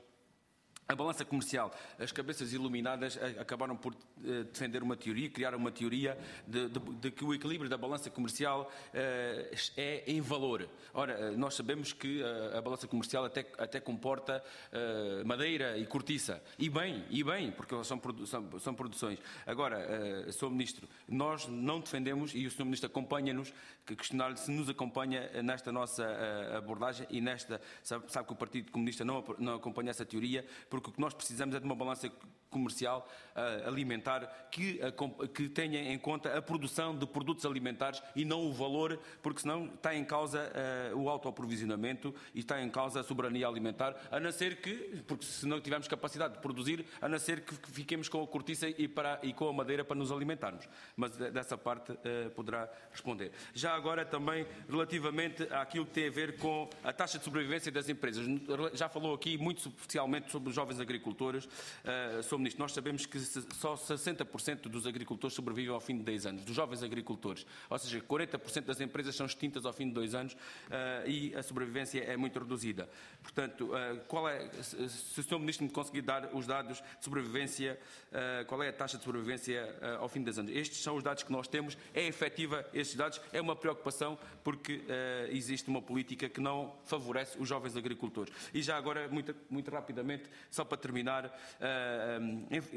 A balança comercial, as cabeças iluminadas acabaram por uh, defender uma teoria, criar uma teoria de, de, de que o equilíbrio da balança comercial uh, é em valor. Ora, nós sabemos que uh, a balança comercial até, até comporta uh, madeira e cortiça. E bem, e bem, porque são, produ são, são produções. Agora, uh, senhor Ministro, nós não defendemos, e o senhor Ministro acompanha-nos, que questionar-lhe se nos acompanha nesta nossa uh, abordagem e nesta, sabe, sabe que o Partido Comunista não, não acompanha essa teoria, porque o que nós precisamos é de uma balança comercial uh, alimentar que, uh, que tenha em conta a produção de produtos alimentares e não o valor, porque senão está em causa uh, o autoaprovisionamento e está em causa a soberania alimentar, a não ser que, porque se não tivermos capacidade de produzir, a não ser que fiquemos com a cortiça e, para, e com a madeira para nos alimentarmos. Mas dessa parte uh, poderá responder. Já agora também relativamente àquilo que tem a ver com a taxa de sobrevivência das empresas. Já falou aqui muito superficialmente sobre os jovens agricultores. Uh, senhor Ministro, nós sabemos que só sessenta por cento dos agricultores sobrevivem ao fim de dez anos, dos jovens agricultores. Ou seja, quarenta por cento das empresas são extintas ao fim de dois anos uh, e a sobrevivência é muito reduzida. Portanto, uh, qual é, se, se o senhor Ministro me conseguir dar os dados de sobrevivência, uh, qual é a taxa de sobrevivência uh, ao fim de dez anos? Estes são os dados que nós temos. É efetiva estes dados? É uma preocupação porque uh, existe uma política que não favorece os jovens agricultores. E já agora, muito, muito rapidamente, só para terminar, uh,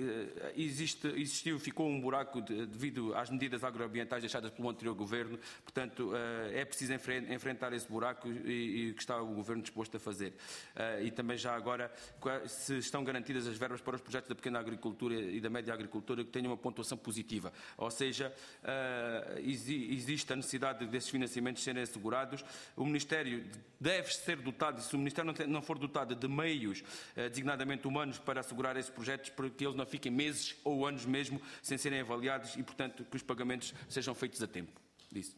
existe, existiu, ficou um buraco de, devido às medidas agroambientais deixadas pelo anterior Governo, portanto uh, é preciso enfrentar esse buraco e, e que está o Governo disposto a fazer. Uh, e também já agora, se estão garantidas as verbas para os projetos da pequena agricultura e da média agricultura que tenham uma pontuação positiva, ou seja, uh, existe a necessidade desses financiamentos serem assegurados. O Ministério deve ser dotado, se o Ministério não, tem, não for dotado de meios uh, designadamente humanos para assegurar esses projetos, para que eles não fiquem meses ou anos mesmo sem serem avaliados e, portanto, que os pagamentos sejam feitos a tempo. Disso.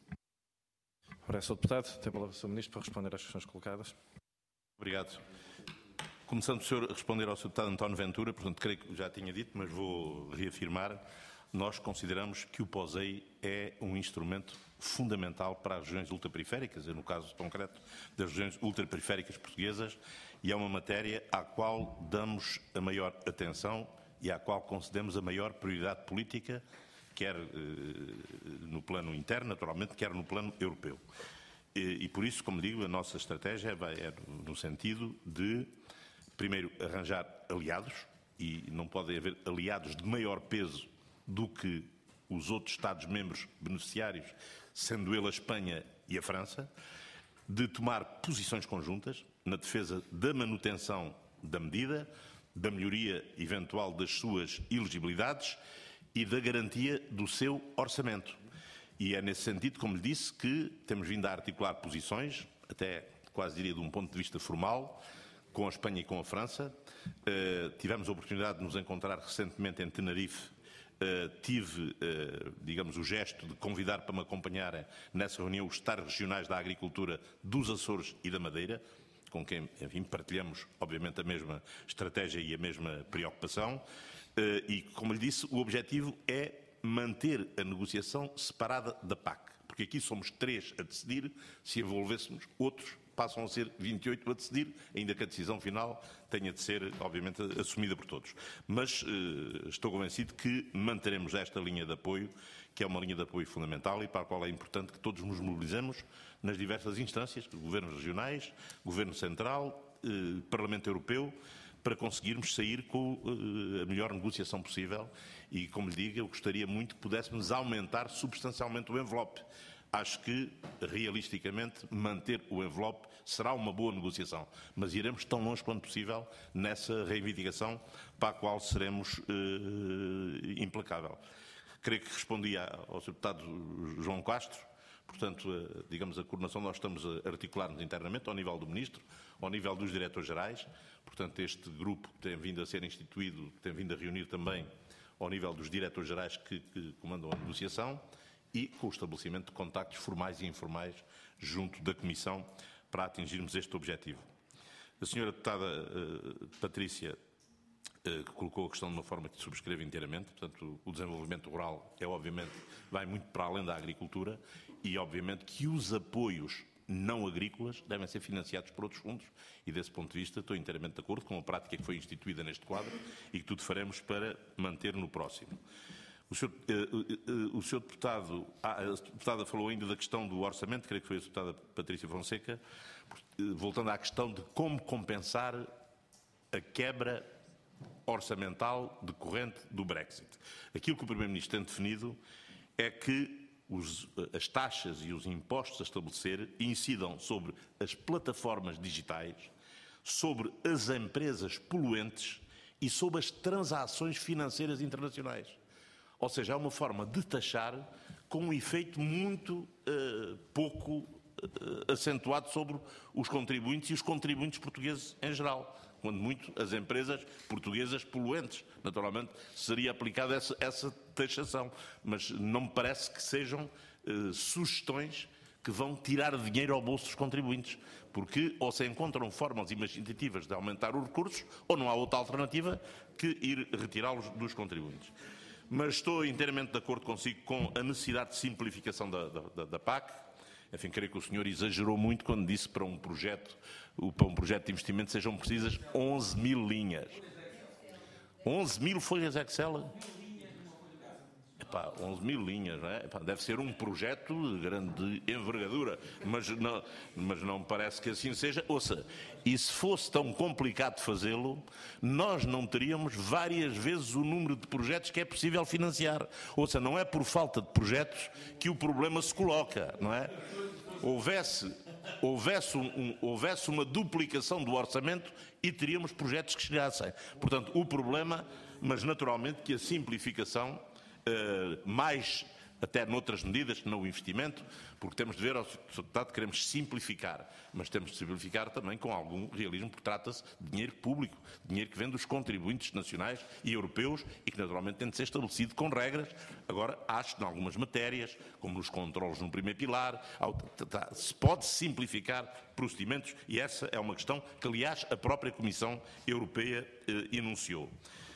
Ora, senhor Deputado, tem a palavra o senhor Ministro para responder às questões colocadas. Obrigado. Começando por senhor responder ao senhor Deputado António Ventura, portanto, creio que já tinha dito, mas vou reafirmar, nós consideramos que o POSEI é um instrumento fundamental para as regiões ultraperiféricas, no caso concreto das regiões ultraperiféricas portuguesas, e é uma matéria à qual damos a maior atenção e à qual concedemos a maior prioridade política, quer eh, no plano interno, naturalmente, quer no plano europeu. E, e por isso, como digo, a nossa estratégia vai é no sentido de, primeiro, arranjar aliados, e não pode haver aliados de maior peso do que os outros Estados-membros beneficiários, sendo ele a Espanha e a França, de tomar posições conjuntas na defesa da manutenção da medida, da melhoria eventual das suas elegibilidades e da garantia do seu orçamento. E é nesse sentido, como lhe disse, que temos vindo a articular posições, até quase diria de um ponto de vista formal, com a Espanha e com a França. Uh, tivemos a oportunidade de nos encontrar recentemente em Tenerife. Uh, tive, uh, digamos, o gesto de convidar para me acompanharem nessa reunião os estados regionais da agricultura dos Açores e da Madeira, com quem, enfim, partilhamos, obviamente, a mesma estratégia e a mesma preocupação. Uh, e, como lhe disse, o objetivo é manter a negociação separada da P A C, porque aqui somos três a decidir, se envolvêssemos outros, passam a ser vinte e oito a decidir, ainda que a decisão final tenha de ser, obviamente, assumida por todos. Mas eh, estou convencido que manteremos esta linha de apoio, que é uma linha de apoio fundamental e para a qual é importante que todos nos mobilizemos nas diversas instâncias, governos regionais, governo central, eh, Parlamento Europeu, para conseguirmos sair com uh, a melhor negociação possível e, como lhe digo, eu gostaria muito que pudéssemos aumentar substancialmente o envelope. Acho que, realisticamente, manter o envelope será uma boa negociação, mas iremos tão longe quanto possível nessa reivindicação para a qual seremos uh, implacável. Creio que respondi ao senhor Deputado João Castro. Portanto, digamos, a coordenação nós estamos a articular-nos internamente ao nível do Ministro, ao nível dos Diretores-Gerais. Portanto, este grupo que tem vindo a ser instituído, tem vindo a reunir também ao nível dos diretores-gerais que, que comandam a negociação e com o estabelecimento de contactos formais e informais junto da Comissão para atingirmos este objetivo. A senhora deputada uh, Patrícia uh, colocou a questão de uma forma que subscrevo inteiramente, portanto o desenvolvimento rural é obviamente, vai muito para além da agricultura e obviamente que os apoios não agrícolas devem ser financiados por outros fundos e desse ponto de vista estou inteiramente de acordo com a prática que foi instituída neste quadro e que tudo faremos para manter no próximo. O senhor, uh, uh, uh, o senhor deputado, ah, a deputada falou ainda da questão do orçamento, creio que foi a deputada Patrícia Fonseca, uh, voltando à questão de como compensar a quebra orçamental decorrente do Brexit. Aquilo que o Primeiro-Ministro tem definido é que os, as taxas e os impostos a estabelecer incidam sobre as plataformas digitais, sobre as empresas poluentes e sobre as transações financeiras internacionais. Ou seja, é uma forma de taxar com um efeito muito uh, pouco uh, acentuado sobre os contribuintes e os contribuintes portugueses em geral. Quando muito as empresas portuguesas poluentes. Naturalmente seria aplicada essa, essa taxação, mas não me parece que sejam uh, sugestões que vão tirar dinheiro ao bolso dos contribuintes, porque ou se encontram formas imaginativas de aumentar os recursos, ou não há outra alternativa que ir retirá-los dos contribuintes. Mas estou inteiramente de acordo consigo com a necessidade de simplificação da, da, da P A C. Enfim, creio que o senhor exagerou muito quando disse que para um projeto, para um projeto de investimento sejam precisas onze mil linhas. onze mil folhas Excel? Epá, onze mil linhas, não é? Epá, deve ser um projeto de grande envergadura, mas não, mas não parece que assim seja. Ouça, e se fosse tão complicado fazê-lo, nós não teríamos várias vezes o número de projetos que é possível financiar. Ouça, não é por falta de projetos que o problema se coloca, não é? Houvesse, houvesse, um, houvesse uma duplicação do orçamento e teríamos projetos que chegassem. Portanto, o problema, mas naturalmente que a simplificação Uh, mais até noutras medidas, não o investimento, porque temos de ver, ao deputado, queremos simplificar, mas temos de simplificar também com algum realismo, porque trata-se de dinheiro público, dinheiro que vem dos contribuintes nacionais e europeus e que naturalmente tem de ser estabelecido com regras. Agora, acho que em algumas matérias, como nos controlos no primeiro pilar, se pode simplificar procedimentos e essa é uma questão que, aliás, a própria Comissão Europeia eh, enunciou.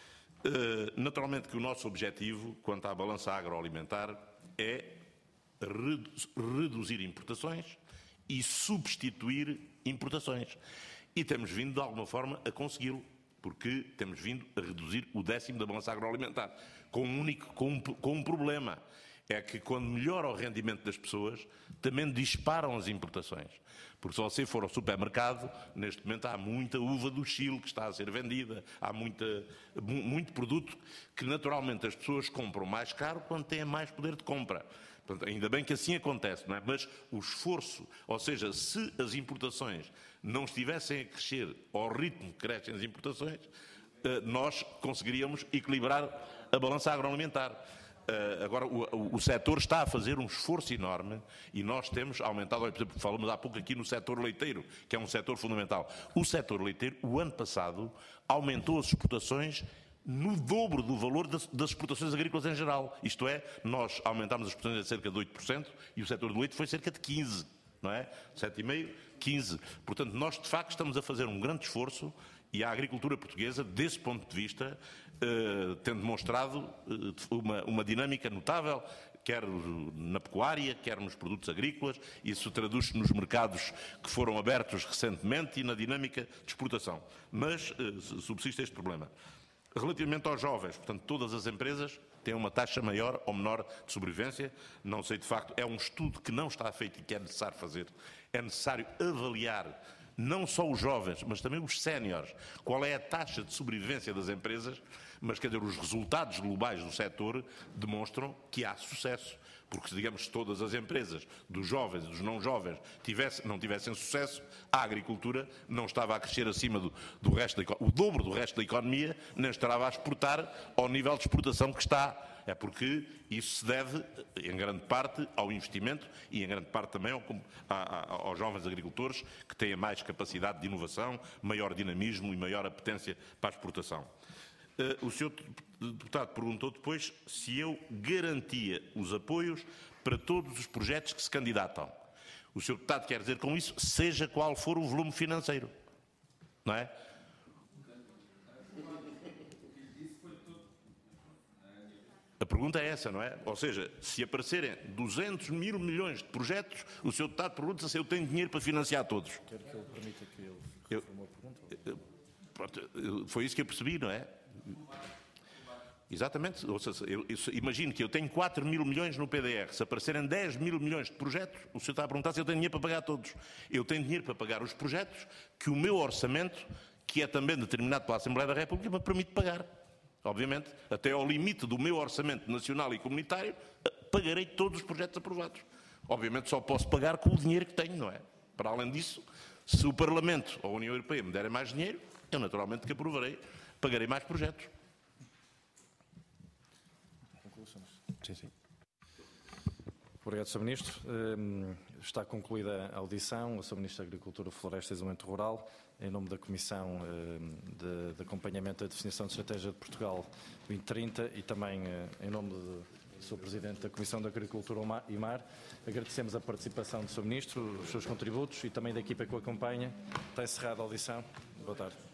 Uh, naturalmente que o nosso objetivo, quanto à balança agroalimentar, é redu reduzir importações e substituir importações. E temos vindo, de alguma forma, a consegui-lo, porque temos vindo a reduzir o décimo da balança agroalimentar, com um único, com um, com um problema. É que quando melhora o rendimento das pessoas, também disparam as importações. Porque se você for ao supermercado, neste momento há muita uva do Chile que está a ser vendida, há muita, muito produto que naturalmente as pessoas compram mais caro quando têm mais poder de compra. Portanto, ainda bem que assim acontece, não é? Mas o esforço, ou seja, se as importações não estivessem a crescer ao ritmo que crescem as importações, nós conseguiríamos equilibrar a balança agroalimentar. Uh, agora, o, o, o setor está a fazer um esforço enorme e nós temos aumentado, por exemplo, falamos há pouco aqui no setor leiteiro, que é um setor fundamental. O setor leiteiro, o ano passado, aumentou as exportações no dobro do valor das, das exportações agrícolas em geral. Isto é, nós aumentámos as exportações a cerca de oito por cento e o setor do leite foi cerca de quinze por cento, não é? sete vírgula cinco por cento, quinze por cento. Portanto, nós de facto estamos a fazer um grande esforço e a agricultura portuguesa, desse ponto de vista, eh, tem demonstrado eh, uma, uma dinâmica notável, quer na pecuária, quer nos produtos agrícolas, isso traduz-se nos mercados que foram abertos recentemente e na dinâmica de exportação. Mas eh, subsiste este problema. Relativamente aos jovens, portanto, todas as empresas têm uma taxa maior ou menor de sobrevivência, não sei de facto, é um estudo que não está feito e que é necessário fazer, é necessário avaliar não só os jovens, mas também os séniores, qual é a taxa de sobrevivência das empresas, mas quer dizer, os resultados globais do setor demonstram que há sucesso, porque digamos se todas as empresas, dos jovens e dos não jovens, tivesse, não tivessem sucesso, a agricultura não estava a crescer acima do, do resto da, o dobro do resto da economia, nem estava a exportar ao nível de exportação que está. É porque isso se deve, em grande parte, ao investimento e, em grande parte, também ao, a, a, aos jovens agricultores que têm mais capacidade de inovação, maior dinamismo e maior apetência para a exportação. o senhor deputado perguntou depois se eu garantia os apoios para todos os projetos que se candidatam. O senhor deputado quer dizer com isso, seja qual for o volume financeiro, não é? A pergunta é essa, não é? Ou seja, se aparecerem duzentos mil milhões de projetos, o senhor deputado pergunta se eu tenho dinheiro para financiar todos. Quero que ele permita que ele Eu, uma pergunta. pronto, foi isso que eu percebi, não é? Exatamente. Ou seja, eu, eu imagino que eu tenho quatro mil milhões no P D R. Se aparecerem dez mil milhões de projetos, o senhor está a perguntar se eu tenho dinheiro para pagar todos. Eu tenho dinheiro para pagar os projetos que o meu orçamento, que é também determinado pela Assembleia da República, me permite pagar. Obviamente, até ao limite do meu orçamento nacional e comunitário, pagarei todos os projetos aprovados. Obviamente só posso pagar com o dinheiro que tenho, não é? Para além disso, se o Parlamento ou a União Europeia me derem mais dinheiro, eu naturalmente que aprovarei, pagarei mais projetos. Sim, sim. Obrigado, senhor Ministro. Está concluída a audição. O senhor Ministro da Agricultura, Floresta e Desenvolvimento Rural, em nome da Comissão de, de Acompanhamento da Definição de Estratégia de Portugal vinte trinta e também em nome do senhor Presidente da Comissão de Agricultura e Mar, agradecemos a participação do senhor Ministro, os seus contributos e também da equipa que o acompanha. Está encerrada a audição. Boa tarde.